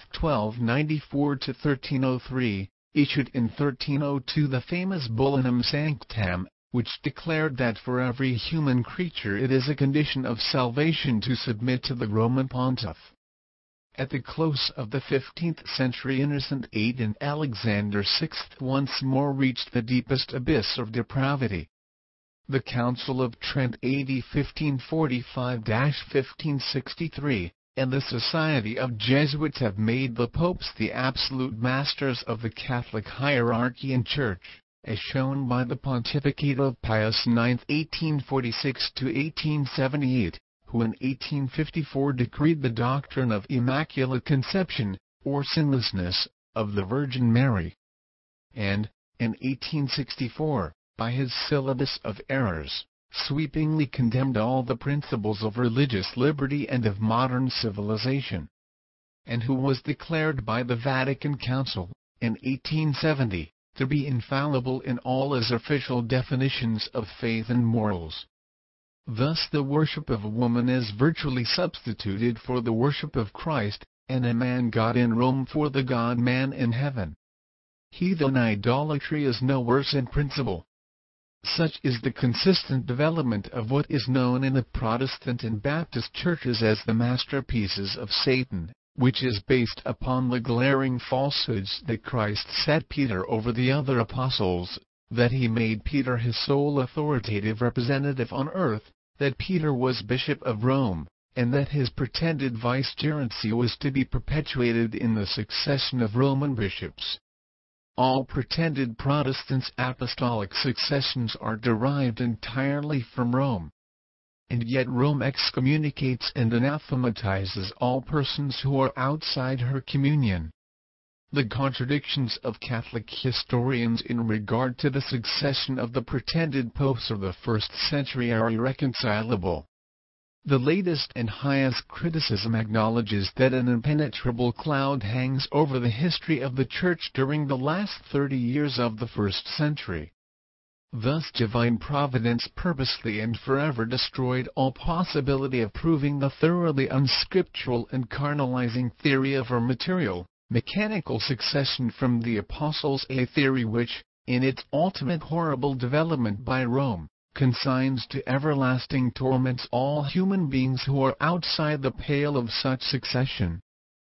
1294-1303, issued in 1302 the famous Bullinum Sanctam, which declared that for every human creature it is a condition of salvation to submit to the Roman Pontiff. At the close of the 15th century Innocent VIII and Alexander VI once more reached the deepest abyss of depravity. The Council of Trent AD 1545-1563, and the Society of Jesuits have made the popes the absolute masters of the Catholic hierarchy and Church, as shown by the pontificate of Pius IX 1846-1878. Who in 1854 decreed the doctrine of Immaculate Conception, or sinlessness, of the Virgin Mary. And, in 1864, by his Syllabus of Errors, sweepingly condemned all the principles of religious liberty and of modern civilization. And who was declared by the Vatican Council, in 1870, to be infallible in all his official definitions of faith and morals. Thus the worship of a woman is virtually substituted for the worship of Christ, and a man-god in Rome for the God-man in heaven. Heathen idolatry is no worse in principle. Such is the consistent development of what is known in the Protestant and Baptist churches as the masterpieces of Satan, which is based upon the glaring falsehoods that Christ set Peter over the other apostles, that he made Peter his sole authoritative representative on earth, that Peter was Bishop of Rome, and that his pretended vicegerency was to be perpetuated in the succession of Roman bishops. All pretended Protestants' apostolic successions are derived entirely from Rome. And yet Rome excommunicates and anathematizes all persons who are outside her communion. The contradictions of Catholic historians in regard to the succession of the pretended popes of the first century are irreconcilable. The latest and highest criticism acknowledges that an impenetrable cloud hangs over the history of the Church during the last 30 years of the first century. Thus divine providence purposely and forever destroyed all possibility of proving the thoroughly unscriptural and carnalizing theory of her material, mechanical succession from the apostles, a theory which, in its ultimate horrible development by Rome, consigns to everlasting torments all human beings who are outside the pale of such succession.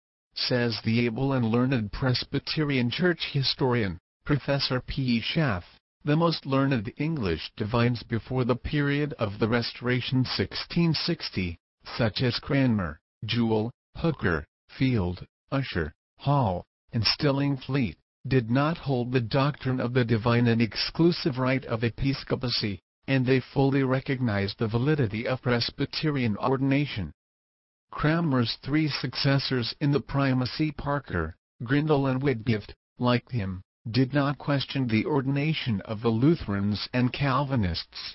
Says the able and learned Presbyterian Church historian, Professor P. Schaff, the most learned English divines before the period of the Restoration 1660, such as Cranmer, Jewell, Hooker, Field, Usher, Hall, and Stillingfleet, did not hold the doctrine of the divine and exclusive right of episcopacy, and they fully recognized the validity of Presbyterian ordination. Cranmer's three successors in the primacy, Parker, Grindal and Whitgift, like him, did not question the ordination of the Lutherans and Calvinists.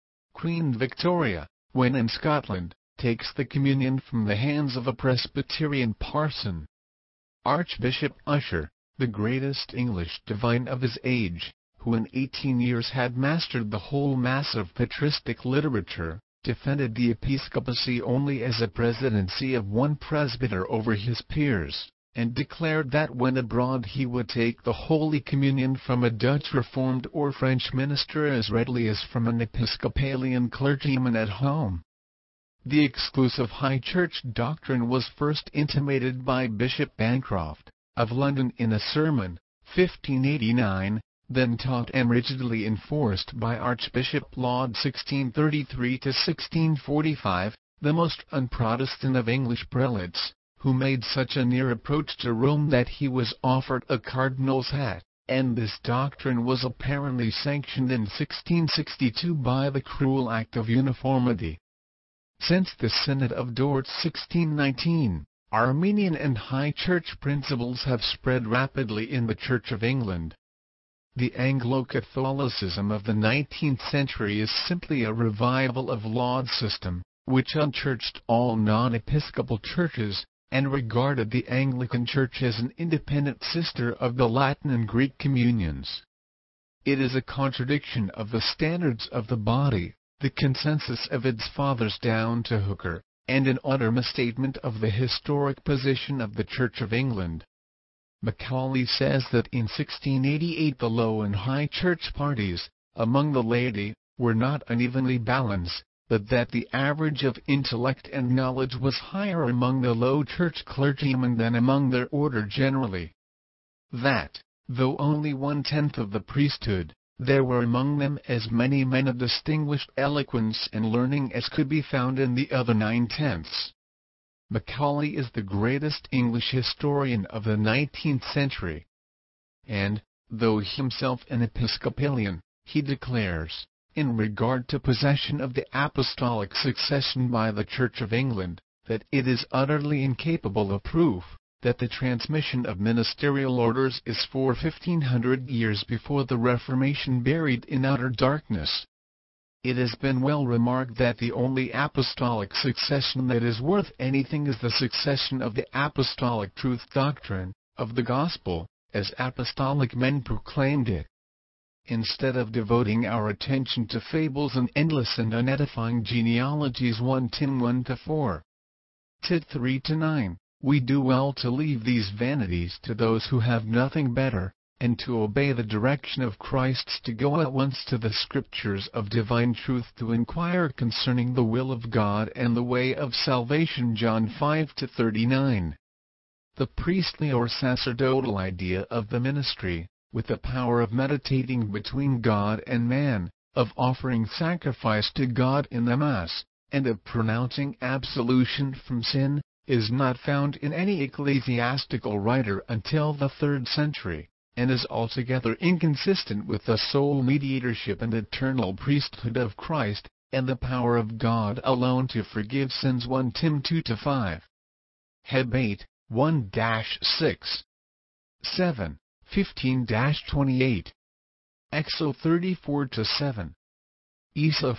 Queen Victoria, when in Scotland, takes the communion from the hands of a Presbyterian parson. Archbishop Usher, the greatest English divine of his age, who in 18 years had mastered the whole mass of patristic literature, defended the episcopacy only as a presidency of one presbyter over his peers, and declared that when abroad he would take the Holy Communion from a Dutch Reformed or French minister as readily as from an Episcopalian clergyman at home. The exclusive High Church doctrine was first intimated by Bishop Bancroft, of London, in a sermon, 1589, then taught and rigidly enforced by Archbishop Laud 1633–1645, the most un-Protestant of English prelates, who made such a near approach to Rome that he was offered a cardinal's hat, and this doctrine was apparently sanctioned in 1662 by the cruel Act of Uniformity. Since the Synod of Dort 1619, Armenian and High Church principles have spread rapidly in the Church of England. The Anglo-Catholicism of the 19th century is simply a revival of Laud's system, which unchurched all non-episcopal churches, and regarded the Anglican Church as an independent sister of the Latin and Greek communions. It is a contradiction of the standards of the body, the consensus of its fathers down to Hooker, and an utter misstatement of the historic position of the Church of England. Macaulay says that in 1688 the Low and High Church parties, among the laity, were not unevenly balanced, but that the average of intellect and knowledge was higher among the Low Church clergymen than among their order generally. That, though only 1/10 of the priesthood, there were among them as many men of distinguished eloquence and learning as could be found in the other 9/10. Macaulay is the greatest English historian of the 19th century. And, though himself an Episcopalian, he declares, in regard to possession of the apostolic succession by the Church of England, that it is utterly incapable of proof, that the transmission of ministerial orders is for 1500 years before the Reformation buried in utter darkness. It has been well remarked that the only apostolic succession that is worth anything is the succession of the apostolic truth doctrine, of the gospel, as apostolic men proclaimed it. Instead of devoting our attention to fables and endless and unedifying genealogies 1 Tim 1-4, Tit 3-9, we do well to leave these vanities to those who have nothing better, and to obey the direction of Christ to go at once to the Scriptures of divine truth to inquire concerning the will of God and the way of salvation John 5-39. The priestly or sacerdotal idea of the ministry, with the power of meditating between God and man, of offering sacrifice to God in the Mass, and of pronouncing absolution from sin, is not found in any ecclesiastical writer until the 3rd century, and is altogether inconsistent with the sole mediatorship and eternal priesthood of Christ, and the power of God alone to forgive sins 1 Tim 2-5. Heb 8, 1-6. 7, 15-28. Exo 34-7. Isa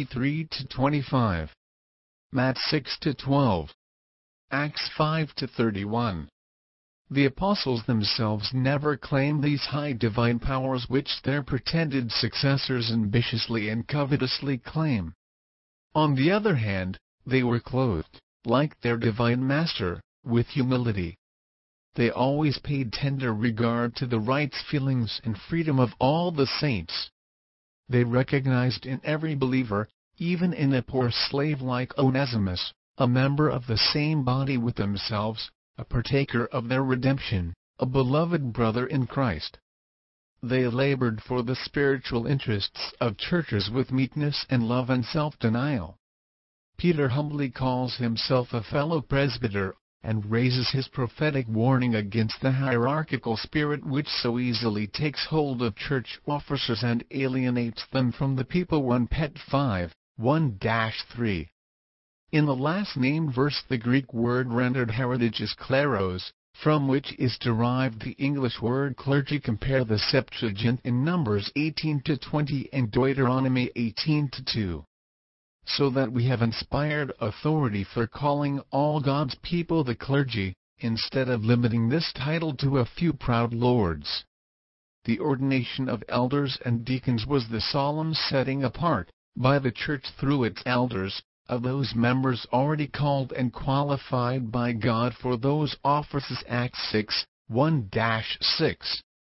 43-25. Matt 6-12. Acts 5-31. The apostles themselves never claimed these high divine powers which their pretended successors ambitiously and covetously claim. On the other hand, they were clothed, like their divine Master, with humility. They always paid tender regard to the rights, feelings, and freedom of all the saints. They recognized in every believer, even in a poor slave like Onesimus, a member of the same body with themselves, a partaker of their redemption, a beloved brother in Christ. They labored for the spiritual interests of churches with meekness and love and self-denial. Peter humbly calls himself a fellow presbyter, and raises his prophetic warning against the hierarchical spirit which so easily takes hold of church officers and alienates them from the people 1 Pet 5, 1-3. In the last named verse the Greek word rendered heritage is kleros, from which is derived the English word clergy. Compare the Septuagint in Numbers 18-20 and Deuteronomy 18-2. So that we have inspired authority for calling all God's people the clergy, instead of limiting this title to a few proud lords. The ordination of elders and deacons was the solemn setting apart, by the Church through its elders, of those members already called and qualified by God for those offices. Acts 6, 1-6.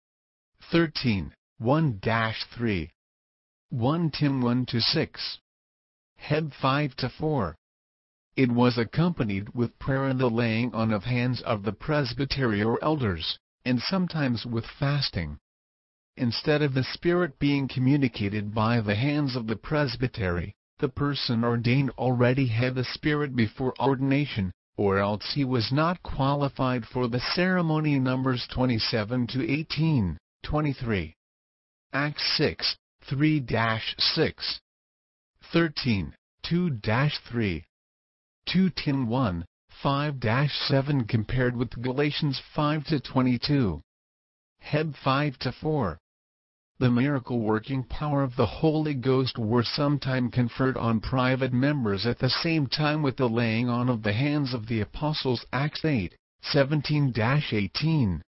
13, 1-3. 1 Tim 1-6. Heb 5-4. It was accompanied with prayer and the laying on of hands of the presbytery or elders, and sometimes with fasting. Instead of the Spirit being communicated by the hands of the presbytery, the person ordained already had the Spirit before ordination, or else he was not qualified for the ceremony. Numbers 27-18, 23. Acts 6, 3-6. 13, 2-3. 2 Tim 1, 5-7 compared with Galatians 5-22. Heb 5-4. The miracle-working power of the Holy Ghost were sometime conferred on private members at the same time with the laying on of the hands of the apostles. Acts 8, 17-18.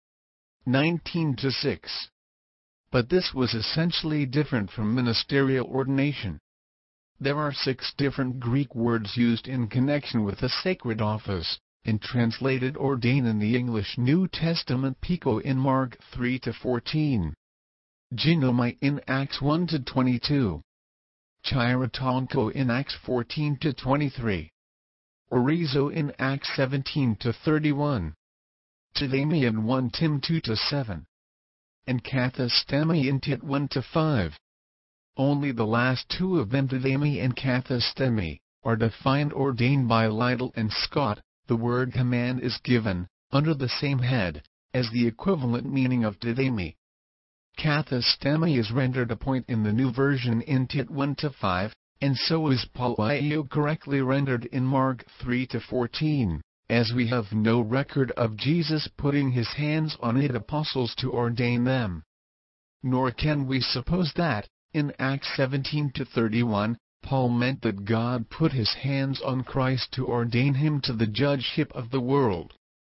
19-6. But this was essentially different from ministerial ordination. There are 6 different Greek words used in connection with the sacred office, and translated ordain in the English New Testament, pico in Mark 3-14. Ginomai in Acts 1-22. Chirotonko in Acts 14-23. Orizo in Acts 17-31. Tidami in 1 Tim 2-7. And kathistemi in Tit 1-5. Only the last 2 of them, Tidami and kathistemi, are defined ordained by Liddell and Scott. The word command is given, under the same head, as the equivalent meaning of Tidami. Kathistemi is rendered a point in the New Version in Tit 1-5, and so is Pauaio correctly rendered in Mark 3-14, as we have no record of Jesus putting his hands on his apostles to ordain them. Nor can we suppose that, in Acts 17-31, Paul meant that God put his hands on Christ to ordain him to the judgeship of the world.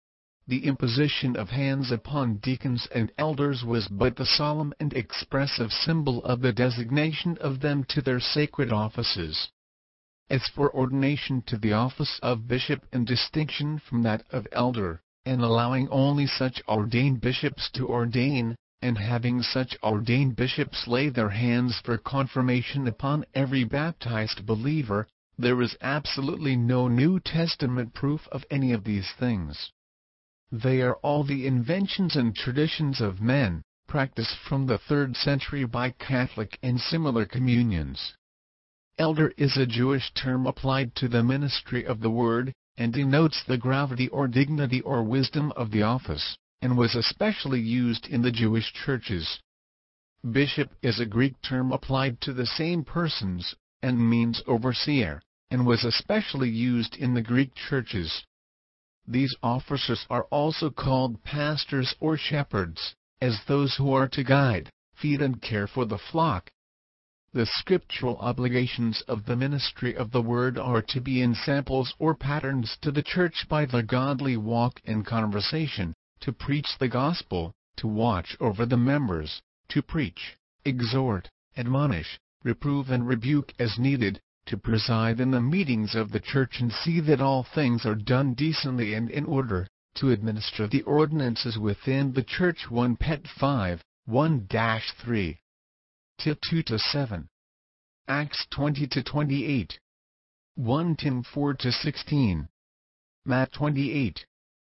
The imposition of hands upon deacons and elders was but the solemn and expressive symbol of the designation of them to their sacred offices. As for ordination to the office of bishop in distinction from that of elder, and allowing only such ordained bishops to ordain, and having such ordained bishops lay their hands for confirmation upon every baptized believer, there is absolutely no New Testament proof of any of these things. They are all the inventions and traditions of men, practiced from the 3rd century by Catholic and similar communions. Elder is a Jewish term applied to the ministry of the Word, and denotes the gravity or dignity or wisdom of the office, and was especially used in the Jewish churches. Bishop is a Greek term applied to the same persons, and means overseer, and was especially used in the Greek churches. These officers are also called pastors or shepherds, as those who are to guide, feed and care for the flock. The scriptural obligations of the ministry of the Word are to be ensamples or patterns to the church by the godly walk and conversation, to preach the gospel, to watch over the members, to preach, exhort, admonish, reprove and rebuke as needed, to preside in the meetings of the church and see that all things are done decently and in order, to administer the ordinances within the church. 1 Pet 5, 1-3. Tit 2-7. Acts 20-28. 1 Tim 4-16. Matt 28.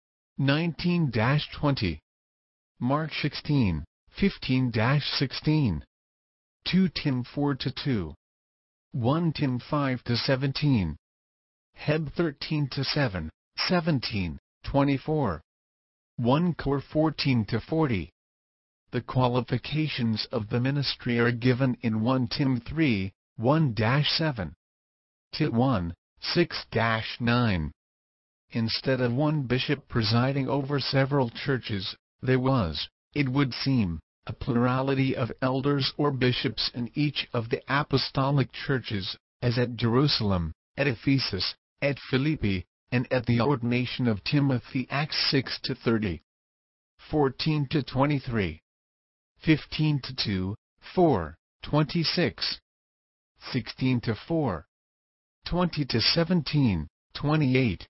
19-20. Mark 16, 15-16. 2 Tim 4-2. 1 Tim 5-17. Heb 13-7, 17, 24. 1 Cor 14-40. The qualifications of the ministry are given in 1 Tim 3, 1-7. Tit 1, 6-9. Instead of one bishop presiding over several churches, there was, it would seem, a plurality of elders or bishops in each of the apostolic churches, as at Jerusalem, at Ephesus, at Philippi, and at the ordination of Timothy. Acts 6-30. 14-23. 15-2, 4, 26. 16-4. 20-17, 28.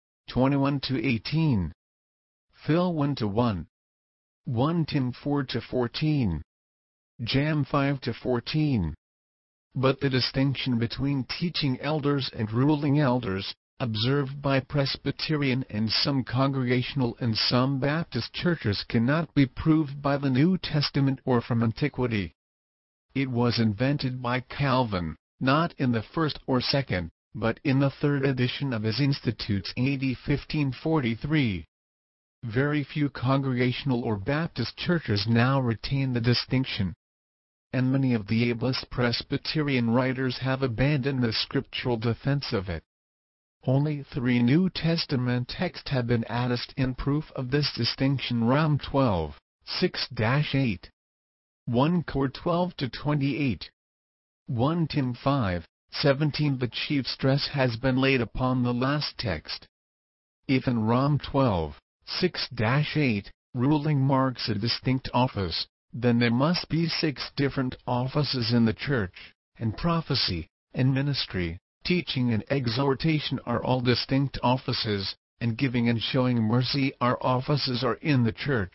21-18. Phil 1-1. 1 Tim 4-14. Jam 5-14. But the distinction between teaching elders and ruling elders, observed by Presbyterian and some Congregational and some Baptist churches, cannot be proved by the New Testament or from antiquity. It was invented by Calvin, not in the first or second, but in the 3rd edition of his Institutes AD 1543. Very few Congregational or Baptist churches now retain the distinction, and many of the ablest Presbyterian writers have abandoned the scriptural defense of it. Only 3 New Testament texts have been added in proof of this distinction. Rom 12, 6-8. 1 Cor 12-28. 1 Tim 5, 17. The chief stress has been laid upon the last text. If in Rom 12, 6-8, ruling marks a distinct office, then there must be 6 different offices in the church, and prophecy, and ministry, teaching and exhortation are all distinct offices, and giving and showing mercy are offices are in the church.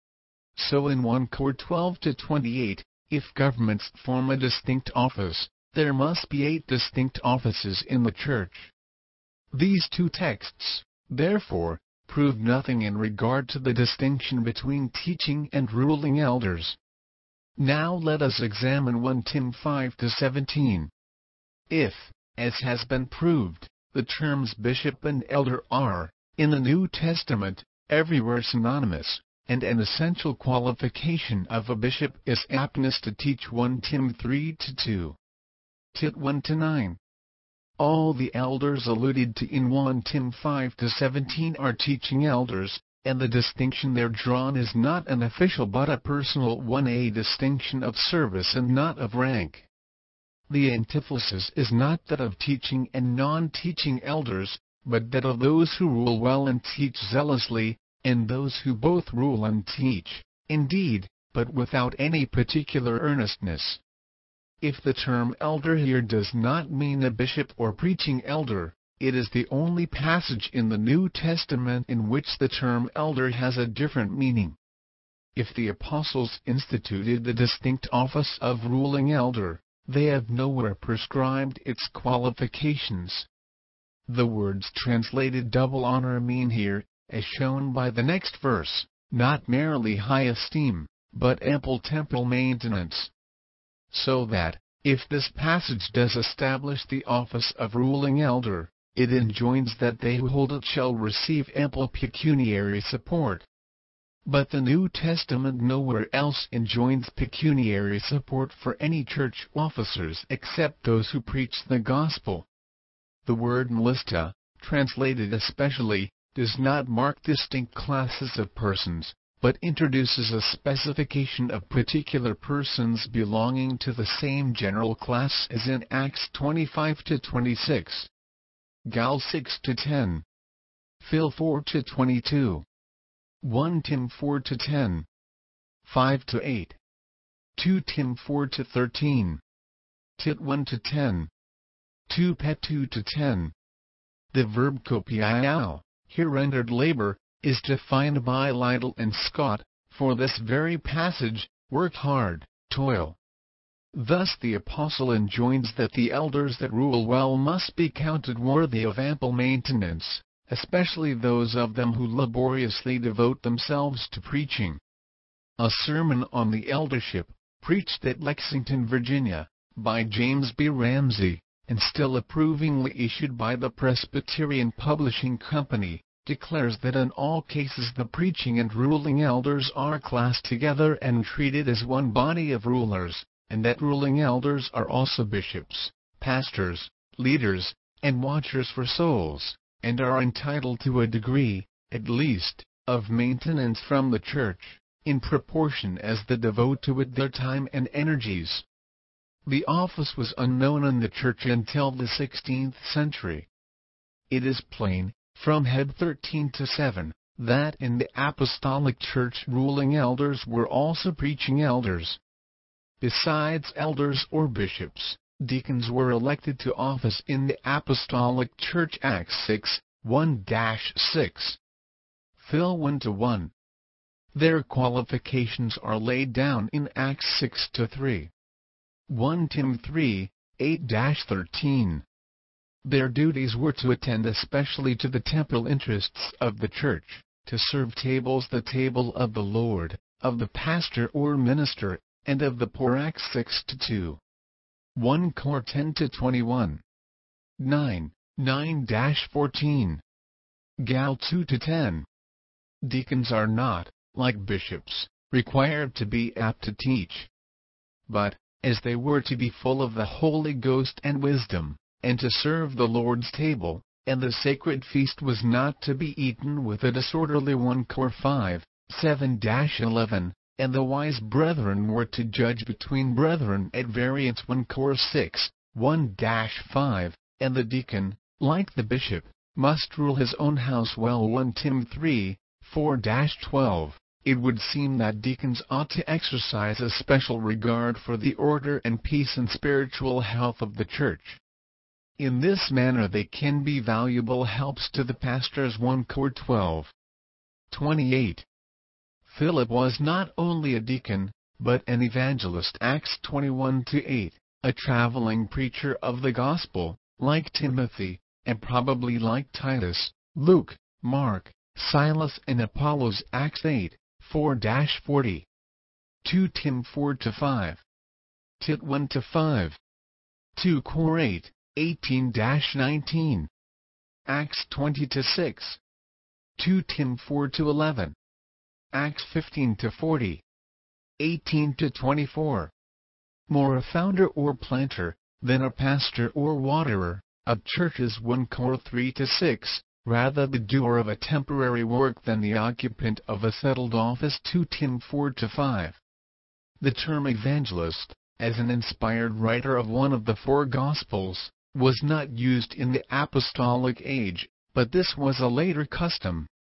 So in 1 Cor 12-28, if governments form a distinct office, there must be 8 distinct offices in the church. These 2 texts, therefore, prove nothing in regard to the distinction between teaching and ruling elders. Now let us examine 1 Tim 5-17. If, as has been proved, the terms bishop and elder are, in the New Testament, everywhere synonymous, and an essential qualification of a bishop is aptness to teach. 1 Tim 3-2. Tit 1-9. All the elders alluded to in 1 Tim 5-17 are teaching elders, and the distinction there drawn is not an official but a personal one, a distinction of service and not of rank. The antithesis is not that of teaching and non-teaching elders, but that of those who rule well and teach zealously, and those who both rule and teach, indeed, but without any particular earnestness. If the term elder here does not mean a bishop or preaching elder, it is the only passage in the New Testament in which the term elder has a different meaning. If the apostles instituted the distinct office of ruling elder, they have nowhere prescribed its qualifications. The words translated double honor mean here, as shown by the next verse, not merely high esteem, but ample temporal maintenance. So that, if this passage does establish the office of ruling elder, it enjoins that they who hold it shall receive ample pecuniary support. But the New Testament nowhere else enjoins pecuniary support for any church officers except those who preach the gospel. The word "lista," translated especially, does not mark distinct classes of persons, but introduces a specification of particular persons belonging to the same general class as in Acts 25-26, Gal 6-10, Phil 4-22, 1 Tim 4-10, 5-8, 2 Tim 4-13, Tit 1-10, 2 Pet 2-10. The verb kopiao, here rendered labor, is defined by Liddell and Scott, for this very passage, work hard, toil. Thus the apostle enjoins that the elders that rule well must be counted worthy of ample maintenance, especially those of them who laboriously devote themselves to preaching. A sermon on the eldership, preached at Lexington, Virginia, by James B. Ramsey, and still approvingly issued by the Presbyterian Publishing Company, declares that in all cases the preaching and ruling elders are classed together and treated as one body of rulers, and that ruling elders are also bishops, pastors, leaders, and watchers for souls, and are entitled to a degree, at least, of maintenance from the church, in proportion as they devote to it their time and energies. The office was unknown in the church until the 16th century. It is plain, from Heb 13-7, that in the apostolic church ruling elders were also preaching elders. Besides elders or bishops, deacons were elected to office in the apostolic church. Acts 6, 1-6. Phil 1-1. Their qualifications are laid down in Acts 6-3. 1 Tim 3, 8-13. Their duties were to attend especially to the temporal interests of the church, to serve tables, the table of the Lord, of the pastor or minister, and of the poor. Acts 6-2. 1 Cor 10-21. 9-14. Gal 2-10. Deacons are not, like bishops, required to be apt to teach. But, as they were to be full of the Holy Ghost and wisdom, and to serve the Lord's table, and the sacred feast was not to be eaten with a disorderly. 1 Cor 5, 7-11, and the wise brethren were to judge between brethren at variance. 1 Cor 6, 1-5, and the deacon, like the bishop, must rule his own house well. 1 Tim 3, 4-12. It would seem that deacons ought to exercise a special regard for the order and peace and spiritual health of the church. In this manner they can be valuable helps to the pastors. 1 Cor 12, 28. Philip was not only a deacon, but an evangelist. Acts 21-8, a traveling preacher of the gospel, like Timothy, and probably like Titus, Luke, Mark, Silas and Apollos. Acts 8, 4-40. 2 Tim 4-5. Tit 1-5. 2 Cor 8, 18-19. Acts 20-6. 2 Tim 4-11. Acts 15-40. 18-24. More a founder or planter, than a pastor or waterer, of churches. 1 Cor 3-6. Rather the doer of a temporary work than the occupant of a settled office. 2 Tim 4-5. The term evangelist, as an inspired writer of one of the four Gospels, was not used in the apostolic age, but this was a later custom.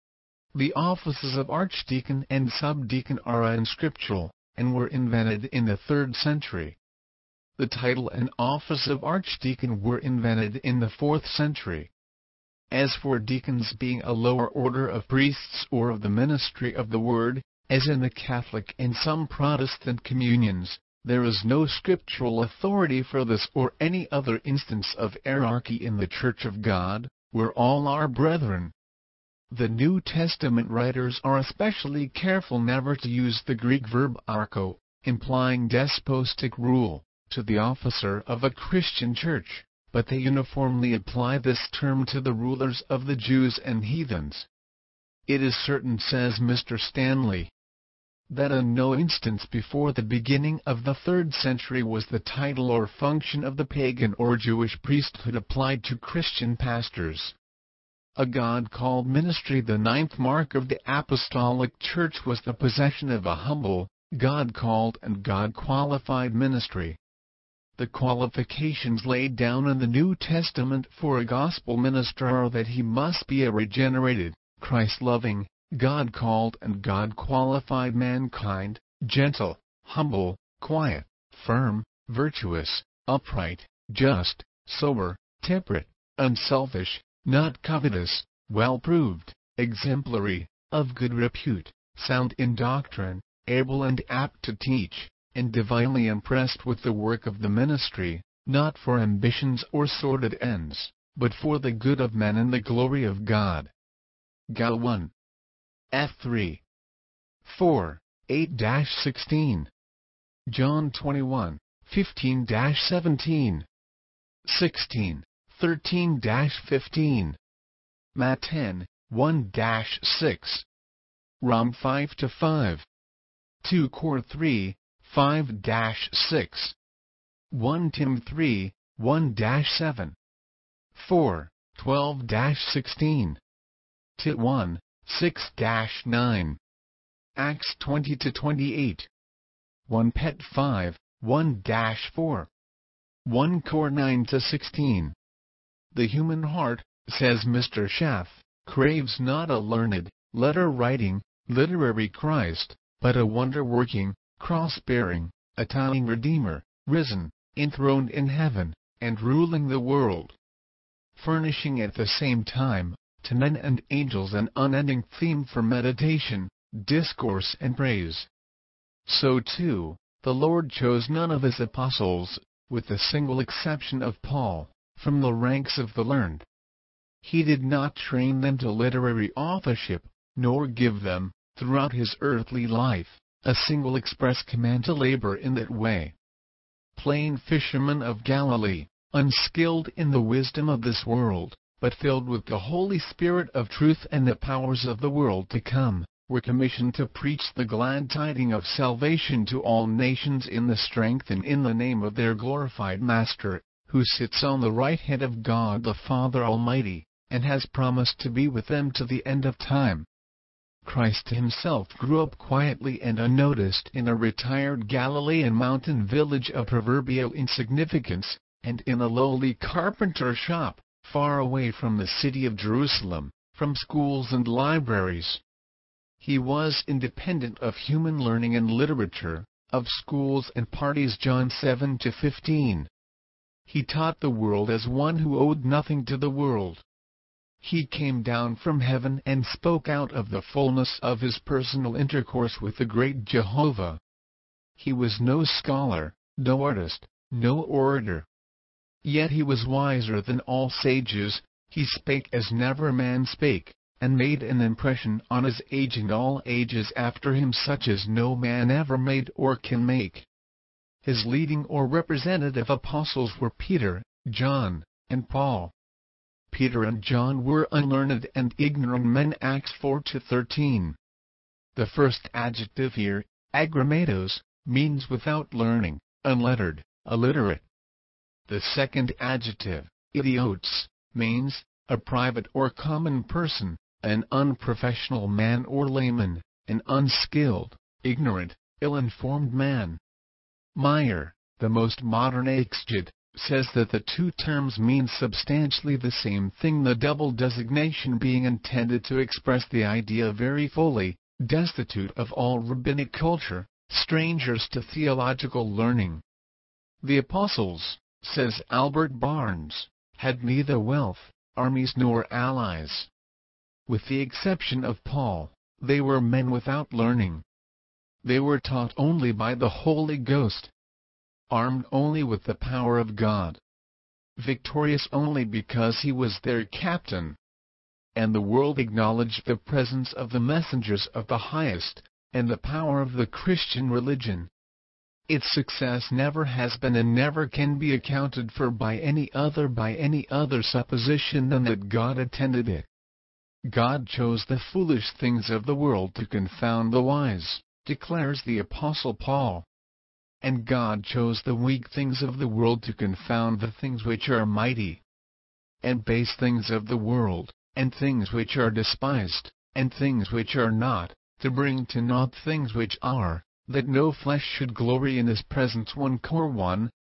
The offices of archdeacon and subdeacon are unscriptural, and were invented in the 3rd century. The title and office of archdeacon were invented in the 4th century. As for deacons being a lower order of priests or of the ministry of the word, as in the Catholic and some Protestant communions, there is no scriptural authority for this or any other instance of hierarchy in the Church of God, where all are brethren. The New Testament writers are especially careful never to use the Greek verb archo, implying despotic rule, to the officer of a Christian church, but they uniformly apply this term to the rulers of the Jews and heathens. It is certain, says Mr. Stanley, that in no instance before the beginning of the 3rd century was the title or function of the pagan or Jewish priesthood applied to Christian pastors. A God-called ministry. The 9th mark of the Apostolic Church was the possession of a humble, God-called and God-qualified ministry. The qualifications laid down in the New Testament for a gospel minister are that he must be a regenerated, Christ-loving, God-called and God-qualified mankind, gentle, humble, quiet, firm, virtuous, upright, just, sober, temperate, unselfish, not covetous, well-proved, exemplary, of good repute, sound in doctrine, able and apt to teach, and divinely impressed with the work of the ministry, not for ambitions or sordid ends, but for the good of men and the glory of God. Gal 1. F 3. 4, 8-16. John 21, 15-17. 16, 13-15. Matt 10, 1-6. Rom 5-5. 2 Cor 3, 5-6. 1 Tim 3, 1-7. 4, 12-16. Tit 1, 6-9. Acts 20-28. 1 Pet 5, 1-4. 1 Cor 9-16. The human heart, says Mr. Schaff, craves not a learned, letter-writing, literary Christ, but a wonder-working, cross-bearing, atoning Redeemer, risen, enthroned in heaven, and ruling the world, furnishing at the same time, to men and angels an unending theme for meditation, discourse and praise. So too, the Lord chose none of his apostles, with the single exception of Paul, from the ranks of the learned. He did not train them to literary authorship, nor give them, throughout his earthly life, a single express command to labor in that way. Plain fishermen of Galilee, unskilled in the wisdom of this world, but filled with the Holy Spirit of truth and the powers of the world to come, were commissioned to preach the glad tidings of salvation to all nations in the strength and in the name of their glorified Master, who sits on the right hand of God the Father Almighty, and has promised to be with them to the end of time. Christ himself grew up quietly and unnoticed in a retired Galilean mountain village of proverbial insignificance, and in a lowly carpenter shop, far away from the city of Jerusalem, from schools and libraries. He was independent of human learning and literature, of schools and parties. John 7-15. He taught the world as one who owed nothing to the world. He came down from heaven and spoke out of the fullness of his personal intercourse with the great Jehovah. He was no scholar, no artist, no orator. Yet he was wiser than all sages. He spake as never man spake, and made an impression on his age and all ages after him such as no man ever made or can make. His leading or representative apostles were Peter, John, and Paul. Peter and John were unlearned and ignorant men. Acts 4-13. The first adjective here, agrammatos, means without learning, unlettered, illiterate. The second adjective, idiotes, means a private or common person, an unprofessional man or layman, an unskilled, ignorant, ill-informed man. Meyer, the most modern exegete, says that the two terms mean substantially the same thing, the double designation being intended to express the idea very fully: destitute of all rabbinic culture, strangers to theological learning. The apostles, says Albert Barnes, had neither wealth, armies nor allies. With the exception of Paul, they were men without learning. They were taught only by the Holy Ghost, armed only with the power of God, victorious only because He was their captain. And the world acknowledged the presence of the messengers of the highest, and the power of the Christian religion. Its success never has been and never can be accounted for by any other supposition than that God attended it. God chose the foolish things of the world to confound the wise, declares the Apostle Paul. And God chose the weak things of the world to confound the things which are mighty, and base things of the world, and things which are despised, and things which are not, to bring to naught things which are, that no flesh should glory in His presence. 1 Cor 1,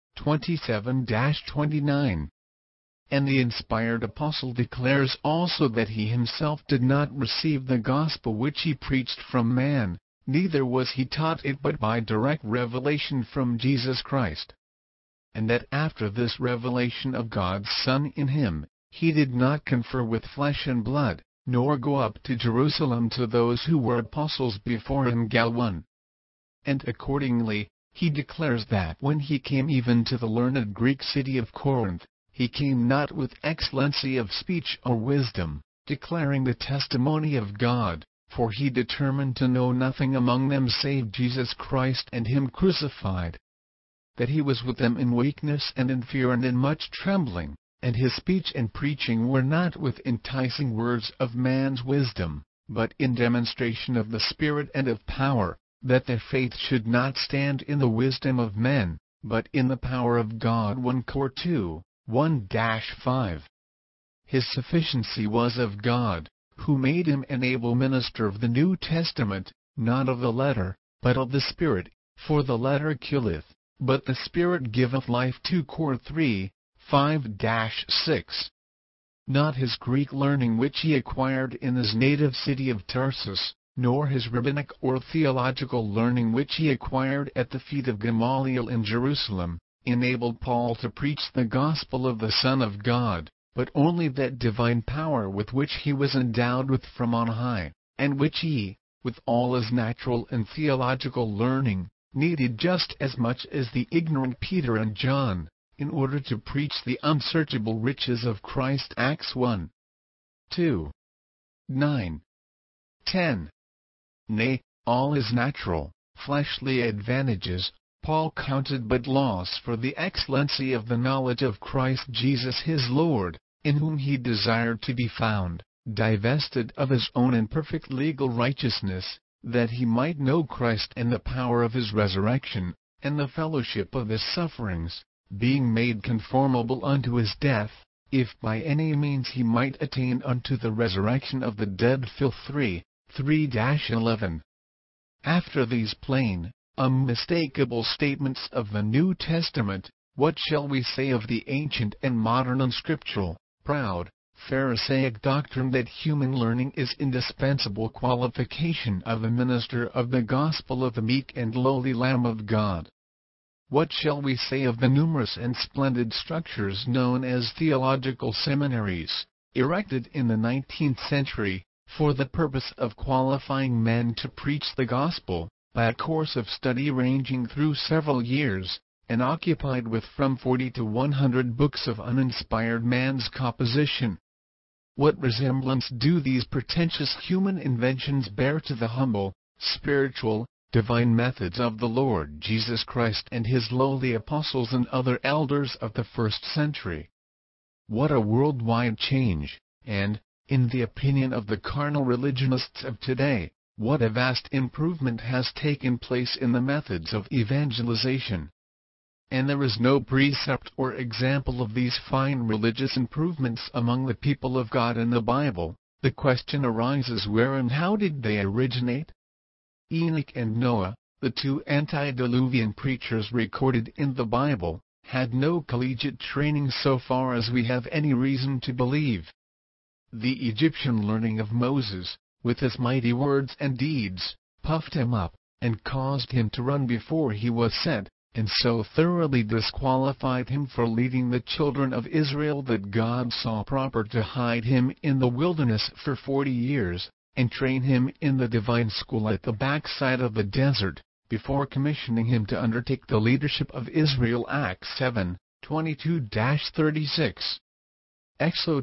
27-29. And the inspired apostle declares also that he himself did not receive the gospel which he preached from man, neither was he taught it but by direct revelation from Jesus Christ. And that after this revelation of God's Son in him, he did not confer with flesh and blood, nor go up to Jerusalem to those who were apostles before him. Gal 1. And accordingly, he declares that when he came even to the learned Greek city of Corinth, he came not with excellency of speech or wisdom, declaring the testimony of God, for he determined to know nothing among them save Jesus Christ and Him crucified. That he was with them in weakness and in fear and in much trembling, and his speech and preaching were not with enticing words of man's wisdom, but in demonstration of the Spirit and of power, that their faith should not stand in the wisdom of men, but in the power of God. 1 Cor 2, 1-5. His sufficiency was of God, who made him an able minister of the New Testament, not of the letter, but of the Spirit, for the letter killeth, but the Spirit giveth life. 2 Cor 3, 5-6. Not his Greek learning which he acquired in his native city of Tarsus, nor his rabbinic or theological learning which he acquired at the feet of Gamaliel in Jerusalem, enabled Paul to preach the gospel of the Son of God, but only that divine power with which he was endowed with from on high, and which he, with all his natural and theological learning, needed just as much as the ignorant Peter and John, in order to preach the unsearchable riches of Christ. Acts 1, 2, 9, 10. Nay, all his natural, fleshly advantages, Paul counted but loss for the excellency of the knowledge of Christ Jesus his Lord, in whom he desired to be found, divested of his own imperfect legal righteousness, that he might know Christ and the power of his resurrection, and the fellowship of his sufferings, being made conformable unto his death, if by any means he might attain unto the resurrection of the dead. Phil 3:11. After these plain, unmistakable statements of the New Testament, what shall we say of the ancient and modern unscriptural, proud, Pharisaic doctrine that human learning is indispensable qualification of the minister of the gospel of the meek and lowly Lamb of God? What shall we say of the numerous and splendid structures known as theological seminaries, erected in the 19th century, for the purpose of qualifying men to preach the gospel, by a course of study ranging through several years, and occupied with from 40 to 100 books of uninspired man's composition? What resemblance do these pretentious human inventions bear to the humble, spiritual, divine methods of the Lord Jesus Christ and His lowly apostles and other elders of the first century? What a worldwide change, and, in the opinion of the carnal religionists of today, what a vast improvement has taken place in the methods of evangelization! And there is no precept or example of these fine religious improvements among the people of God in the Bible. The question arises, where and how did they originate? Enoch and Noah, the two antediluvian preachers recorded in the Bible, had no collegiate training so far as we have any reason to believe. The Egyptian learning of Moses, with his mighty words and deeds, puffed him up, and caused him to run before he was sent, and so thoroughly disqualified him for leading the children of Israel that God saw proper to hide him in the wilderness for 40 years, and train him in the divine school at the backside of the desert, before commissioning him to undertake the leadership of Israel. Acts 7:22-36. Exo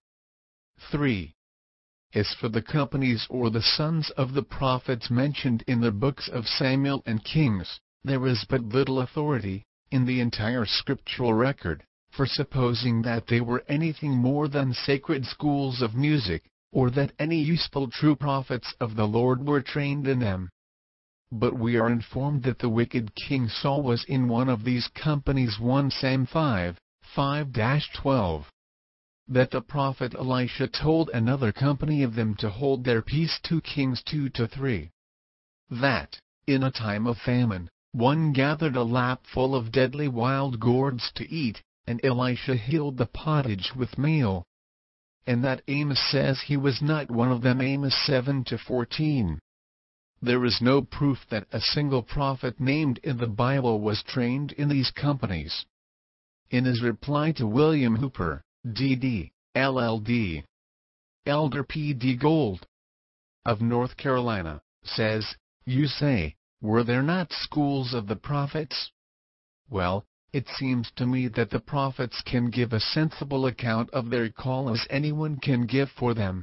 2:3. As for the companies or the sons of the prophets mentioned in the books of Samuel and Kings, there is but little authority, in the entire scriptural record, for supposing that they were anything more than sacred schools of music, or that any useful true prophets of the Lord were trained in them. But we are informed that the wicked King Saul was in one of these companies. 1 Sam 5:5-12. That the prophet Elisha told another company of them to hold their peace. 2 Kings 2-3. That, in a time of famine, one gathered a lapful of deadly wild gourds to eat, and Elisha healed the pottage with meal. And that Amos says he was not one of them. Amos 7-14. There is no proof that a single prophet named in the Bible was trained in these companies. In his reply to William Hooper, D.D., LL.D., Elder P.D. Gold, of North Carolina, says, "You say, were there not schools of the prophets? Well, it seems to me that the prophets can give a sensible account of their call as anyone can give for them.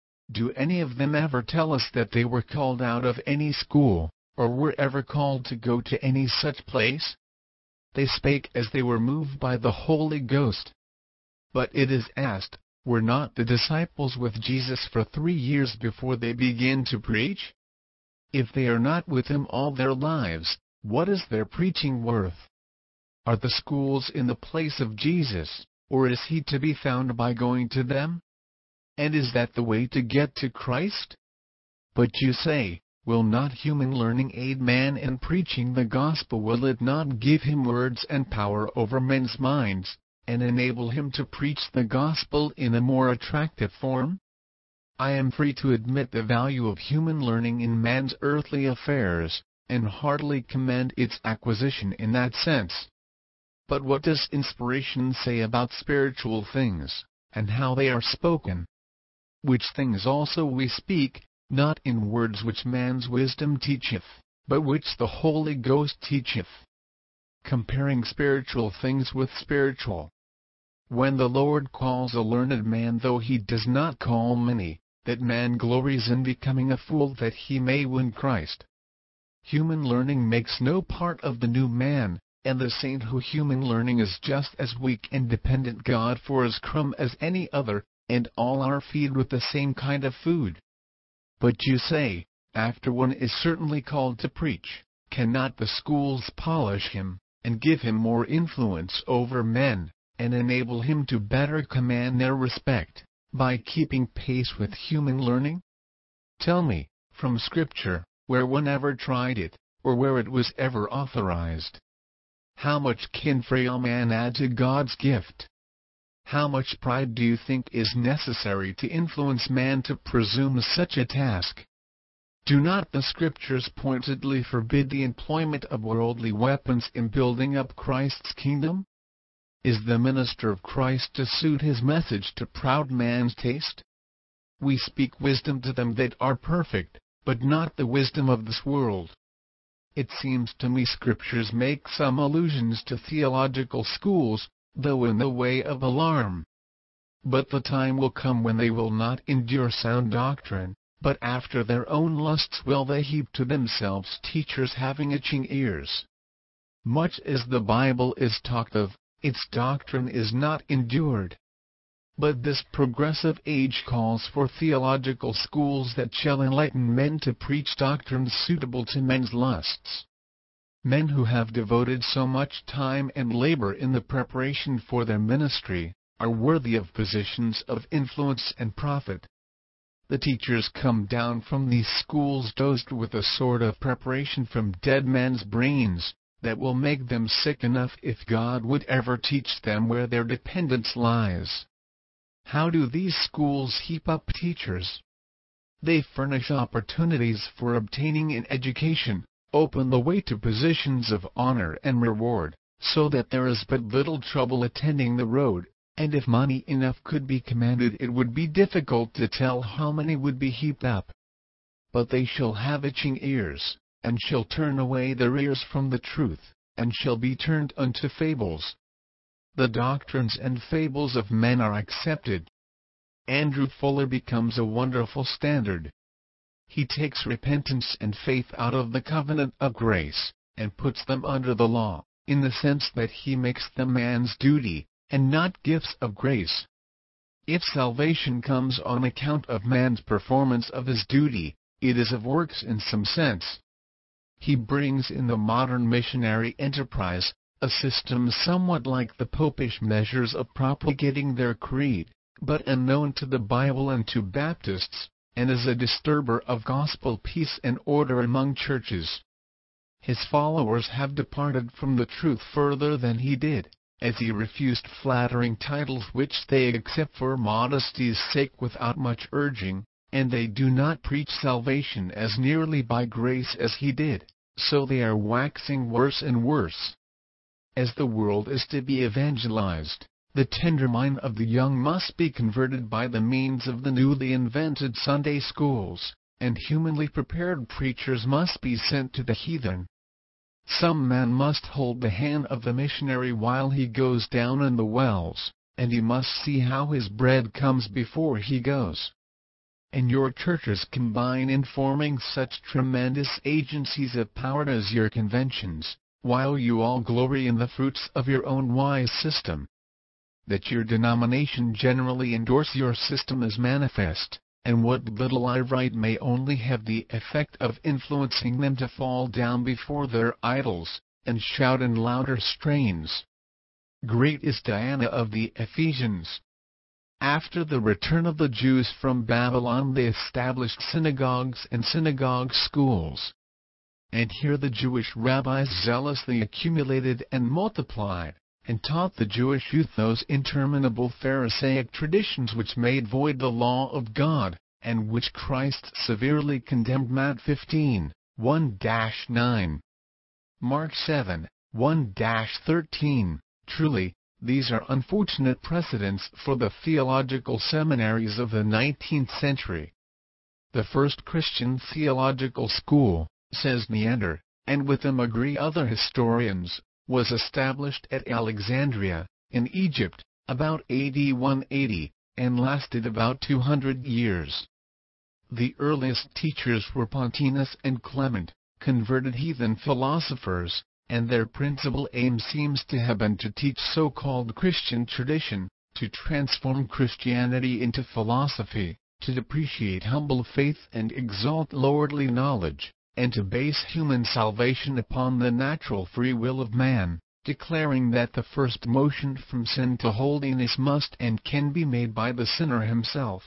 Do any of them ever tell us that they were called out of any school, or were ever called to go to any such place? They spake as they were moved by the Holy Ghost." But it is asked, were not the disciples with Jesus for 3 years before they began to preach? If they are not with him all their lives, what is their preaching worth? Are the schools in the place of Jesus, or is he to be found by going to them? And is that the way to get to Christ? But you say, will not human learning aid man in preaching the gospel? Will it not give him words and power over men's minds, and enable him to preach the gospel in a more attractive form? I am free to admit the value of human learning in man's earthly affairs, and heartily commend its acquisition in that sense. But what does inspiration say about spiritual things, and how they are spoken? Which things also we speak, not in words which man's wisdom teacheth, but which the Holy Ghost teacheth. Comparing spiritual things with spiritual. When the Lord calls a learned man, though he does not call many, that man glories in becoming a fool that he may win Christ. Human learning makes no part of the new man, and the saint who human learning is just as weak and dependent God for his crumb as any other, and all are feed with the same kind of food. But you say, after one is certainly called to preach, cannot the schools polish him, and give him more influence over men, and enable him to better command their respect, by keeping pace with human learning? Tell me, from Scripture, where one ever tried it, or where it was ever authorized. How much can frail man add to God's gift? How much pride do you think is necessary to influence man to presume such a task? Do not the Scriptures pointedly forbid the employment of worldly weapons in building up Christ's kingdom? Is the minister of Christ to suit his message to proud man's taste? We speak wisdom to them that are perfect, but not the wisdom of this world. It seems to me Scriptures make some allusions to theological schools, though in the way of alarm. But the time will come when they will not endure sound doctrine, but after their own lusts will they heap to themselves teachers having itching ears. Much as the Bible is talked of, its doctrine is not endured. But this progressive age calls for theological schools that shall enlighten men to preach doctrines suitable to men's lusts. Men who have devoted so much time and labor in the preparation for their ministry, are worthy of positions of influence and profit. The teachers come down from these schools dosed with a sort of preparation from dead men's brains, that will make them sick enough if God would ever teach them where their dependence lies. How do these schools heap up teachers? They furnish opportunities for obtaining an education, open the way to positions of honor and reward, so that there is but little trouble attending the road, and if money enough could be commanded it would be difficult to tell how many would be heaped up. But they shall have itching ears, and shall turn away their ears from the truth, and shall be turned unto fables. The doctrines and fables of men are accepted. Andrew Fuller becomes a wonderful standard. He takes repentance and faith out of the covenant of grace, and puts them under the law, in the sense that he makes them man's duty, and not gifts of grace. If salvation comes on account of man's performance of his duty, it is of works in some sense. He brings in the modern missionary enterprise, a system somewhat like the popish measures of propagating their creed, but unknown to the Bible and to Baptists, and is a disturber of gospel peace and order among churches. His followers have departed from the truth further than he did, as he refused flattering titles which they accept for modesty's sake without much urging, and they do not preach salvation as nearly by grace as he did, so they are waxing worse and worse. As the world is to be evangelized, the tender mind of the young must be converted by the means of the newly invented Sunday schools, and humanly prepared preachers must be sent to the heathen. Some man must hold the hand of the missionary while he goes down in the wells, and he must see how his bread comes before he goes. And your churches combine in forming such tremendous agencies of power as your conventions, while you all glory in the fruits of your own wise system. That your denomination generally endorse your system is manifest, and what little I write may only have the effect of influencing them to fall down before their idols, and shout in louder strains. Great is Diana of the Ephesians. After the return of the Jews from Babylon they established synagogues and synagogue schools. And here the Jewish rabbis zealously accumulated and multiplied, and taught the Jewish youth those interminable Pharisaic traditions which made void the law of God, and which Christ severely condemned. Matt 15, 1-9. Mark 7, 1-13. Truly, these are unfortunate precedents for the theological seminaries of the 19th century. The first Christian theological school, says Neander, and with him agree other historians, was established at Alexandria, in Egypt, about AD 180, and lasted about 200 years. The earliest teachers were Pontinus and Clement, converted heathen philosophers, and their principal aim seems to have been to teach so-called Christian tradition, to transform Christianity into philosophy, to depreciate humble faith and exalt lordly knowledge, and to base human salvation upon the natural free will of man, declaring that the first motion from sin to holiness must and can be made by the sinner himself.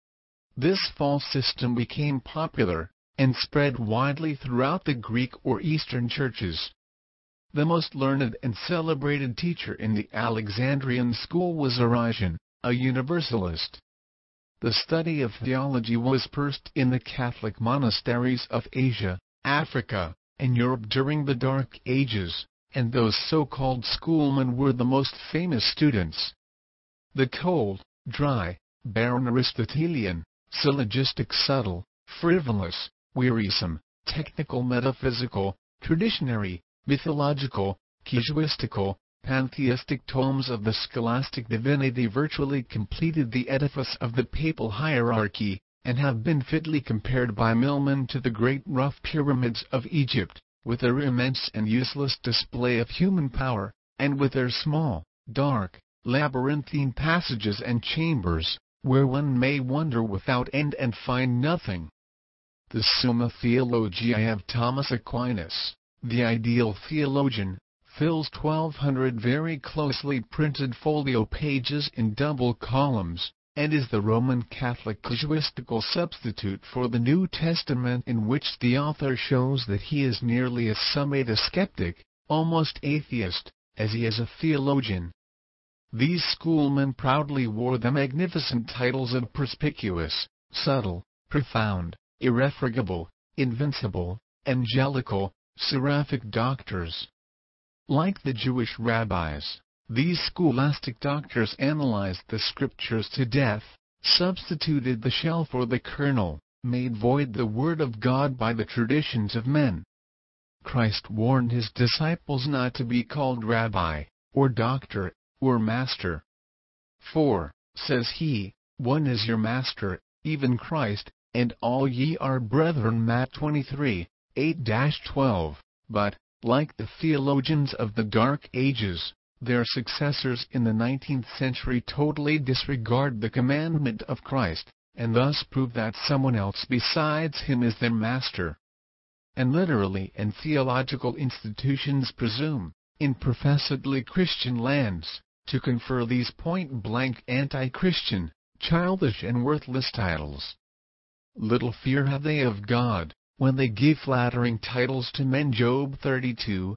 This false system became popular, and spread widely throughout the Greek or Eastern churches. The most learned and celebrated teacher in the Alexandrian school was Origen, a Universalist. The study of theology was first in the Catholic monasteries of Asia, Africa, and Europe during the Dark Ages, and those so-called schoolmen were the most famous students. The cold, dry, barren Aristotelian, syllogistic subtle, frivolous, wearisome, technical metaphysical, traditionary, mythological, casuistical, pantheistic tomes of the scholastic divinity virtually completed the edifice of the papal hierarchy, and have been fitly compared by Milman to the great rough pyramids of Egypt, with their immense and useless display of human power, and with their small, dark, labyrinthine passages and chambers, where one may wander without end and find nothing. The Summa Theologiae of Thomas Aquinas, the ideal theologian, fills 1,200 very closely printed folio pages in double columns, and is the Roman Catholic casuistical substitute for the New Testament, in which the author shows that he is nearly as summate a skeptic, almost atheist, as he is a theologian. These schoolmen proudly wore the magnificent titles of perspicuous, subtle, profound, irrefragable, invincible, angelical, seraphic doctors. Like the Jewish rabbis, these scholastic doctors analyzed the scriptures to death, substituted the shell for the kernel, made void the word of God by the traditions of men. Christ warned his disciples not to be called rabbi, or doctor, or master. For, says he, one is your master, even Christ, and all ye are brethren. Matt 23, 8-12. But, like the theologians of the Dark Ages, their successors in the 19th century totally disregard the commandment of Christ, and thus prove that someone else besides him is their master. And literally and theological institutions presume, in professedly Christian lands, to confer these point-blank anti-Christian, childish and worthless titles. Little fear have they of God, when they give flattering titles to men. Job 32,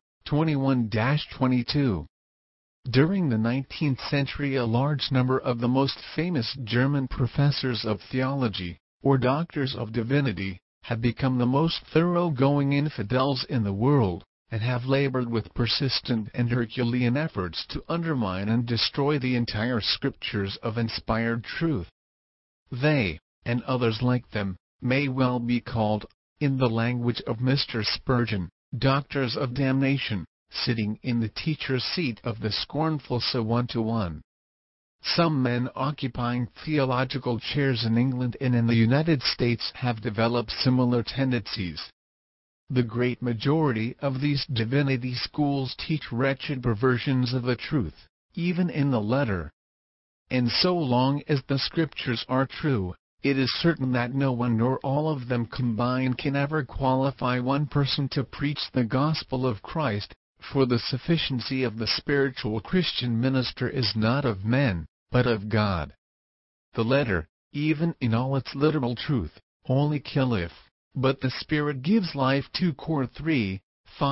21-22. During the 19th century, a large number of the most famous German professors of theology, or doctors of divinity, have become the most thoroughgoing infidels in the world, and have labored with persistent and Herculean efforts to undermine and destroy the entire scriptures of inspired truth. They, and others like them, may well be called, in the language of Mr. Spurgeon, doctors of damnation, sitting in the teacher's seat of the scornful. So 1-1. Some men occupying theological chairs in England and in the United States have developed similar tendencies. The great majority of these divinity schools teach wretched perversions of the truth, even in the letter. And so long as the scriptures are true, it is certain that no one nor all of them combined can ever qualify one person to preach the gospel of Christ, for the sufficiency of the spiritual Christian minister is not of men, but of God. The letter, even in all its literal truth, only killeth, but the Spirit gives life. 2 Cor 3,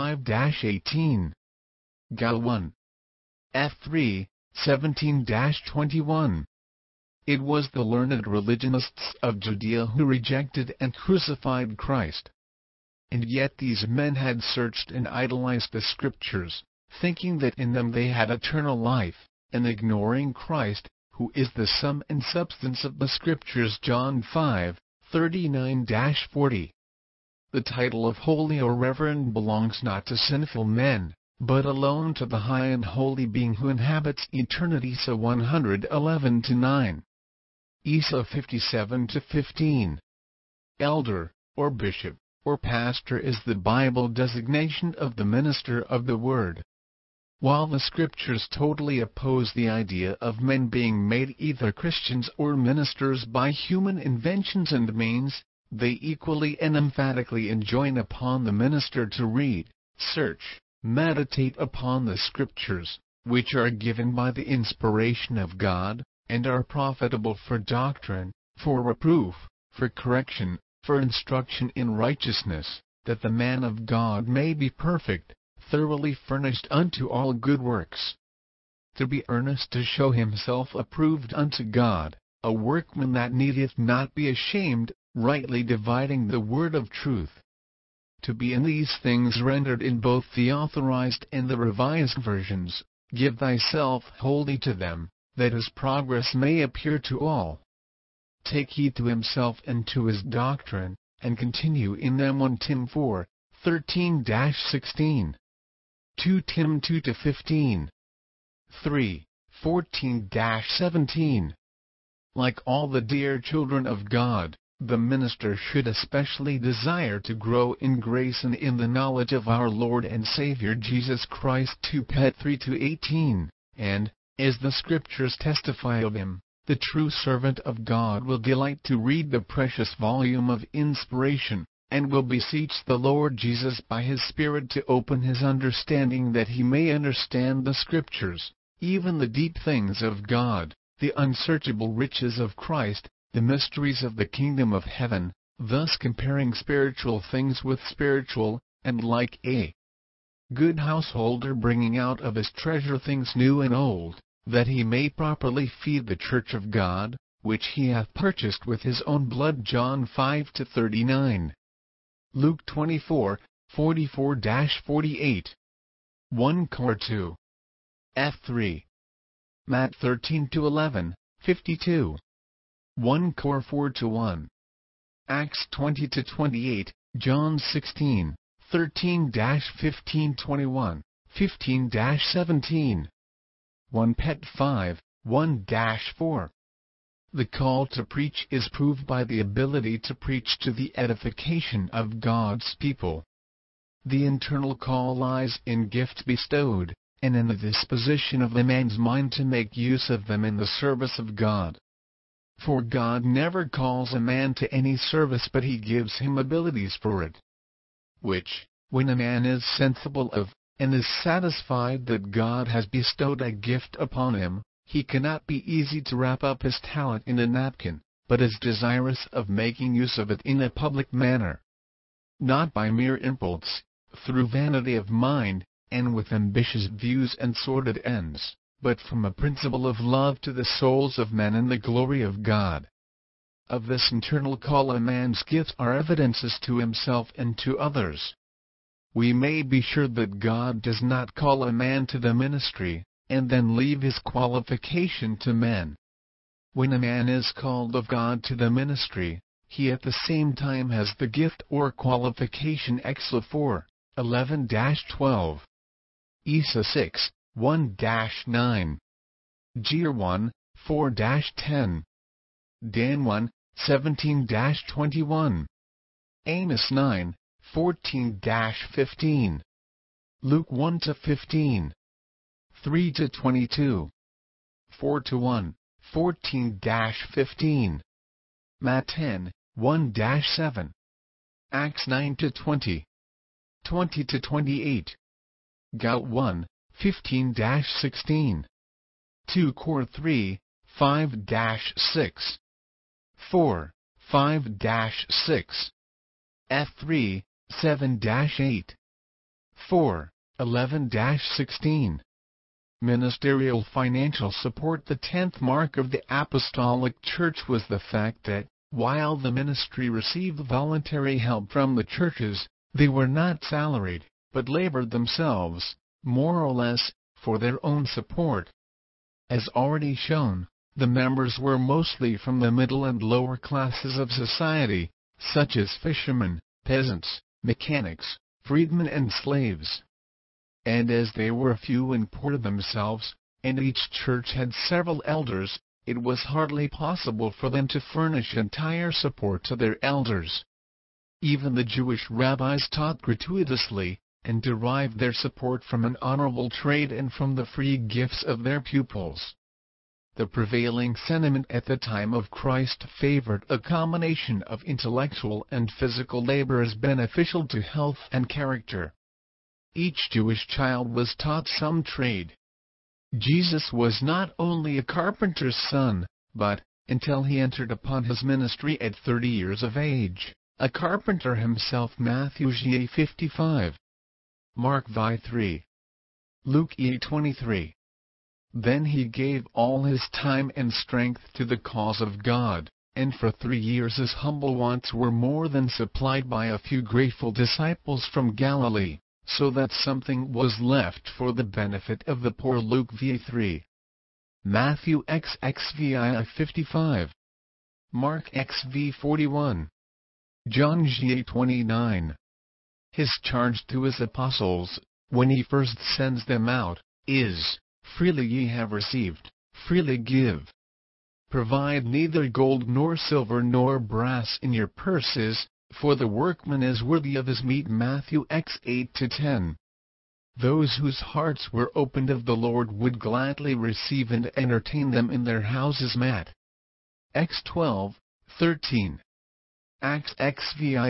5-18. Gal 1. F 3, 17-21. It was the learned religionists of Judea who rejected and crucified Christ. And yet these men had searched and idolized the Scriptures, thinking that in them they had eternal life, and ignoring Christ, who is the sum and substance of the Scriptures. John 5, 39-40. The title of holy or reverend belongs not to sinful men, but alone to the high and holy being who inhabits eternity. So 111-9. Isa 57-15. Elder, or bishop, or pastor is the Bible designation of the minister of the Word. While the Scriptures totally oppose the idea of men being made either Christians or ministers by human inventions and means, they equally and emphatically enjoin upon the minister to read, search, meditate upon the Scriptures, which are given by the inspiration of God, and are profitable for doctrine, for reproof, for correction, for instruction in righteousness, that the man of God may be perfect, thoroughly furnished unto all good works. To be earnest to show himself approved unto God, a workman that needeth not be ashamed, rightly dividing the word of truth. To be in these things rendered in both the Authorized and the Revised versions, give thyself wholly to them, that his progress may appear to all. Take heed to himself and to his doctrine, and continue in them. 1 Tim 4, 13-16. 2 Tim 2-15. 3, 14-17. Like all the dear children of God, the minister should especially desire to grow in grace and in the knowledge of our Lord and Savior Jesus Christ. 2 Pet 3-18, and, as the Scriptures testify of him, the true servant of God will delight to read the precious volume of inspiration, and will beseech the Lord Jesus by his Spirit to open his understanding that he may understand the Scriptures, even the deep things of God, the unsearchable riches of Christ, the mysteries of the kingdom of heaven, thus comparing spiritual things with spiritual, and like a good householder, bringing out of his treasure things new and old, that he may properly feed the church of God, which he hath purchased with his own blood. John 5:39. Luke 24:44-48. 1 Cor 2. F3. Matt 13:11, 52. 1 Cor 4:1. Acts 20:28, John 16:13-15-21, 15-17. 1 Pet 5:1-4. The call to preach is proved by the ability to preach to the edification of God's people. The internal call lies in gifts bestowed, and in the disposition of the man's mind to make use of them in the service of God. For God never calls a man to any service, but he gives him abilities for it, which, when a man is sensible of, and is satisfied that God has bestowed a gift upon him, he cannot be easy to wrap up his talent in a napkin, but is desirous of making use of it in a public manner. Not by mere impulse, through vanity of mind, and with ambitious views and sordid ends, but from a principle of love to the souls of men and the glory of God. Of this internal call a man's gifts are evidences to himself and to others. We may be sure that God does not call a man to the ministry, and then leave his qualification to men. When a man is called of God to the ministry, he at the same time has the gift or qualification. Exla 4:11-12. Isa 6:1-9. Jer 1:4-10. Dan 1:17-21. Amos 9:14-15. Luke 1-15. 3-22. 4-1, 14-15. Matt 10:1-7. Acts 9-20. 20-28. Gal 1:15-16. 2 Cor 3:5-6. 4:5-6. F3 7-8. 4:11-16. Ministerial financial support. The 10th mark of the Apostolic Church was the fact that, while the ministry received voluntary help from the churches, they were not salaried, but labored themselves, more or less, for their own support. As already shown, the members were mostly from the middle and lower classes of society, such as fishermen, peasants, mechanics, freedmen and slaves. And as they were few and poor themselves, and each church had several elders, it was hardly possible for them to furnish entire support to their elders. Even the Jewish rabbis taught gratuitously, and derived their support from an honorable trade and from the free gifts of their pupils. The prevailing sentiment at the time of Christ favored a combination of intellectual and physical labor as beneficial to health and character. Each Jewish child was taught some trade. Jesus was not only a carpenter's son, but, until he entered upon his ministry at 30 years of age, a carpenter himself. Matthew 55. Mark 3. Luke 23. Then he gave all his time and strength to the cause of God, and for 3 years his humble wants were more than supplied by a few grateful disciples from Galilee, so that something was left for the benefit of the poor. Luke v3. Matthew XXVI 55. Mark XV 41. John G 29. His charge to his apostles, when he first sends them out, is, "Freely ye have received, freely give. Provide neither gold nor silver nor brass in your purses, for the workman is worthy of his meat." Matthew X 8-10. Those whose hearts were opened of the Lord would gladly receive and entertain them in their houses. Matt. X 12:13. Acts XVI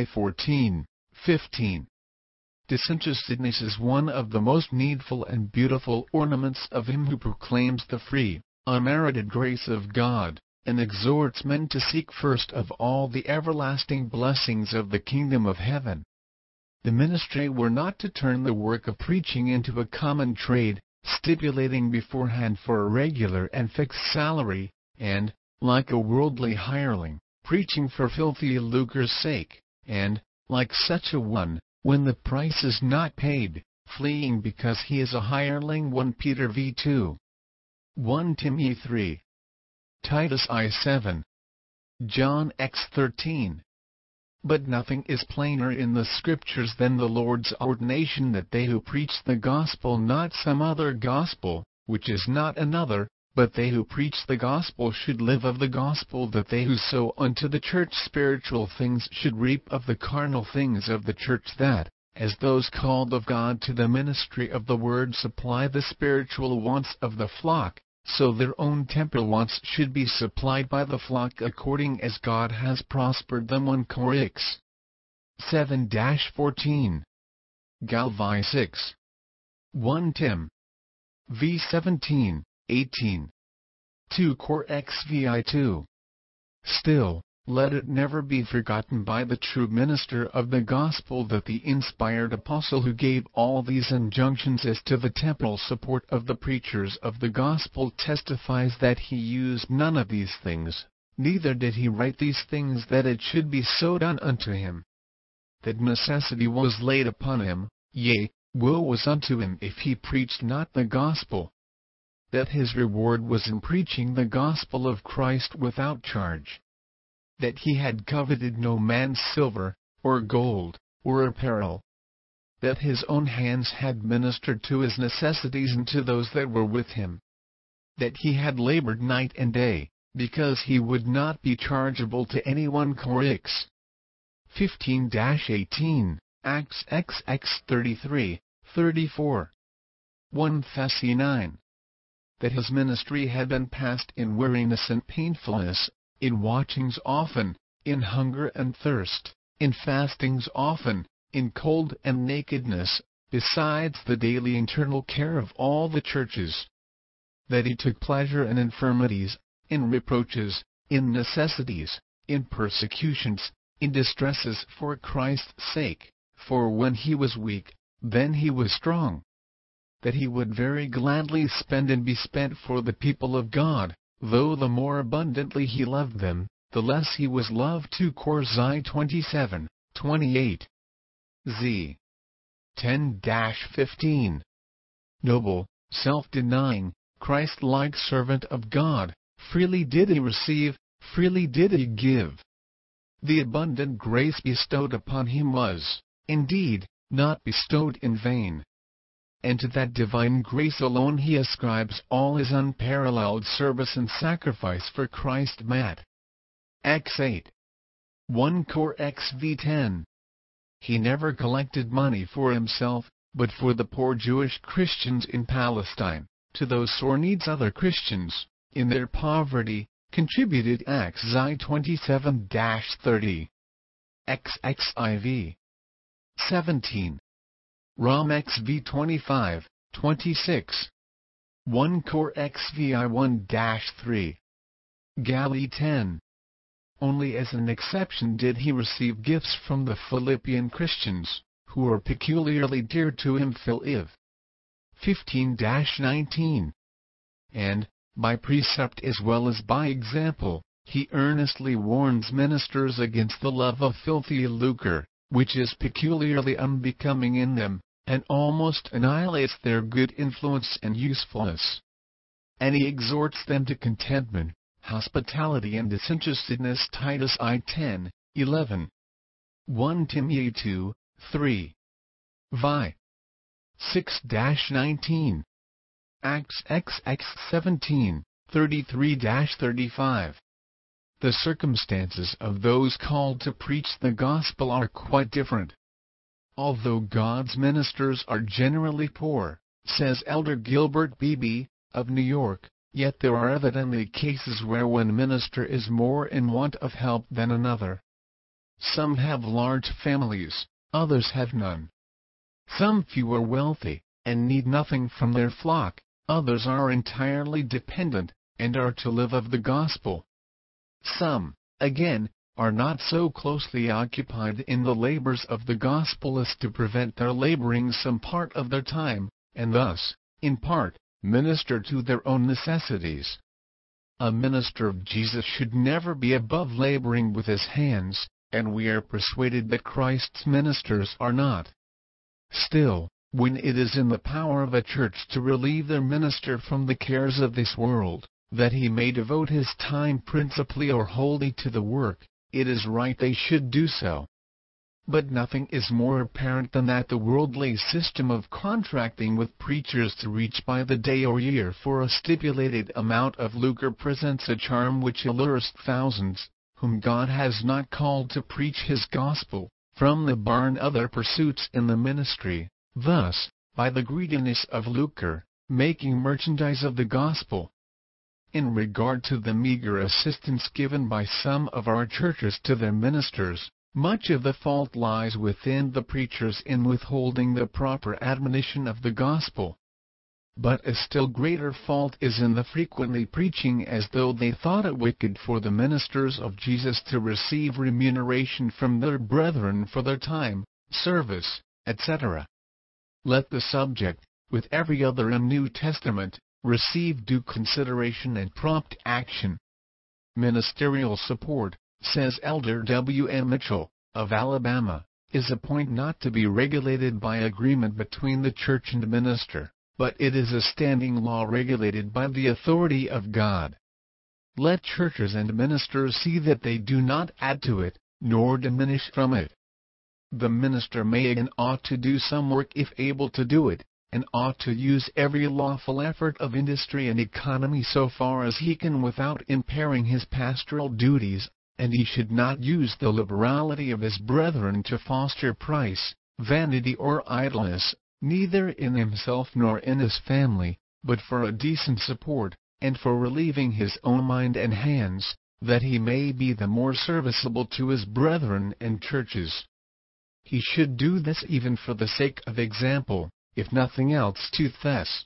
14:15. Disinterestedness is one of the most needful and beautiful ornaments of him who proclaims the free, unmerited grace of God, and exhorts men to seek first of all the everlasting blessings of the kingdom of heaven. The ministry were not to turn the work of preaching into a common trade, stipulating beforehand for a regular and fixed salary, and, like a worldly hireling, preaching for filthy lucre's sake, and, like such a one, when the price is not paid, fleeing because he is a hireling. 1 Peter v. 2. 1 Timothy 3. Titus I. 7. John X. 13. But nothing is plainer in the Scriptures than the Lord's ordination that they who preach the gospel, not some other gospel, which is not another, but they who preach the gospel should live of the gospel, that they who sow unto the church spiritual things should reap of the carnal things of the church, that, as those called of God to the ministry of the word supply the spiritual wants of the flock, so their own temporal wants should be supplied by the flock according as God has prospered them. 1 Corinthians 7-14. Galvi 6. 1 Tim. v. 17, 18. 2 Cor XVI 2. Still, let it never be forgotten by the true minister of the gospel that the inspired apostle who gave all these injunctions as to the temporal support of the preachers of the gospel testifies that he used none of these things, neither did he write these things that it should be so done unto him. That necessity was laid upon him, yea, woe was unto him if he preached not the gospel. That his reward was in preaching the gospel of Christ without charge. That he had coveted no man's silver, or gold, or apparel. That his own hands had ministered to his necessities and to those that were with him. That he had labored night and day, because he would not be chargeable to any. 1 Corinthians 15-18, Acts XX 33, 34. 1 Thessalonians 9. That his ministry had been passed in weariness and painfulness, in watchings often, in hunger and thirst, in fastings often, in cold and nakedness, besides the daily internal care of all the churches. That he took pleasure in infirmities, in reproaches, in necessities, in persecutions, in distresses for Christ's sake, for when he was weak, then he was strong. That he would very gladly spend and be spent for the people of God, though the more abundantly he loved them, the less he was loved. 2 Cor 27, 28. Z. 10-15. Noble, self-denying, Christ-like servant of God, freely did he receive, freely did he give. The abundant grace bestowed upon him was, indeed, not bestowed in vain. And to that divine grace alone he ascribes all his unparalleled service and sacrifice for Christ. Matt. X 8. 1 Cor XV 10. He never collected money for himself, but for the poor Jewish Christians in Palestine, to those sore needs other Christians, in their poverty, contributed. Acts I 27-30. XXIV 17. Rom XV 25, 26. 1 Cor XVI 1-3. Galli 10. Only as an exception did he receive gifts from the Philippian Christians, who were peculiarly dear to him. Phil Iv 15-19. And, by precept as well as by example, he earnestly warns ministers against the love of filthy lucre, which is peculiarly unbecoming in them, and almost annihilates their good influence and usefulness. And he exhorts them to contentment, hospitality and disinterestedness. Titus I 10-11. 1 Timothy 2, 3. Vi. 6-19. Acts XX 17, 33-35. The circumstances of those called to preach the gospel are quite different. Although God's ministers are generally poor, says Elder Gilbert Beebe, of New York, yet there are evidently cases where one minister is more in want of help than another. Some have large families, others have none. Some few are wealthy, and need nothing from their flock, others are entirely dependent, and are to live of the gospel. Some, again, are not so closely occupied in the labors of the gospel as to prevent their laboring some part of their time, and thus, in part, minister to their own necessities. A minister of Jesus should never be above laboring with his hands, and we are persuaded that Christ's ministers are not. Still, when it is in the power of a church to relieve their minister from the cares of this world, that he may devote his time principally or wholly to the work, it is right they should do so. But nothing is more apparent than that the worldly system of contracting with preachers to reach by the day or year for a stipulated amount of lucre presents a charm which allures thousands, whom God has not called to preach his gospel, from the bar and other pursuits in the ministry, thus, by the greediness of lucre, making merchandise of the gospel. In regard to the meager assistance given by some of our churches to their ministers, much of the fault lies within the preachers in withholding the proper admonition of the gospel. But a still greater fault is in the frequently preaching as though they thought it wicked for the ministers of Jesus to receive remuneration from their brethren for their time, service, etc. Let the subject, with every other in New Testament, receive due consideration and prompt action. Ministerial support, says Elder W. M. Mitchell, of Alabama, is a point not to be regulated by agreement between the church and minister, but it is a standing law regulated by the authority of God. Let churches and ministers see that they do not add to it, nor diminish from it. The minister may and ought to do some work if able to do it, and ought to use every lawful effort of industry and economy so far as he can without impairing his pastoral duties, and he should not use the liberality of his brethren to foster price, vanity or idleness, neither in himself nor in his family, but for a decent support, and for relieving his own mind and hands, that he may be the more serviceable to his brethren and churches. He should do this even for the sake of example, if nothing else to Thess.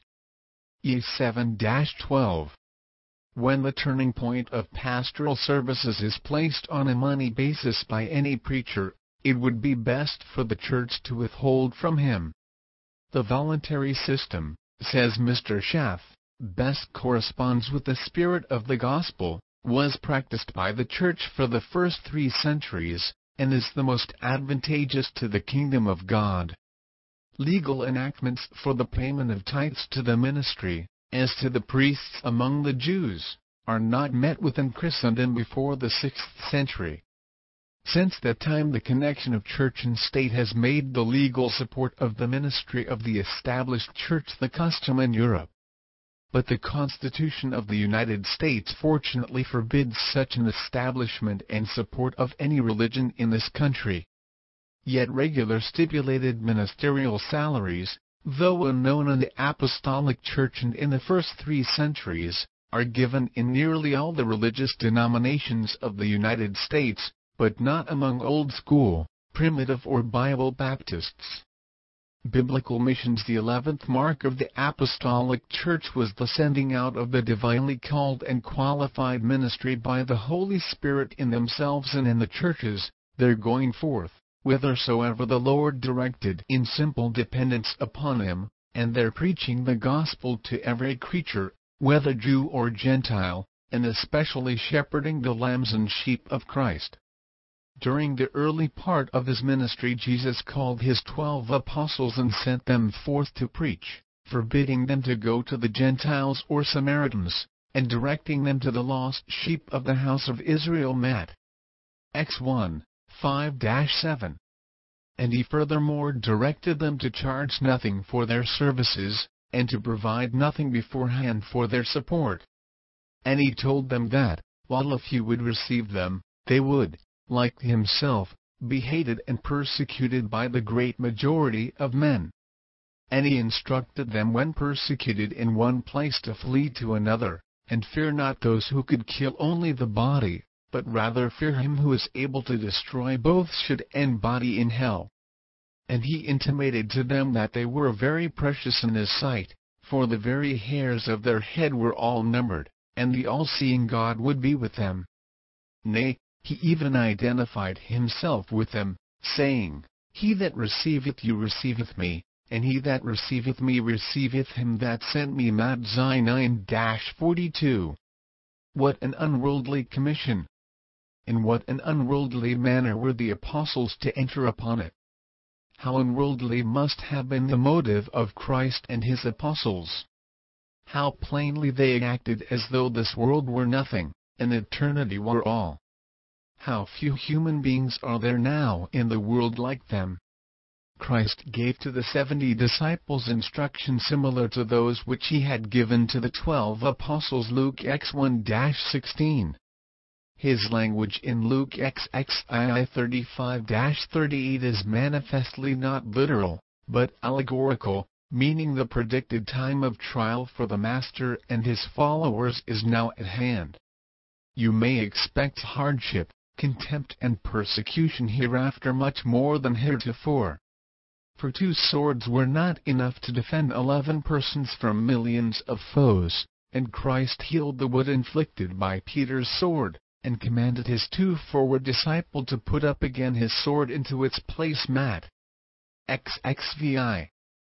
7-12. When the turning point of pastoral services is placed on a money basis by any preacher, it would be best for the church to withhold from him. The voluntary system, says Mr. Schaff, best corresponds with the spirit of the gospel, was practiced by the church for the first 3 centuries, and is the most advantageous to the kingdom of God. Legal enactments for the payment of tithes to the ministry, as to the priests among the Jews, are not met with in Christendom before the 6th century. Since that time the connection of church and state has made the legal support of the ministry of the established church the custom in Europe. But the Constitution of the United States fortunately forbids such an establishment and support of any religion in this country. Yet regular stipulated ministerial salaries, though unknown in the Apostolic Church and in the first 3 centuries, are given in nearly all the religious denominations of the United States, but not among Old School, Primitive or Bible Baptists. Biblical missions. The 11th mark of the Apostolic Church was the sending out of the divinely called and qualified ministry by the Holy Spirit in themselves and in the churches, their going forth, whithersoever the Lord directed, in simple dependence upon him, and their preaching the gospel to every creature, whether Jew or Gentile, and especially shepherding the lambs and sheep of Christ. During the early part of his ministry Jesus called his 12 apostles and sent them forth to preach, forbidding them to go to the Gentiles or Samaritans, and directing them to the lost sheep of the house of Israel. Matt. Acts 1:5-7. And he furthermore directed them to charge nothing for their services, and to provide nothing beforehand for their support. And he told them that, while a few would receive them, they would, like himself, be hated and persecuted by the great majority of men. And he instructed them when persecuted in one place to flee to another, and fear not those who could kill only the body, but rather fear him who is able to destroy both soul and body in hell. And he intimated to them that they were very precious in his sight, for the very hairs of their head were all numbered, and the all-seeing God would be with them. Nay, He even identified himself with them, saying, "He that receiveth you receiveth me, and he that receiveth me receiveth him that sent me." Matthew 9:42. What an unworldly commission! In what an unworldly manner were the apostles to enter upon it! How unworldly must have been the motive of Christ and his apostles! How plainly they acted as though this world were nothing, and eternity were all! How few human beings are there now in the world like them! Christ gave to the 70 disciples instructions similar to those which he had given to the 12 apostles. Luke X 1-16. His language in Luke XXII 35-38 is manifestly not literal, but allegorical, meaning the predicted time of trial for the Master and his followers is now at hand. You may expect hardship, contempt and persecution hereafter much more than heretofore. For 2 swords were not enough to defend 11 persons from millions of foes, and Christ healed the wound inflicted by Peter's sword, and commanded his 2 forward disciples to put up again his sword into its place. Matt. XXVI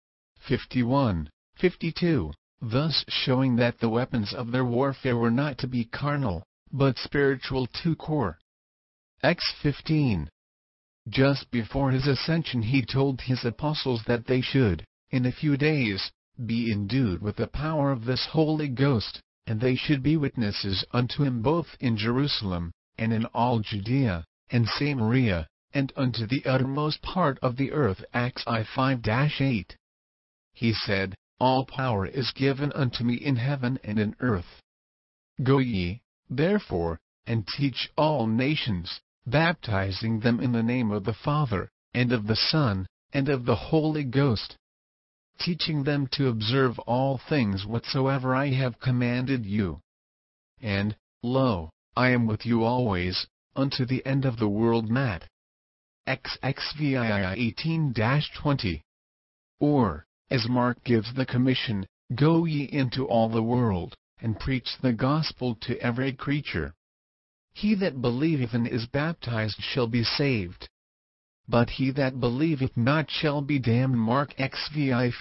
51-52, thus showing that the weapons of their warfare were not to be carnal, but spiritual. 2 Cor. X 15. Just before his ascension he told his apostles that they should, in a few days, be endued with the power of this Holy Ghost, and they should be witnesses unto him both in Jerusalem, and in all Judea, and Samaria, and unto the uttermost part of the earth. Acts 5-8. He said, "All power is given unto me in heaven and in earth. Go ye, therefore, and teach all nations, baptizing them in the name of the Father, and of the Son, and of the Holy Ghost, teaching them to observe all things whatsoever I have commanded you. And, lo, I am with you always, unto the end of the world." Matt. XXVII 18-20. Or, as Mark gives the commission, "Go ye into all the world, and preach the gospel to every creature. He that believeth and is baptized shall be saved, but he that believeth not shall be damned." Mark XVI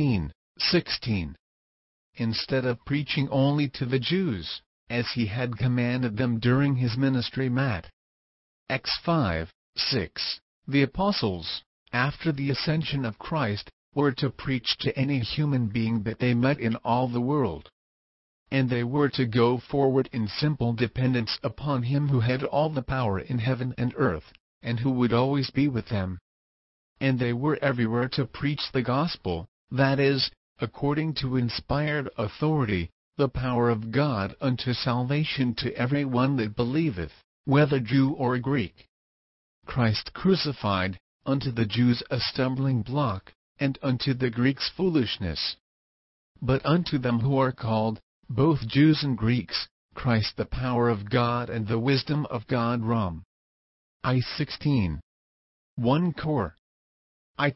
15-16. Instead of preaching only to the Jews, as he had commanded them during his ministry. Matt. X 5-6, the apostles, after the ascension of Christ, were to preach to any human being that they met in all the world. And they were to go forward in simple dependence upon him who had all the power in heaven and earth, and who would always be with them. And they were everywhere to preach the gospel, that is, according to inspired authority, the power of God unto salvation to every one that believeth, whether Jew or Greek. Christ crucified, unto the Jews a stumbling block, and unto the Greeks foolishness. But unto them who are called, both Jews and Greeks, Christ the power of God and the wisdom of God. Rom. I 16. 1 Cor. I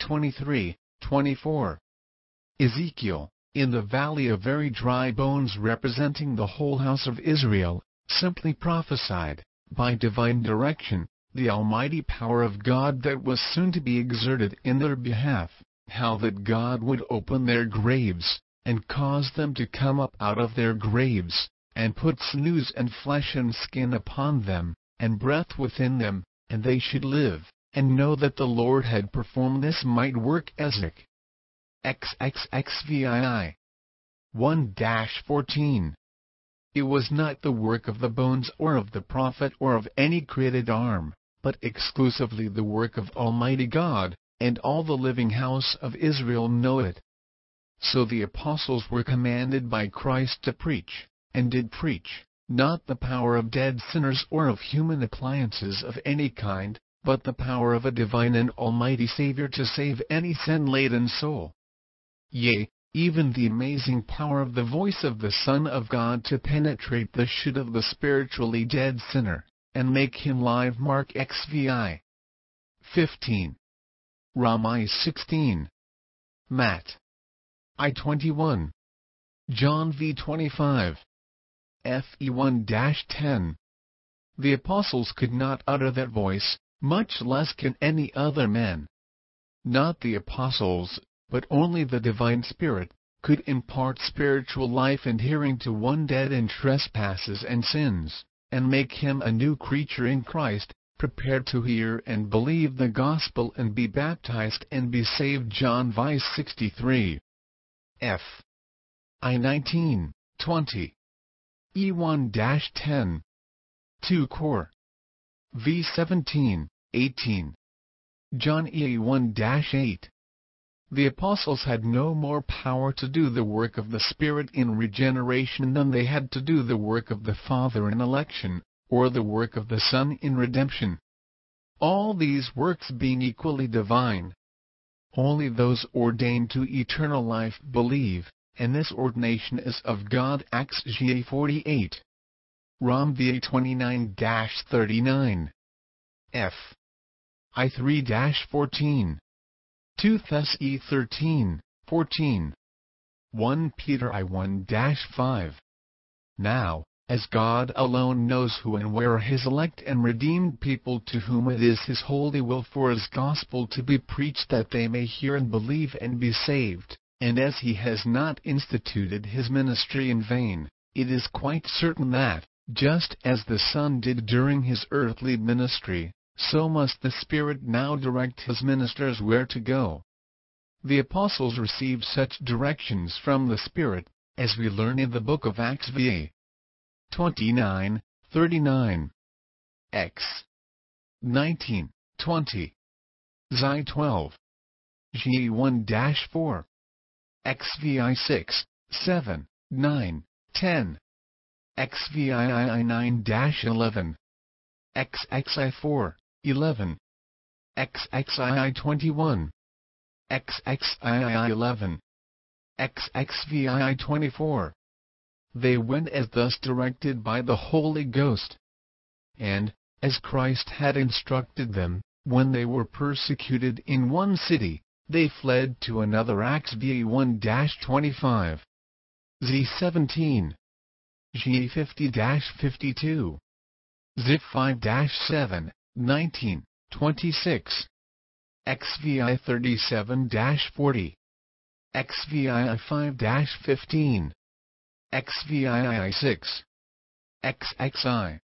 23-24. Ezekiel, in the valley of very dry bones representing the whole house of Israel, simply prophesied, by divine direction, the almighty power of God that was soon to be exerted in their behalf, how that God would open their graves, and cause them to come up out of their graves, and put sinews and flesh and skin upon them, and breath within them, and they should live, and know that the Lord had performed this might work. Ezek. XXXVII 1-14. It was not the work of the bones or of the prophet or of any created arm, but exclusively the work of Almighty God, and all the living house of Israel know it. So the apostles were commanded by Christ to preach, and did preach, not the power of dead sinners or of human appliances of any kind, but the power of a divine and almighty Savior to save any sin-laden soul. Yea, even the amazing power of the voice of the Son of God to penetrate the shoot of the spiritually dead sinner, and make him live. Mark XVI 15. Rom I 16. Matt I 21. John v 25. Fe 1-10. The apostles could not utter that voice, much less can any other man. Not the apostles, but only the divine Spirit, could impart spiritual life and hearing to one dead in trespasses and sins, and make him a new creature in Christ, prepared to hear and believe the gospel and be baptized and be saved. John v. 63. F. I 19:20. E 1-10. 2 Cor. V 17:18. John E 1-8. The apostles had no more power to do the work of the Spirit in regeneration than they had to do the work of the Father in election, or the work of the Son in redemption. All these works being equally divine. Only those ordained to eternal life believe, and this ordination is of God. Acts Ga 48. Rom Va 29-39. F. I 3-14. 2 Thess E 13:14. 1 Peter I 1-5. Now, as God alone knows who and where are His elect and redeemed people to whom it is His holy will for His gospel to be preached that they may hear and believe and be saved, and as He has not instituted His ministry in vain, it is quite certain that, just as the Son did during His earthly ministry, so must the Spirit now direct His ministers where to go. The apostles received such directions from the Spirit, as we learn in the book of Acts va. 29:39. X. 19:20. Xi 12. G 1-4. XVI 6:7, 9, 10. XVI 9-11. XXI 4:11. XXI 21. XXI 11. XXVI 24. They went as thus directed by the Holy Ghost. And, as Christ had instructed them, when they were persecuted in one city, they fled to another. Acts Va 1-25. Z 17. G 50-52. Zip 5-7, 19, 26. XVI 37-40. XVI 5-15. XVI 6. XXI.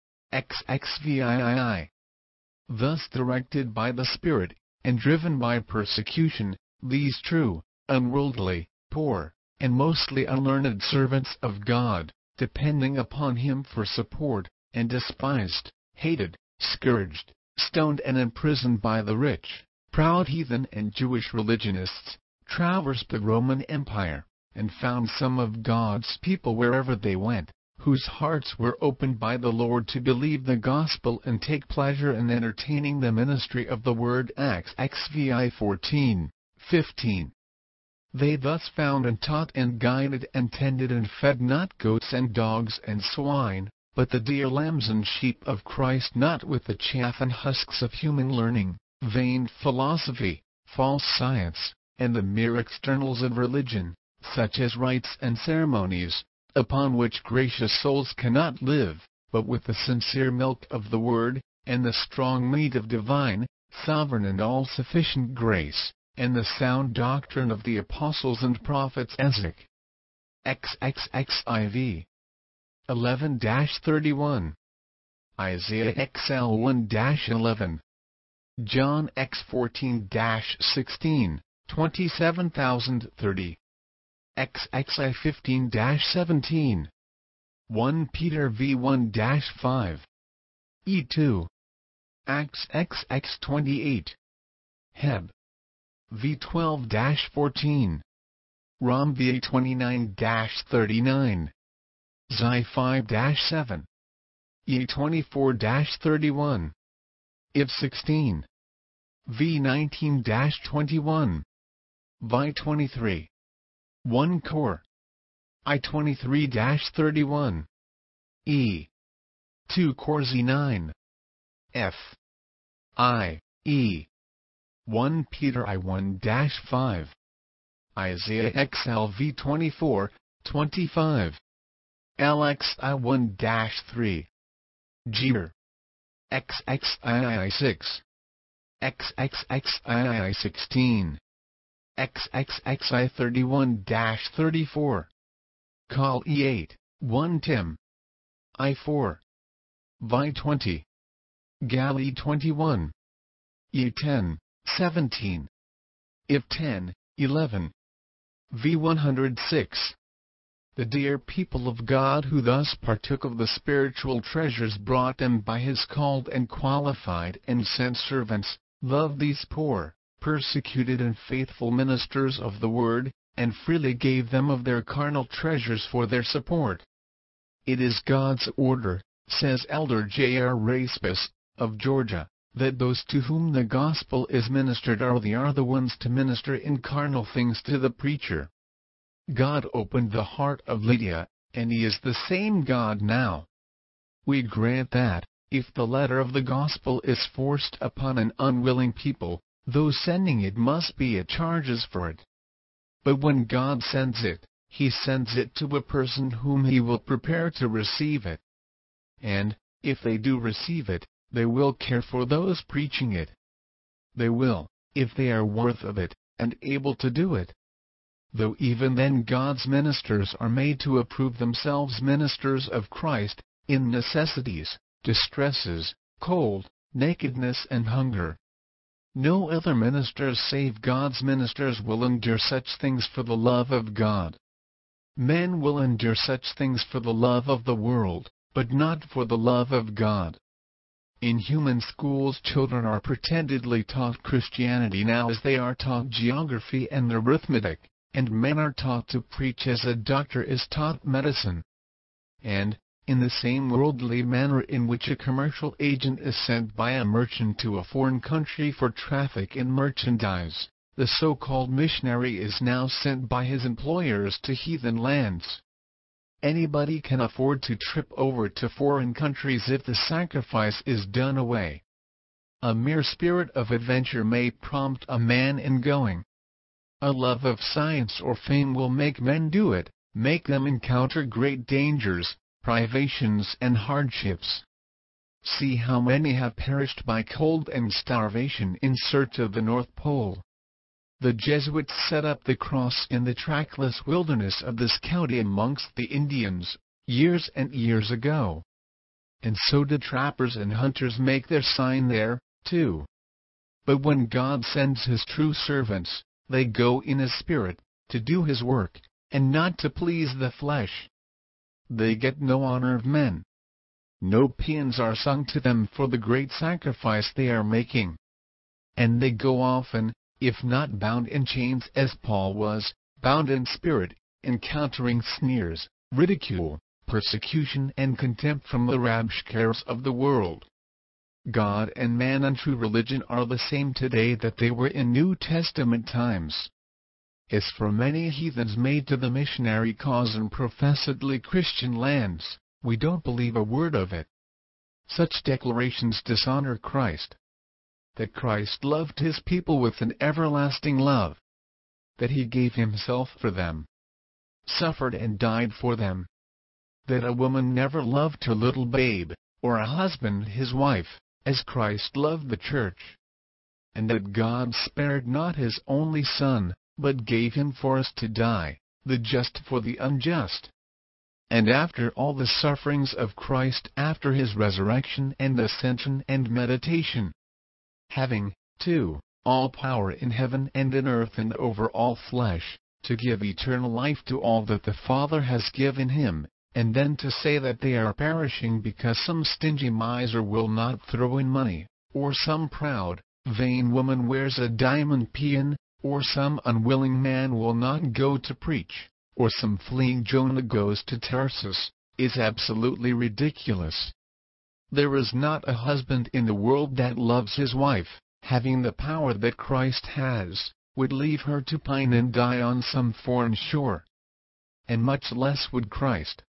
XXVII. Thus directed by the Spirit, and driven by persecution, these true, unworldly, poor, and mostly unlearned servants of God, depending upon Him for support, and despised, hated, scourged, stoned and imprisoned by the rich, proud heathen and Jewish religionists, traversed the Roman Empire, and found some of God's people wherever they went, whose hearts were opened by the Lord to believe the gospel and take pleasure in entertaining the ministry of the word. Acts XVI 14:15. They thus found and taught and guided and tended and fed not goats and dogs and swine, but the dear lambs and sheep of Christ, not with the chaff and husks of human learning, vain philosophy, false science, and the mere externals of religion, such as rites and ceremonies, upon which gracious souls cannot live, but with the sincere milk of the Word, and the strong meat of divine, sovereign and all-sufficient grace, and the sound doctrine of the apostles and prophets. Ezek. XXXIV. 11-31. Isaiah XL 1-11. John X 14-16, 27,030. XXI 15-17. 1 Peter V 1-5. E2. Acts XX 28. Heb. V 12-14. Rom V 29-39. Xi 5-7. E 24-31. If 16. V 19-21. Vi 23. 1 Cor. I 23-31. E. 2 Cor Z 9. F. I. E. 1 Peter I 1-5. Isaiah XL V 24, 25. LX I 1-3. Jeer. XXII 6. XXXII 16. XXXI 31-34. Call E8, 1 Tim. I4. Vi 20. Gali 21. E10, 17. If 10, 11. V 106. The dear people of God who thus partook of the spiritual treasures brought them by His called and qualified and sent servants, love these poor, persecuted and faithful ministers of the Word, and freely gave them of their carnal treasures for their support. It is God's order, says Elder J. R. Raspus, of Georgia, that those to whom the gospel is ministered are the ones to minister in carnal things to the preacher. God opened the heart of Lydia, and He is the same God now. We grant that, if the letter of the gospel is forced upon an unwilling people, those sending it must be at charges for it. But when God sends it, He sends it to a person whom He will prepare to receive it. And, if they do receive it, they will care for those preaching it. They will, if they are worth of it, and able to do it. Though even then God's ministers are made to approve themselves ministers of Christ, in necessities, distresses, cold, nakedness and hunger. No other ministers save God's ministers will endure such things for the love of God. Men will endure such things for the love of the world, but not for the love of God. In human schools children are pretendedly taught Christianity now as they are taught geography and arithmetic, and men are taught to preach as a doctor is taught medicine. And, in the same worldly manner in which a commercial agent is sent by a merchant to a foreign country for traffic in merchandise, the so-called missionary is now sent by his employers to heathen lands. Anybody can afford to trip over to foreign countries if the sacrifice is done away. A mere spirit of adventure may prompt a man in going. A love of science or fame will make men do it, make them encounter great dangers, privations and hardships. See how many have perished by cold and starvation in search of the North Pole. The Jesuits set up the cross in the trackless wilderness of this county amongst the Indians, years and years ago. And so did trappers and hunters make their sign there, too. But when God sends His true servants, they go in a spirit, to do His work, and not to please the flesh. They get no honor of men. No paeans are sung to them for the great sacrifice they are making. And they go often, if not bound in chains as Paul was, bound in spirit, encountering sneers, ridicule, persecution and contempt from the rabshakers of the world. God and man and true religion are the same today that they were in New Testament times. As for many heathens made to the missionary cause in professedly Christian lands, we don't believe a word of it. Such declarations dishonor Christ. That Christ loved His people with an everlasting love. That He gave Himself for them. Suffered and died for them. That a woman never loved her little babe, or a husband his wife, as Christ loved the church. And that God spared not His only Son, but gave Him for us to die, the just for the unjust. And after all the sufferings of Christ after His resurrection and ascension and meditation, having, too, all power in heaven and in earth and over all flesh, to give eternal life to all that the Father has given Him, and then to say that they are perishing because some stingy miser will not throw in money, or some proud, vain woman wears a diamond pin, or some unwilling man will not go to preach, or some fleeing Jonah goes to Tarsus, is absolutely ridiculous. There is not a husband in the world that loves his wife, having the power that Christ has, would leave her to pine and die on some foreign shore. And much less would Christ.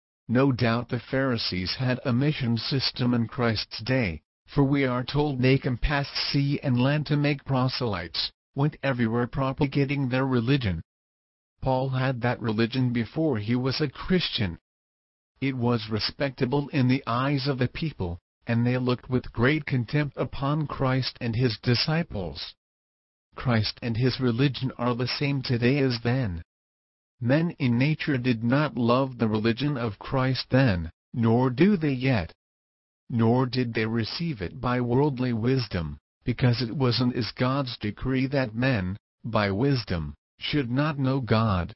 No doubt the Pharisees had a mission system in Christ's day, for we are told they compassed sea and land to make proselytes, went everywhere propagating their religion. Paul had that religion before he was a Christian. It was respectable in the eyes of the people, and they looked with great contempt upon Christ and his disciples. Christ and his religion are the same today as then. Men in nature did not love the religion of Christ then, nor do they yet. Nor did they receive it by worldly wisdom, because it was and is God's decree that men, by wisdom, should not know God.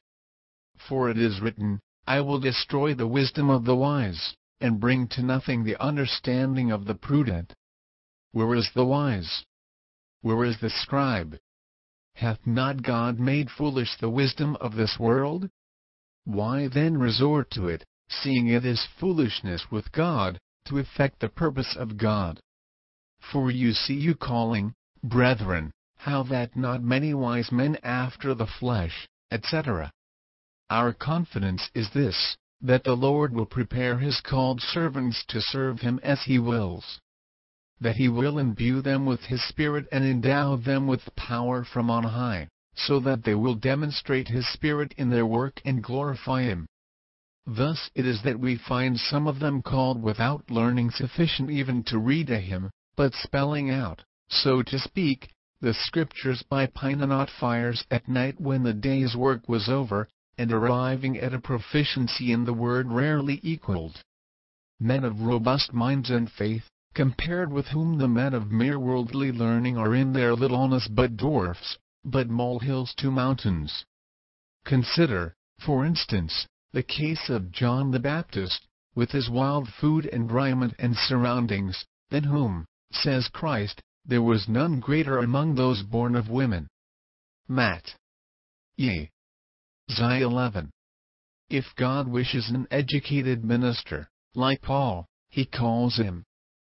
For it is written, I will destroy the wisdom of the wise, and bring to nothing the understanding of the prudent. Where is the wise? Where is the scribe? Hath not God made foolish the wisdom of this world? Why then resort to it, seeing it is foolishness with God, to effect the purpose of God? For you see you calling, brethren, how that not many wise men after the flesh, etc. Our confidence is this, that the Lord will prepare his called servants to serve him as he wills. That he will imbue them with his Spirit and endow them with power from on high, so that they will demonstrate his Spirit in their work and glorify him. Thus it is that we find some of them called without learning sufficient even to read a hymn, but spelling out, so to speak, the Scriptures by pine-knot fires at night when the day's work was over, and arriving at a proficiency in the word rarely equaled. Men of robust minds and faith, compared with whom the men of mere worldly learning are in their littleness but dwarfs, but molehills to mountains. Consider, for instance, the case of John the Baptist, with his wild food and raiment and surroundings, than whom, says Christ, there was none greater among those born of women. Matt. Yea. Zai 11. If God wishes an educated minister, like Paul, he calls him.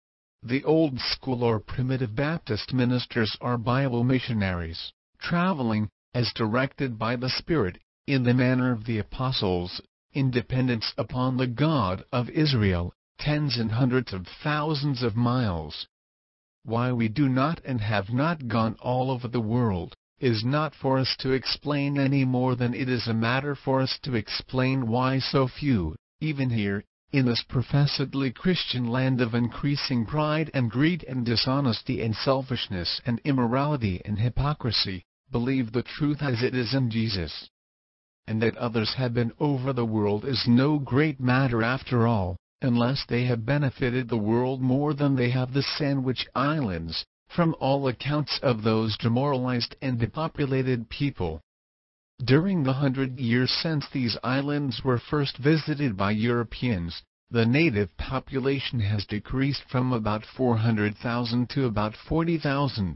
The old school or primitive Baptist ministers are Bible missionaries, traveling, as directed by the Spirit, in the manner of the apostles, in dependence upon the God of Israel, tens and hundreds of thousands of miles. Why we do not and have not gone all over the world, is not for us to explain any more than it is a matter for us to explain why so few, even here, in this professedly Christian land of increasing pride and greed and dishonesty and selfishness and immorality and hypocrisy, believe the truth as it is in Jesus. And that others have been over the world is no great matter after all, unless they have benefited the world more than they have the Sandwich Islands, from all accounts of those demoralized and depopulated people. During the 100 years since these islands were first visited by Europeans, the native population has decreased from about 400,000 to about 40,000.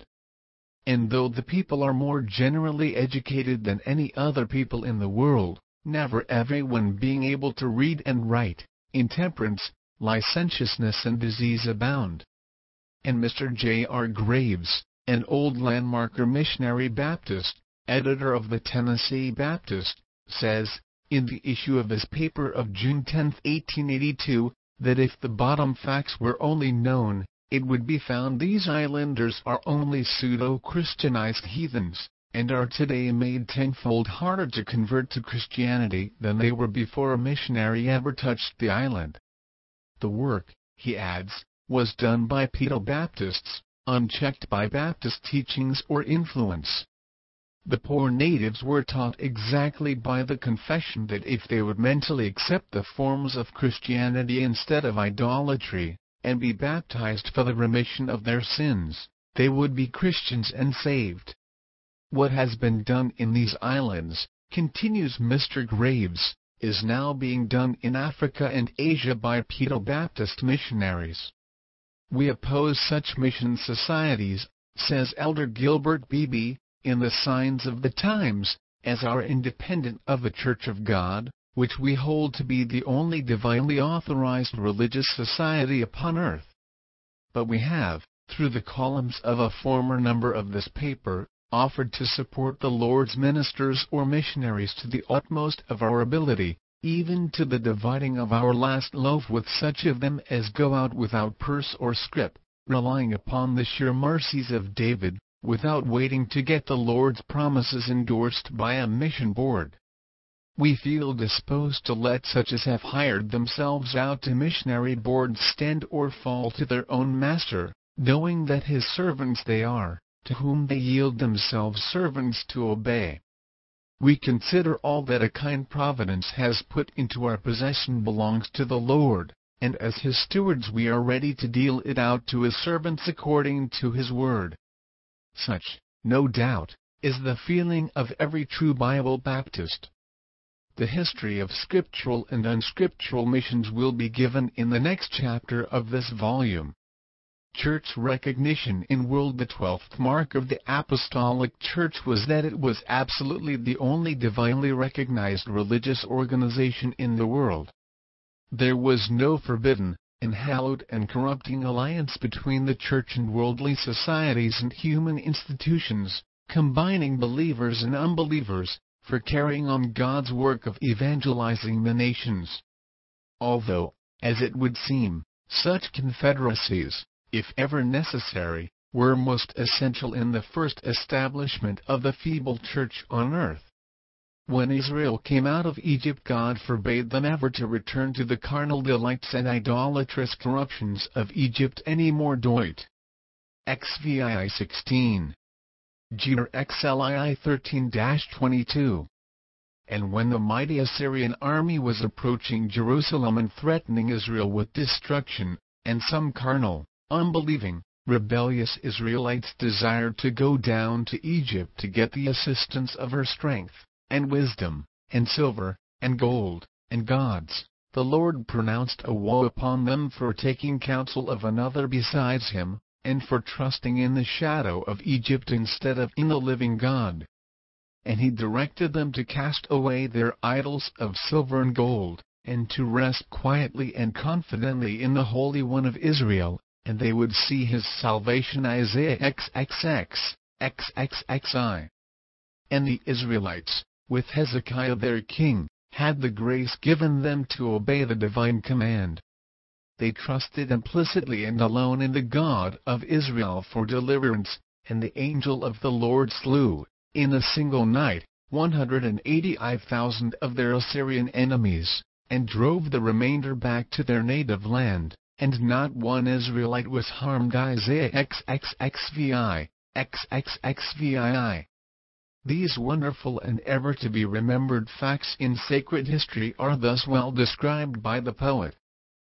And though the people are more generally educated than any other people in the world, never everyone being able to read and write, intemperance, licentiousness and disease abound. And Mr. J.R. Graves, an old landmarker missionary Baptist, editor of the Tennessee Baptist, says, in the issue of his paper of June 10, 1882, that if the bottom facts were only known, it would be found these islanders are only pseudo-Christianized heathens, and are today made tenfold harder to convert to Christianity than they were before a missionary ever touched the island. The work, he adds, was done by pedo-Baptists, unchecked by Baptist teachings or influence. The poor natives were taught exactly by the confession that if they would mentally accept the forms of Christianity instead of idolatry, and be baptized for the remission of their sins, they would be Christians and saved. What has been done in these islands, continues Mr. Graves, is now being done in Africa and Asia by pedo-Baptist missionaries. We oppose such mission societies, says Elder Gilbert Beebe, in the Signs of the Times, as are independent of the Church of God, which we hold to be the only divinely authorized religious society upon earth. But we have, through the columns of a former number of this paper, offered to support the Lord's ministers or missionaries to the utmost of our ability, even to the dividing of our last loaf with such of them as go out without purse or scrip, relying upon the sure mercies of David, without waiting to get the Lord's promises endorsed by a mission board. we feel disposed to let such as have hired themselves out to missionary boards stand or fall to their own master, knowing that his servants they are, to whom they yield themselves servants to obey. We consider all that a kind providence has put into our possession belongs to the Lord, and as his stewards we are ready to deal it out to his servants according to his word. Such, no doubt, is the feeling of every true Bible Baptist. The history of scriptural and unscriptural missions will be given in the next chapter of this volume. Church recognition in world. The 12th mark of the Apostolic Church was that it was absolutely the only divinely recognized religious organization in the world. There was no forbidden, unhallowed and corrupting alliance between the Church and worldly societies and human institutions, combining believers and unbelievers, for carrying on God's work of evangelizing the nations. Although, as it would seem, such confederacies, if ever necessary, were most essential in the first establishment of the feeble church on earth. When Israel came out of Egypt, God forbade them ever to return to the carnal delights and idolatrous corruptions of Egypt any more. Deut. XVI 16. Jer XLII 13-22. And when the mighty Assyrian army was approaching Jerusalem and threatening Israel with destruction, and some carnal, unbelieving, rebellious Israelites desired to go down to Egypt to get the assistance of her strength, and wisdom, and silver, and gold, and gods, the Lord pronounced a woe upon them for taking counsel of another besides him, and for trusting in the shadow of Egypt instead of in the living God. And he directed them to cast away their idols of silver and gold, and to rest quietly and confidently in the Holy One of Israel, and they would see his salvation. Isaiah XXXI. And the Israelites, with Hezekiah their king, had the grace given them to obey the divine command. They trusted implicitly and alone in the God of Israel for deliverance, and the angel of the Lord slew, in a single night, 185,000 of their Assyrian enemies, and drove the remainder back to their native land, and not one Israelite was harmed. Isaiah XXXVI. These wonderful and ever-to-be-remembered facts in sacred history are thus well described by the poet.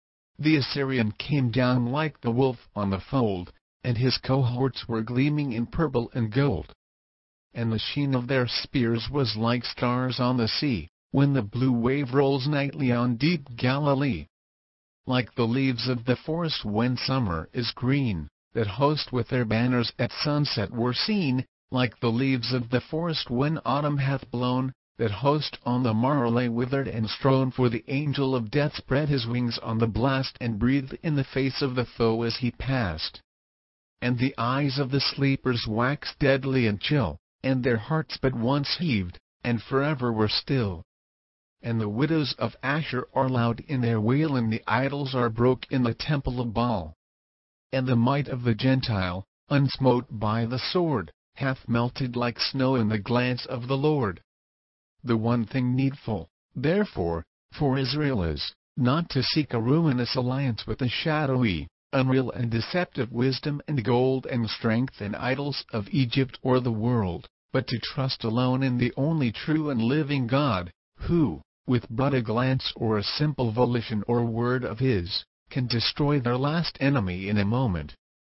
The Assyrian came down like the wolf on the fold, and his cohorts were gleaming in purple and gold. And the sheen of their spears was like stars on the sea, when the blue wave rolls nightly on deep Galilee. Like the leaves of the forest when summer is green, that host with their banners at sunset were seen, like the leaves of the forest when autumn hath blown, that host on the morrow lay withered and strown. For the angel of death spread his wings on the blast and breathed in the face of the foe as he passed. And the eyes of the sleepers waxed deadly and chill, and their hearts but once heaved, and forever were still. And the widows of Asher are loud in their wail, and the idols are broke in the temple of Baal. And the might of the Gentile, unsmote by the sword, hath melted like snow in the glance of the Lord. The one thing needful, therefore, for Israel is, not to seek a ruinous alliance with the shadowy, unreal and deceptive wisdom and gold and strength and idols of Egypt or the world, but to trust alone in the only true and living God, who, with but a glance or a simple volition or word of his, can destroy their last enemy in a moment.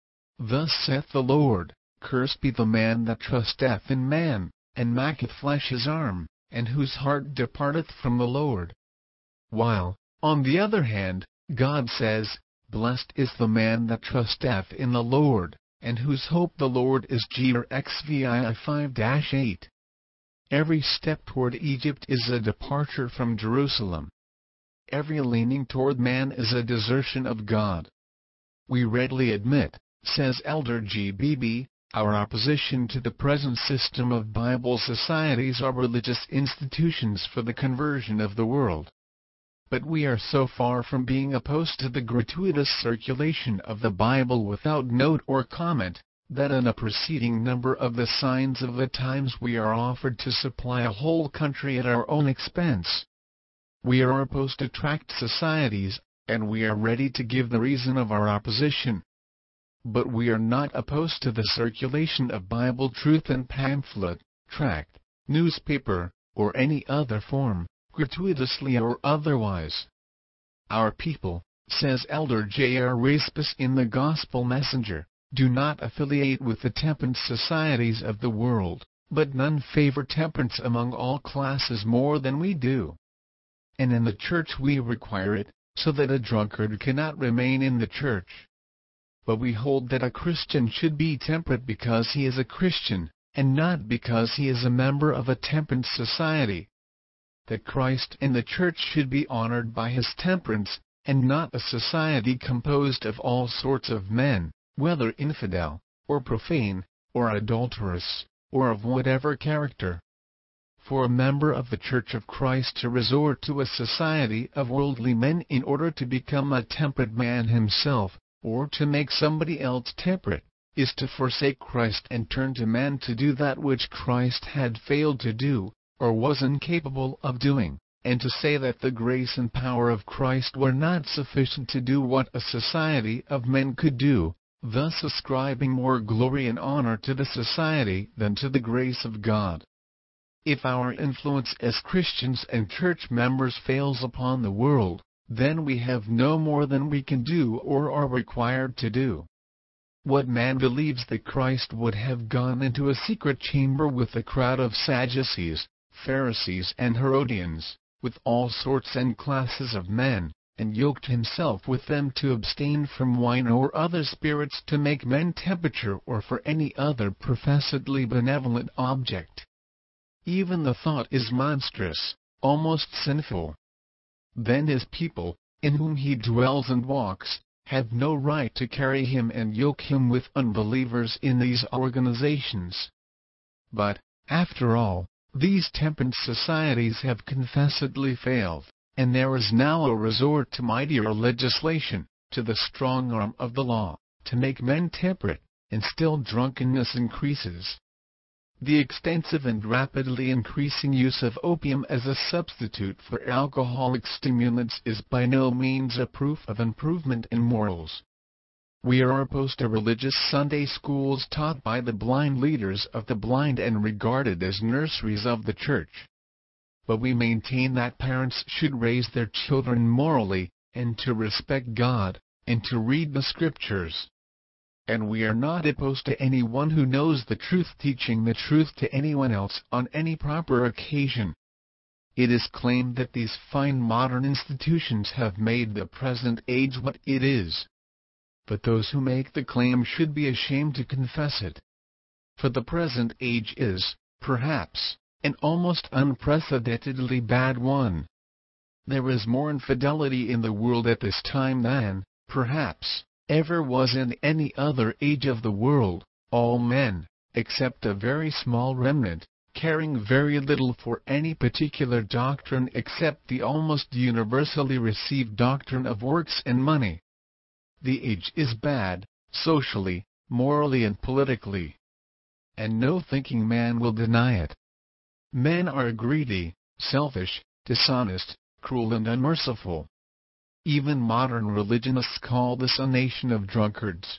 Thus saith the Lord, Cursed be the man that trusteth in man, and maketh flesh his arm, and whose heart departeth from the Lord. While, on the other hand, God says, Blessed is the man that trusteth in the Lord, and whose hope the Lord is. Jer XVI 5-8. Every step toward Egypt is a departure from Jerusalem. Every leaning toward man is a desertion of God. We readily admit, says Elder G. Beebe, our opposition to the present system of Bible societies or religious institutions for the conversion of the world. But we are so far from being opposed to the gratuitous circulation of the Bible without note or comment, that in a preceding number of the Signs of the Times we are offered to supply a whole country at our own expense. We are opposed to tract societies, and we are ready to give the reason of our opposition. But we are not opposed to the circulation of Bible truth in pamphlet, tract, newspaper, or any other form, gratuitously or otherwise. Our people, says Elder J.R. Raspus in the Gospel Messenger, do not affiliate with the temperance societies of the world, but none favor temperance among all classes more than we do. And in the church we require it, so that a drunkard cannot remain in the church. But we hold that a Christian should be temperate because he is a Christian, and not because he is a member of a temperance society. That Christ and the church should be honored by his temperance, and not a society composed of all sorts of men, whether infidel, or profane, or adulterous, or of whatever character. For a member of the Church of Christ to resort to a society of worldly men in order to become a temperate man himself, or to make somebody else temperate, is to forsake Christ and turn to man to do that which Christ had failed to do, or was incapable of doing, and to say that the grace and power of Christ were not sufficient to do what a society of men could do, thus ascribing more glory and honor to the society than to the grace of God. If our influence as Christians and church members fails upon the world, then we have no more than we can do or are required to do. What man believes that Christ would have gone into a secret chamber with a crowd of Sadducees, Pharisees and Herodians, with all sorts and classes of men, and yoked himself with them to abstain from wine or other spirits to make men temperature or for any other professedly benevolent object? Even the thought is monstrous, almost sinful. Then his people, in whom he dwells and walks, have no right to carry him and yoke him with unbelievers in these organizations. But, after all, these temperance societies have confessedly failed, and there is now a resort to mightier legislation, to the strong arm of the law, to make men temperate, and still drunkenness increases. The extensive and rapidly increasing use of opium as a substitute for alcoholic stimulants is by no means a proof of improvement in morals. We are opposed to religious Sunday schools taught by the blind leaders of the blind and regarded as nurseries of the church. But we maintain that parents should raise their children morally, and to respect God, and to read the Scriptures. And we are not opposed to anyone who knows the truth teaching the truth to anyone else on any proper occasion. It is claimed that these fine modern institutions have made the present age what it is. But those who make the claim should be ashamed to confess it. For the present age is, perhaps, an almost unprecedentedly bad one. There is more infidelity in the world at this time than, perhaps, ever was in any other age of the world, all men, except a very small remnant, caring very little for any particular doctrine except the almost universally received doctrine of works and money. The age is bad, socially, morally and politically. And no thinking man will deny it. Men are greedy, selfish, dishonest, cruel and unmerciful. Even modern religionists call this a nation of drunkards.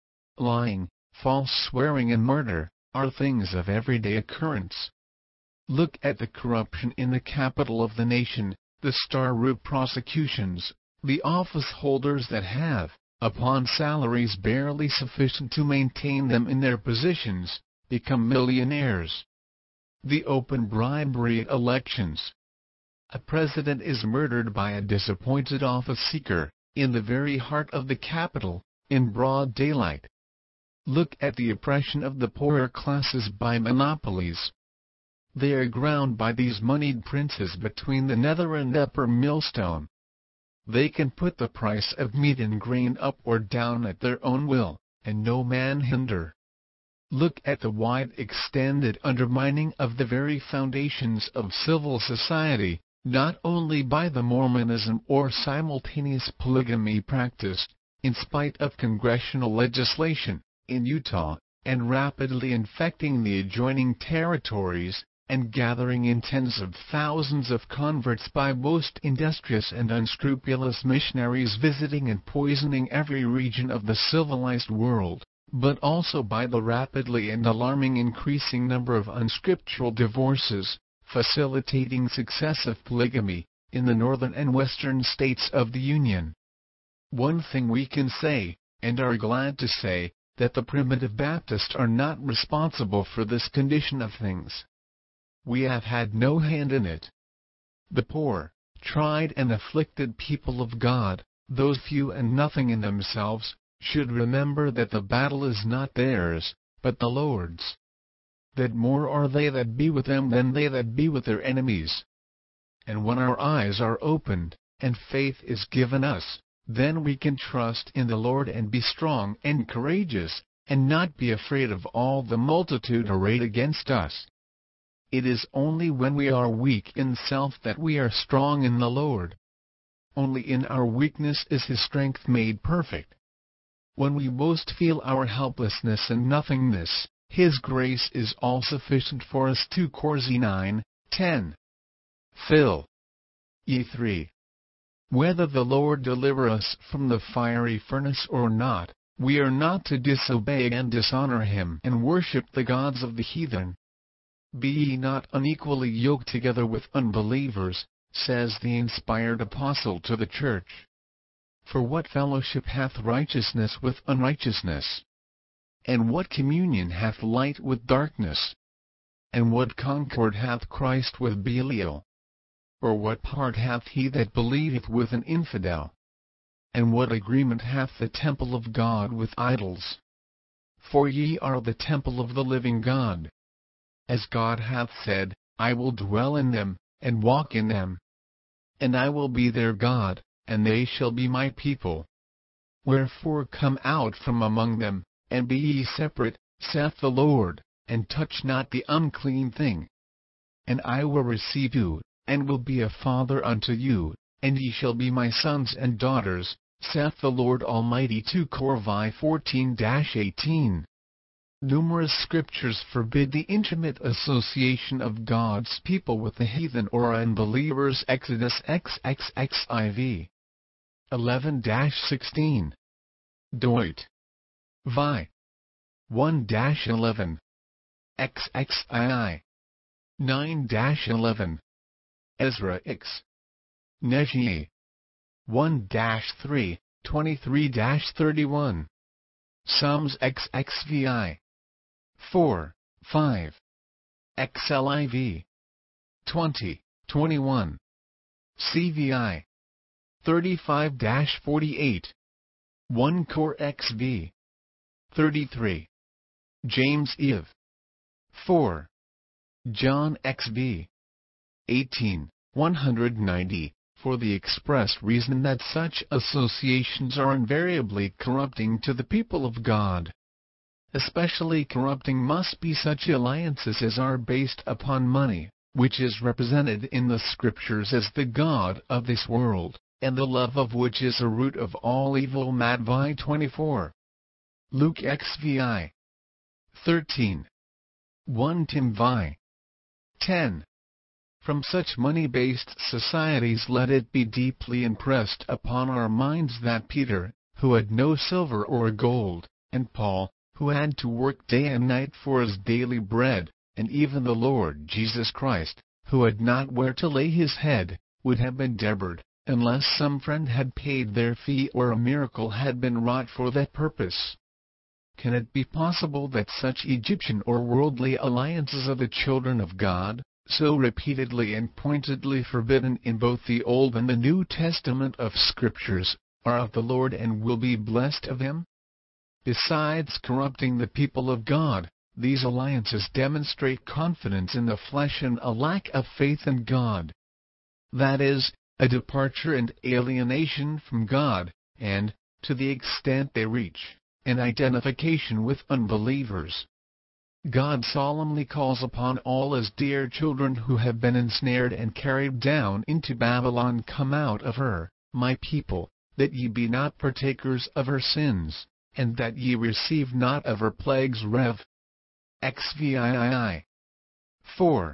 Lying, false swearing and murder are things of everyday occurrence. Look at the corruption in the capital of the nation, the star root prosecutions, the office holders that have, upon salaries barely sufficient to maintain them in their positions, become millionaires. The open bribery at elections. A president is murdered by a disappointed office-seeker, in the very heart of the capital, in broad daylight. Look at the oppression of the poorer classes by monopolies. They are ground by these moneyed princes between the nether and upper millstone. They can put the price of meat and grain up or down at their own will, and no man hinder. Look at the wide extended undermining of the very foundations of civil society, not only by the Mormonism or simultaneous polygamy practiced, in spite of congressional legislation, in Utah, and rapidly infecting the adjoining territories, and gathering in tens of thousands of converts by most industrious and unscrupulous missionaries visiting and poisoning every region of the civilized world, but also by the rapidly and alarming increasing number of unscriptural divorces, facilitating successive polygamy, in the northern and western states of the Union. One thing we can say, and are glad to say, that the primitive Baptists are not responsible for this condition of things. We have had no hand in it. The poor, tried and afflicted people of God, those few and nothing in themselves, should remember that the battle is not theirs, but the Lord's. That more are they that be with them than they that be with their enemies. And when our eyes are opened, and faith is given us, then we can trust in the Lord and be strong and courageous, and not be afraid of all the multitude arrayed against us. It is only when we are weak in self that we are strong in the Lord. Only in our weakness is His strength made perfect. When we most feel our helplessness and nothingness, His grace is all sufficient for us. 2 Cor 9:10. Phil. E3. Whether the Lord deliver us from the fiery furnace or not, we are not to disobey and dishonor Him and worship the gods of the heathen. Be ye not unequally yoked together with unbelievers, says the inspired apostle to the church. For what fellowship hath righteousness with unrighteousness? And what communion hath light with darkness? And what concord hath Christ with Belial? Or what part hath he that believeth with an infidel? And what agreement hath the temple of God with idols? For ye are the temple of the living God. As God hath said, I will dwell in them, and walk in them. And I will be their God, and they shall be my people. Wherefore come out from among them, and be ye separate, saith the Lord, and touch not the unclean thing. And I will receive you, and will be a father unto you, and ye shall be my sons and daughters, saith the Lord Almighty. 2 Cor 14-18. Numerous scriptures forbid the intimate association of God's people with the heathen or unbelievers. Exodus XXXIV 11-16. Deutt. Vi. 1-11. XXII 9-11. Ezra X. Neji 1-3, 23-31. Psalms XXVI 4, 5. XLIV 20, 21. CVI 35-48. 1 Cor XV 33. James Ev 4. John XV 18, 190, for the express reason that such associations are invariably corrupting to the people of God. Especially corrupting must be such alliances as are based upon money, which is represented in the Scriptures as the god of this world, and the love of which is a root of all evil. Matthew 24. Luke XVI 13. 1 Tim vi. 10. From such money-based societies let it be deeply impressed upon our minds that Peter, who had no silver or gold, and Paul, who had to work day and night for his daily bread, and even the Lord Jesus Christ, who had not where to lay his head, would have been debarred, unless some friend had paid their fee or a miracle had been wrought for that purpose. Can it be possible that such Egyptian or worldly alliances of the children of God, so repeatedly and pointedly forbidden in both the Old and the New Testament of Scriptures, are of the Lord and will be blessed of Him? Besides corrupting the people of God, these alliances demonstrate confidence in the flesh and a lack of faith in God. That is, a departure and alienation from God, and, to the extent they reach, an identification with unbelievers. God solemnly calls upon all His dear children who have been ensnared and carried down into Babylon, come out of her, my people, that ye be not partakers of her sins. and that ye receive not of her plagues. Rev. XVII. 4.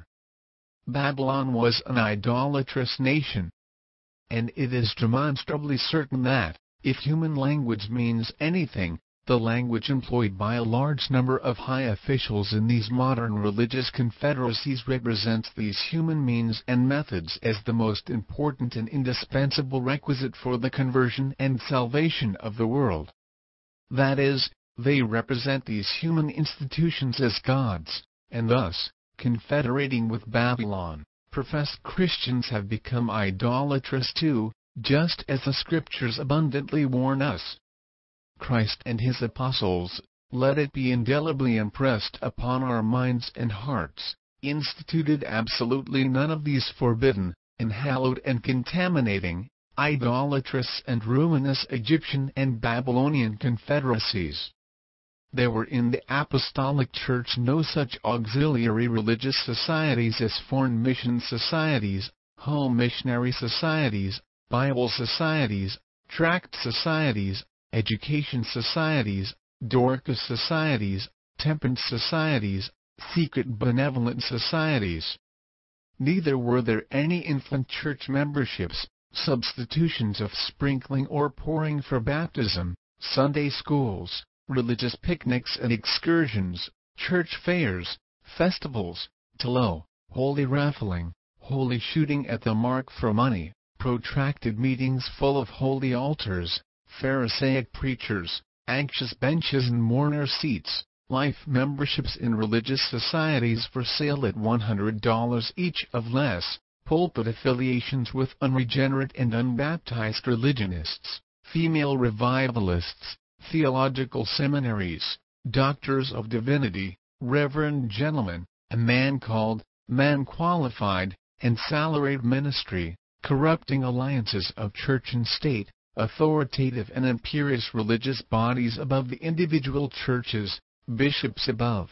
Babylon was an idolatrous nation. And it is demonstrably certain that, if human language means anything, the language employed by a large number of high officials in these modern religious confederacies represents these human means and methods as the most important and indispensable requisite for the conversion and salvation of the world. That is, they represent these human institutions as gods, and thus, confederating with Babylon, professed Christians have become idolatrous too, just as the Scriptures abundantly warn us. Christ and His apostles, let it be indelibly impressed upon our minds and hearts, instituted absolutely none of these forbidden, unhallowed and contaminating, idolatrous and ruinous Egyptian and Babylonian confederacies. There were in the Apostolic Church no such auxiliary religious societies as foreign mission societies, home missionary societies, Bible societies, tract societies, education societies, Dorcas societies, temperance societies, secret benevolent societies. Neither were there any infant church memberships, substitutions of sprinkling or pouring for baptism, Sunday schools, religious picnics and excursions, church fairs, festivals, talo, holy raffling, holy shooting at the mark for money, protracted meetings full of holy altars, Pharisaic preachers, anxious benches and mourner seats, life memberships in religious societies for sale at $100 each of less, pulpit affiliations with unregenerate and unbaptized religionists, female revivalists, theological seminaries, doctors of divinity, reverend gentlemen, a man called, man qualified, and salaried ministry, corrupting alliances of church and state, authoritative and imperious religious bodies above the individual churches, bishops above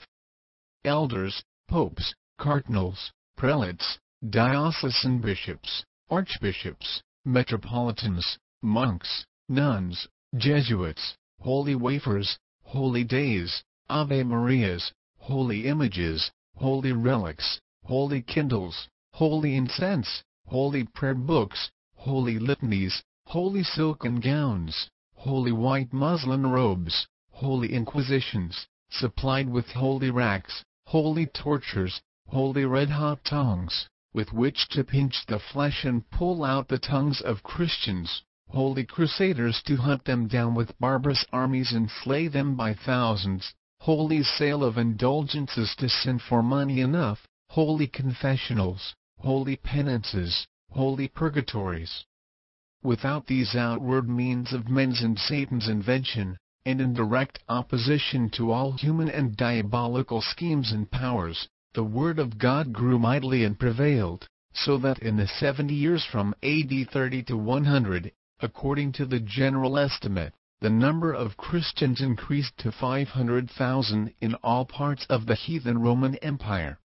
elders, popes, cardinals, prelates, diocesan bishops, archbishops, metropolitans, monks, nuns, Jesuits, holy wafers, holy days, Ave Marias, holy images, holy relics, holy kindles, holy incense, holy prayer books, holy litanies, holy silken gowns, holy white muslin robes, holy inquisitions, supplied with holy racks, holy tortures, holy red-hot tongs, with which to pinch the flesh and pull out the tongues of Christians, holy crusaders to hunt them down with barbarous armies and slay them by thousands, holy sale of indulgences to sin for money enough, holy confessionals, holy penances, holy purgatories. Without these outward means of men's and Satan's invention, and in direct opposition to all human and diabolical schemes and powers, the Word of God grew mightily and prevailed, so that in the 70 years from AD 30 to 100, according to the general estimate, the number of Christians increased to 500,000 in all parts of the heathen Roman Empire.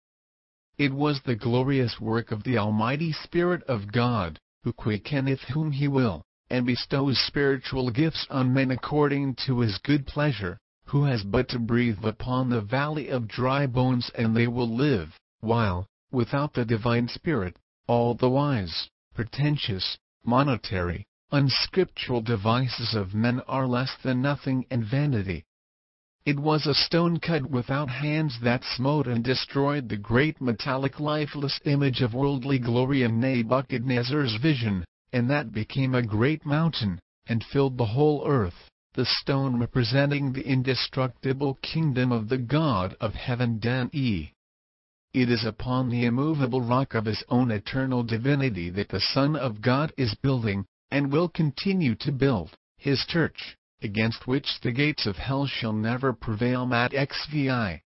It was the glorious work of the Almighty Spirit of God, who quickeneth whom He will, and bestows spiritual gifts on men according to His good pleasure, who has but to breathe upon the valley of dry bones and they will live, while, without the divine Spirit, all the wise, pretentious, monetary, unscriptural devices of men are less than nothing and vanity. It was a stone cut without hands that smote and destroyed the great metallic lifeless image of worldly glory in Nebuchadnezzar's vision, and that became a great mountain, and filled the whole earth, the stone representing the indestructible kingdom of the God of heaven Dan-e. It is upon the immovable rock of His own eternal divinity that the Son of God is building, and will continue to build, His church, against which the gates of hell shall never prevail. Matt XVI.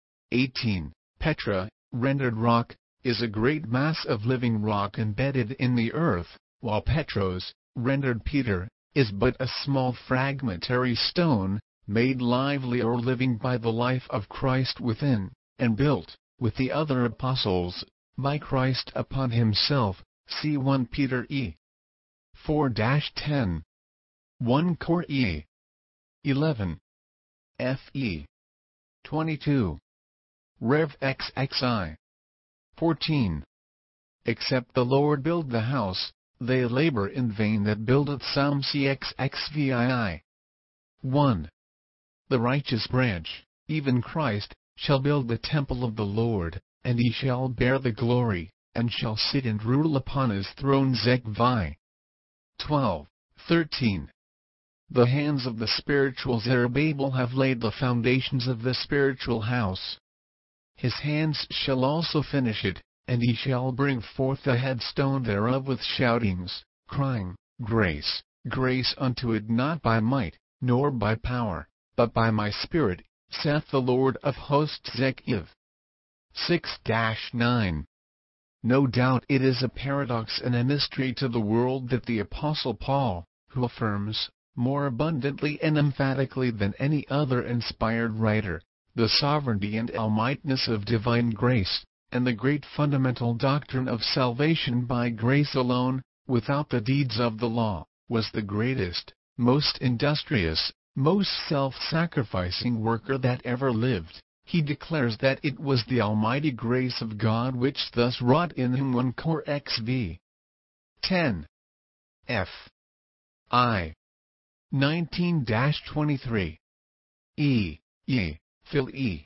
18. Petra, rendered rock, is a great mass of living rock embedded in the earth, while Petros, rendered Peter, is but a small fragmentary stone, made lively or living by the life of Christ within, and built, with the other apostles, by Christ upon Himself. See 1 Peter e. 4-10. 1 Cor e. 11. Fe. 22. Rev XXI. 14. Except the Lord build the house, they labor in vain that build it. Psalm cxxvii. 1. The righteous branch, even Christ, shall build the temple of the Lord, and he shall bear the glory, and shall sit and rule upon his throne. Zechariah 12:13. The hands of the spiritual Zerubbabel have laid the foundations of the spiritual house. His hands shall also finish it, and he shall bring forth the headstone thereof with shoutings, crying, Grace, grace unto it, not by might, nor by power, but by my Spirit, saith the Lord of hosts. Zechariah 6-9. No doubt it is a paradox and a mystery to the world that the Apostle Paul, who affirms, more abundantly and emphatically than any other inspired writer, the sovereignty and almightiness of divine grace, and the great fundamental doctrine of salvation by grace alone, without the deeds of the law, was the greatest, most industrious, most self-sacrificing worker that ever lived. He declares that it was the almighty grace of God which thus wrought in him. 1 Cor XV 10. F. I. 19-23. E. Phil E.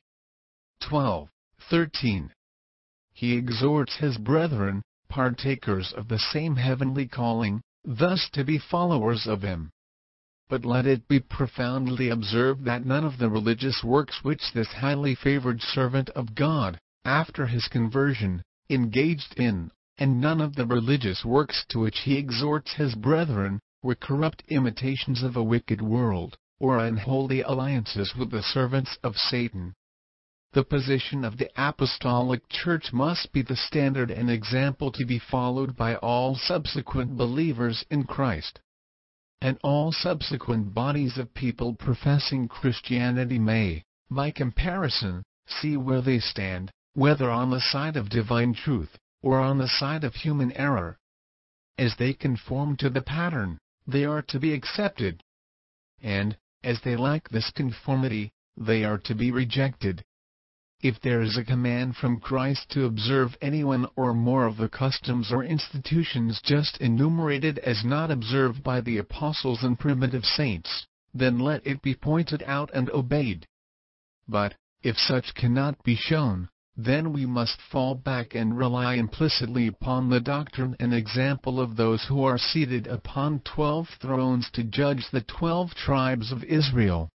12:13. He exhorts his brethren, partakers of the same heavenly calling, thus to be followers of him. But let it be profoundly observed that none of the religious works which this highly favored servant of God, after his conversion, engaged in, and none of the religious works to which he exhorts his brethren, were corrupt imitations of a wicked world, or unholy alliances with the servants of Satan. The position of the Apostolic Church must be the standard and example to be followed by all subsequent believers in Christ. And all subsequent bodies of people professing Christianity may, by comparison, see where they stand, whether on the side of divine truth, or on the side of human error. As they conform to the pattern, they are to be accepted. And, as they lack this conformity, they are to be rejected. If there is a command from Christ to observe any one or more of the customs or institutions just enumerated as not observed by the apostles and primitive saints, then let it be pointed out and obeyed. But, if such cannot be shown, then we must fall back and rely implicitly upon the doctrine and example of those who are seated upon 12 thrones to judge the 12 tribes of Israel.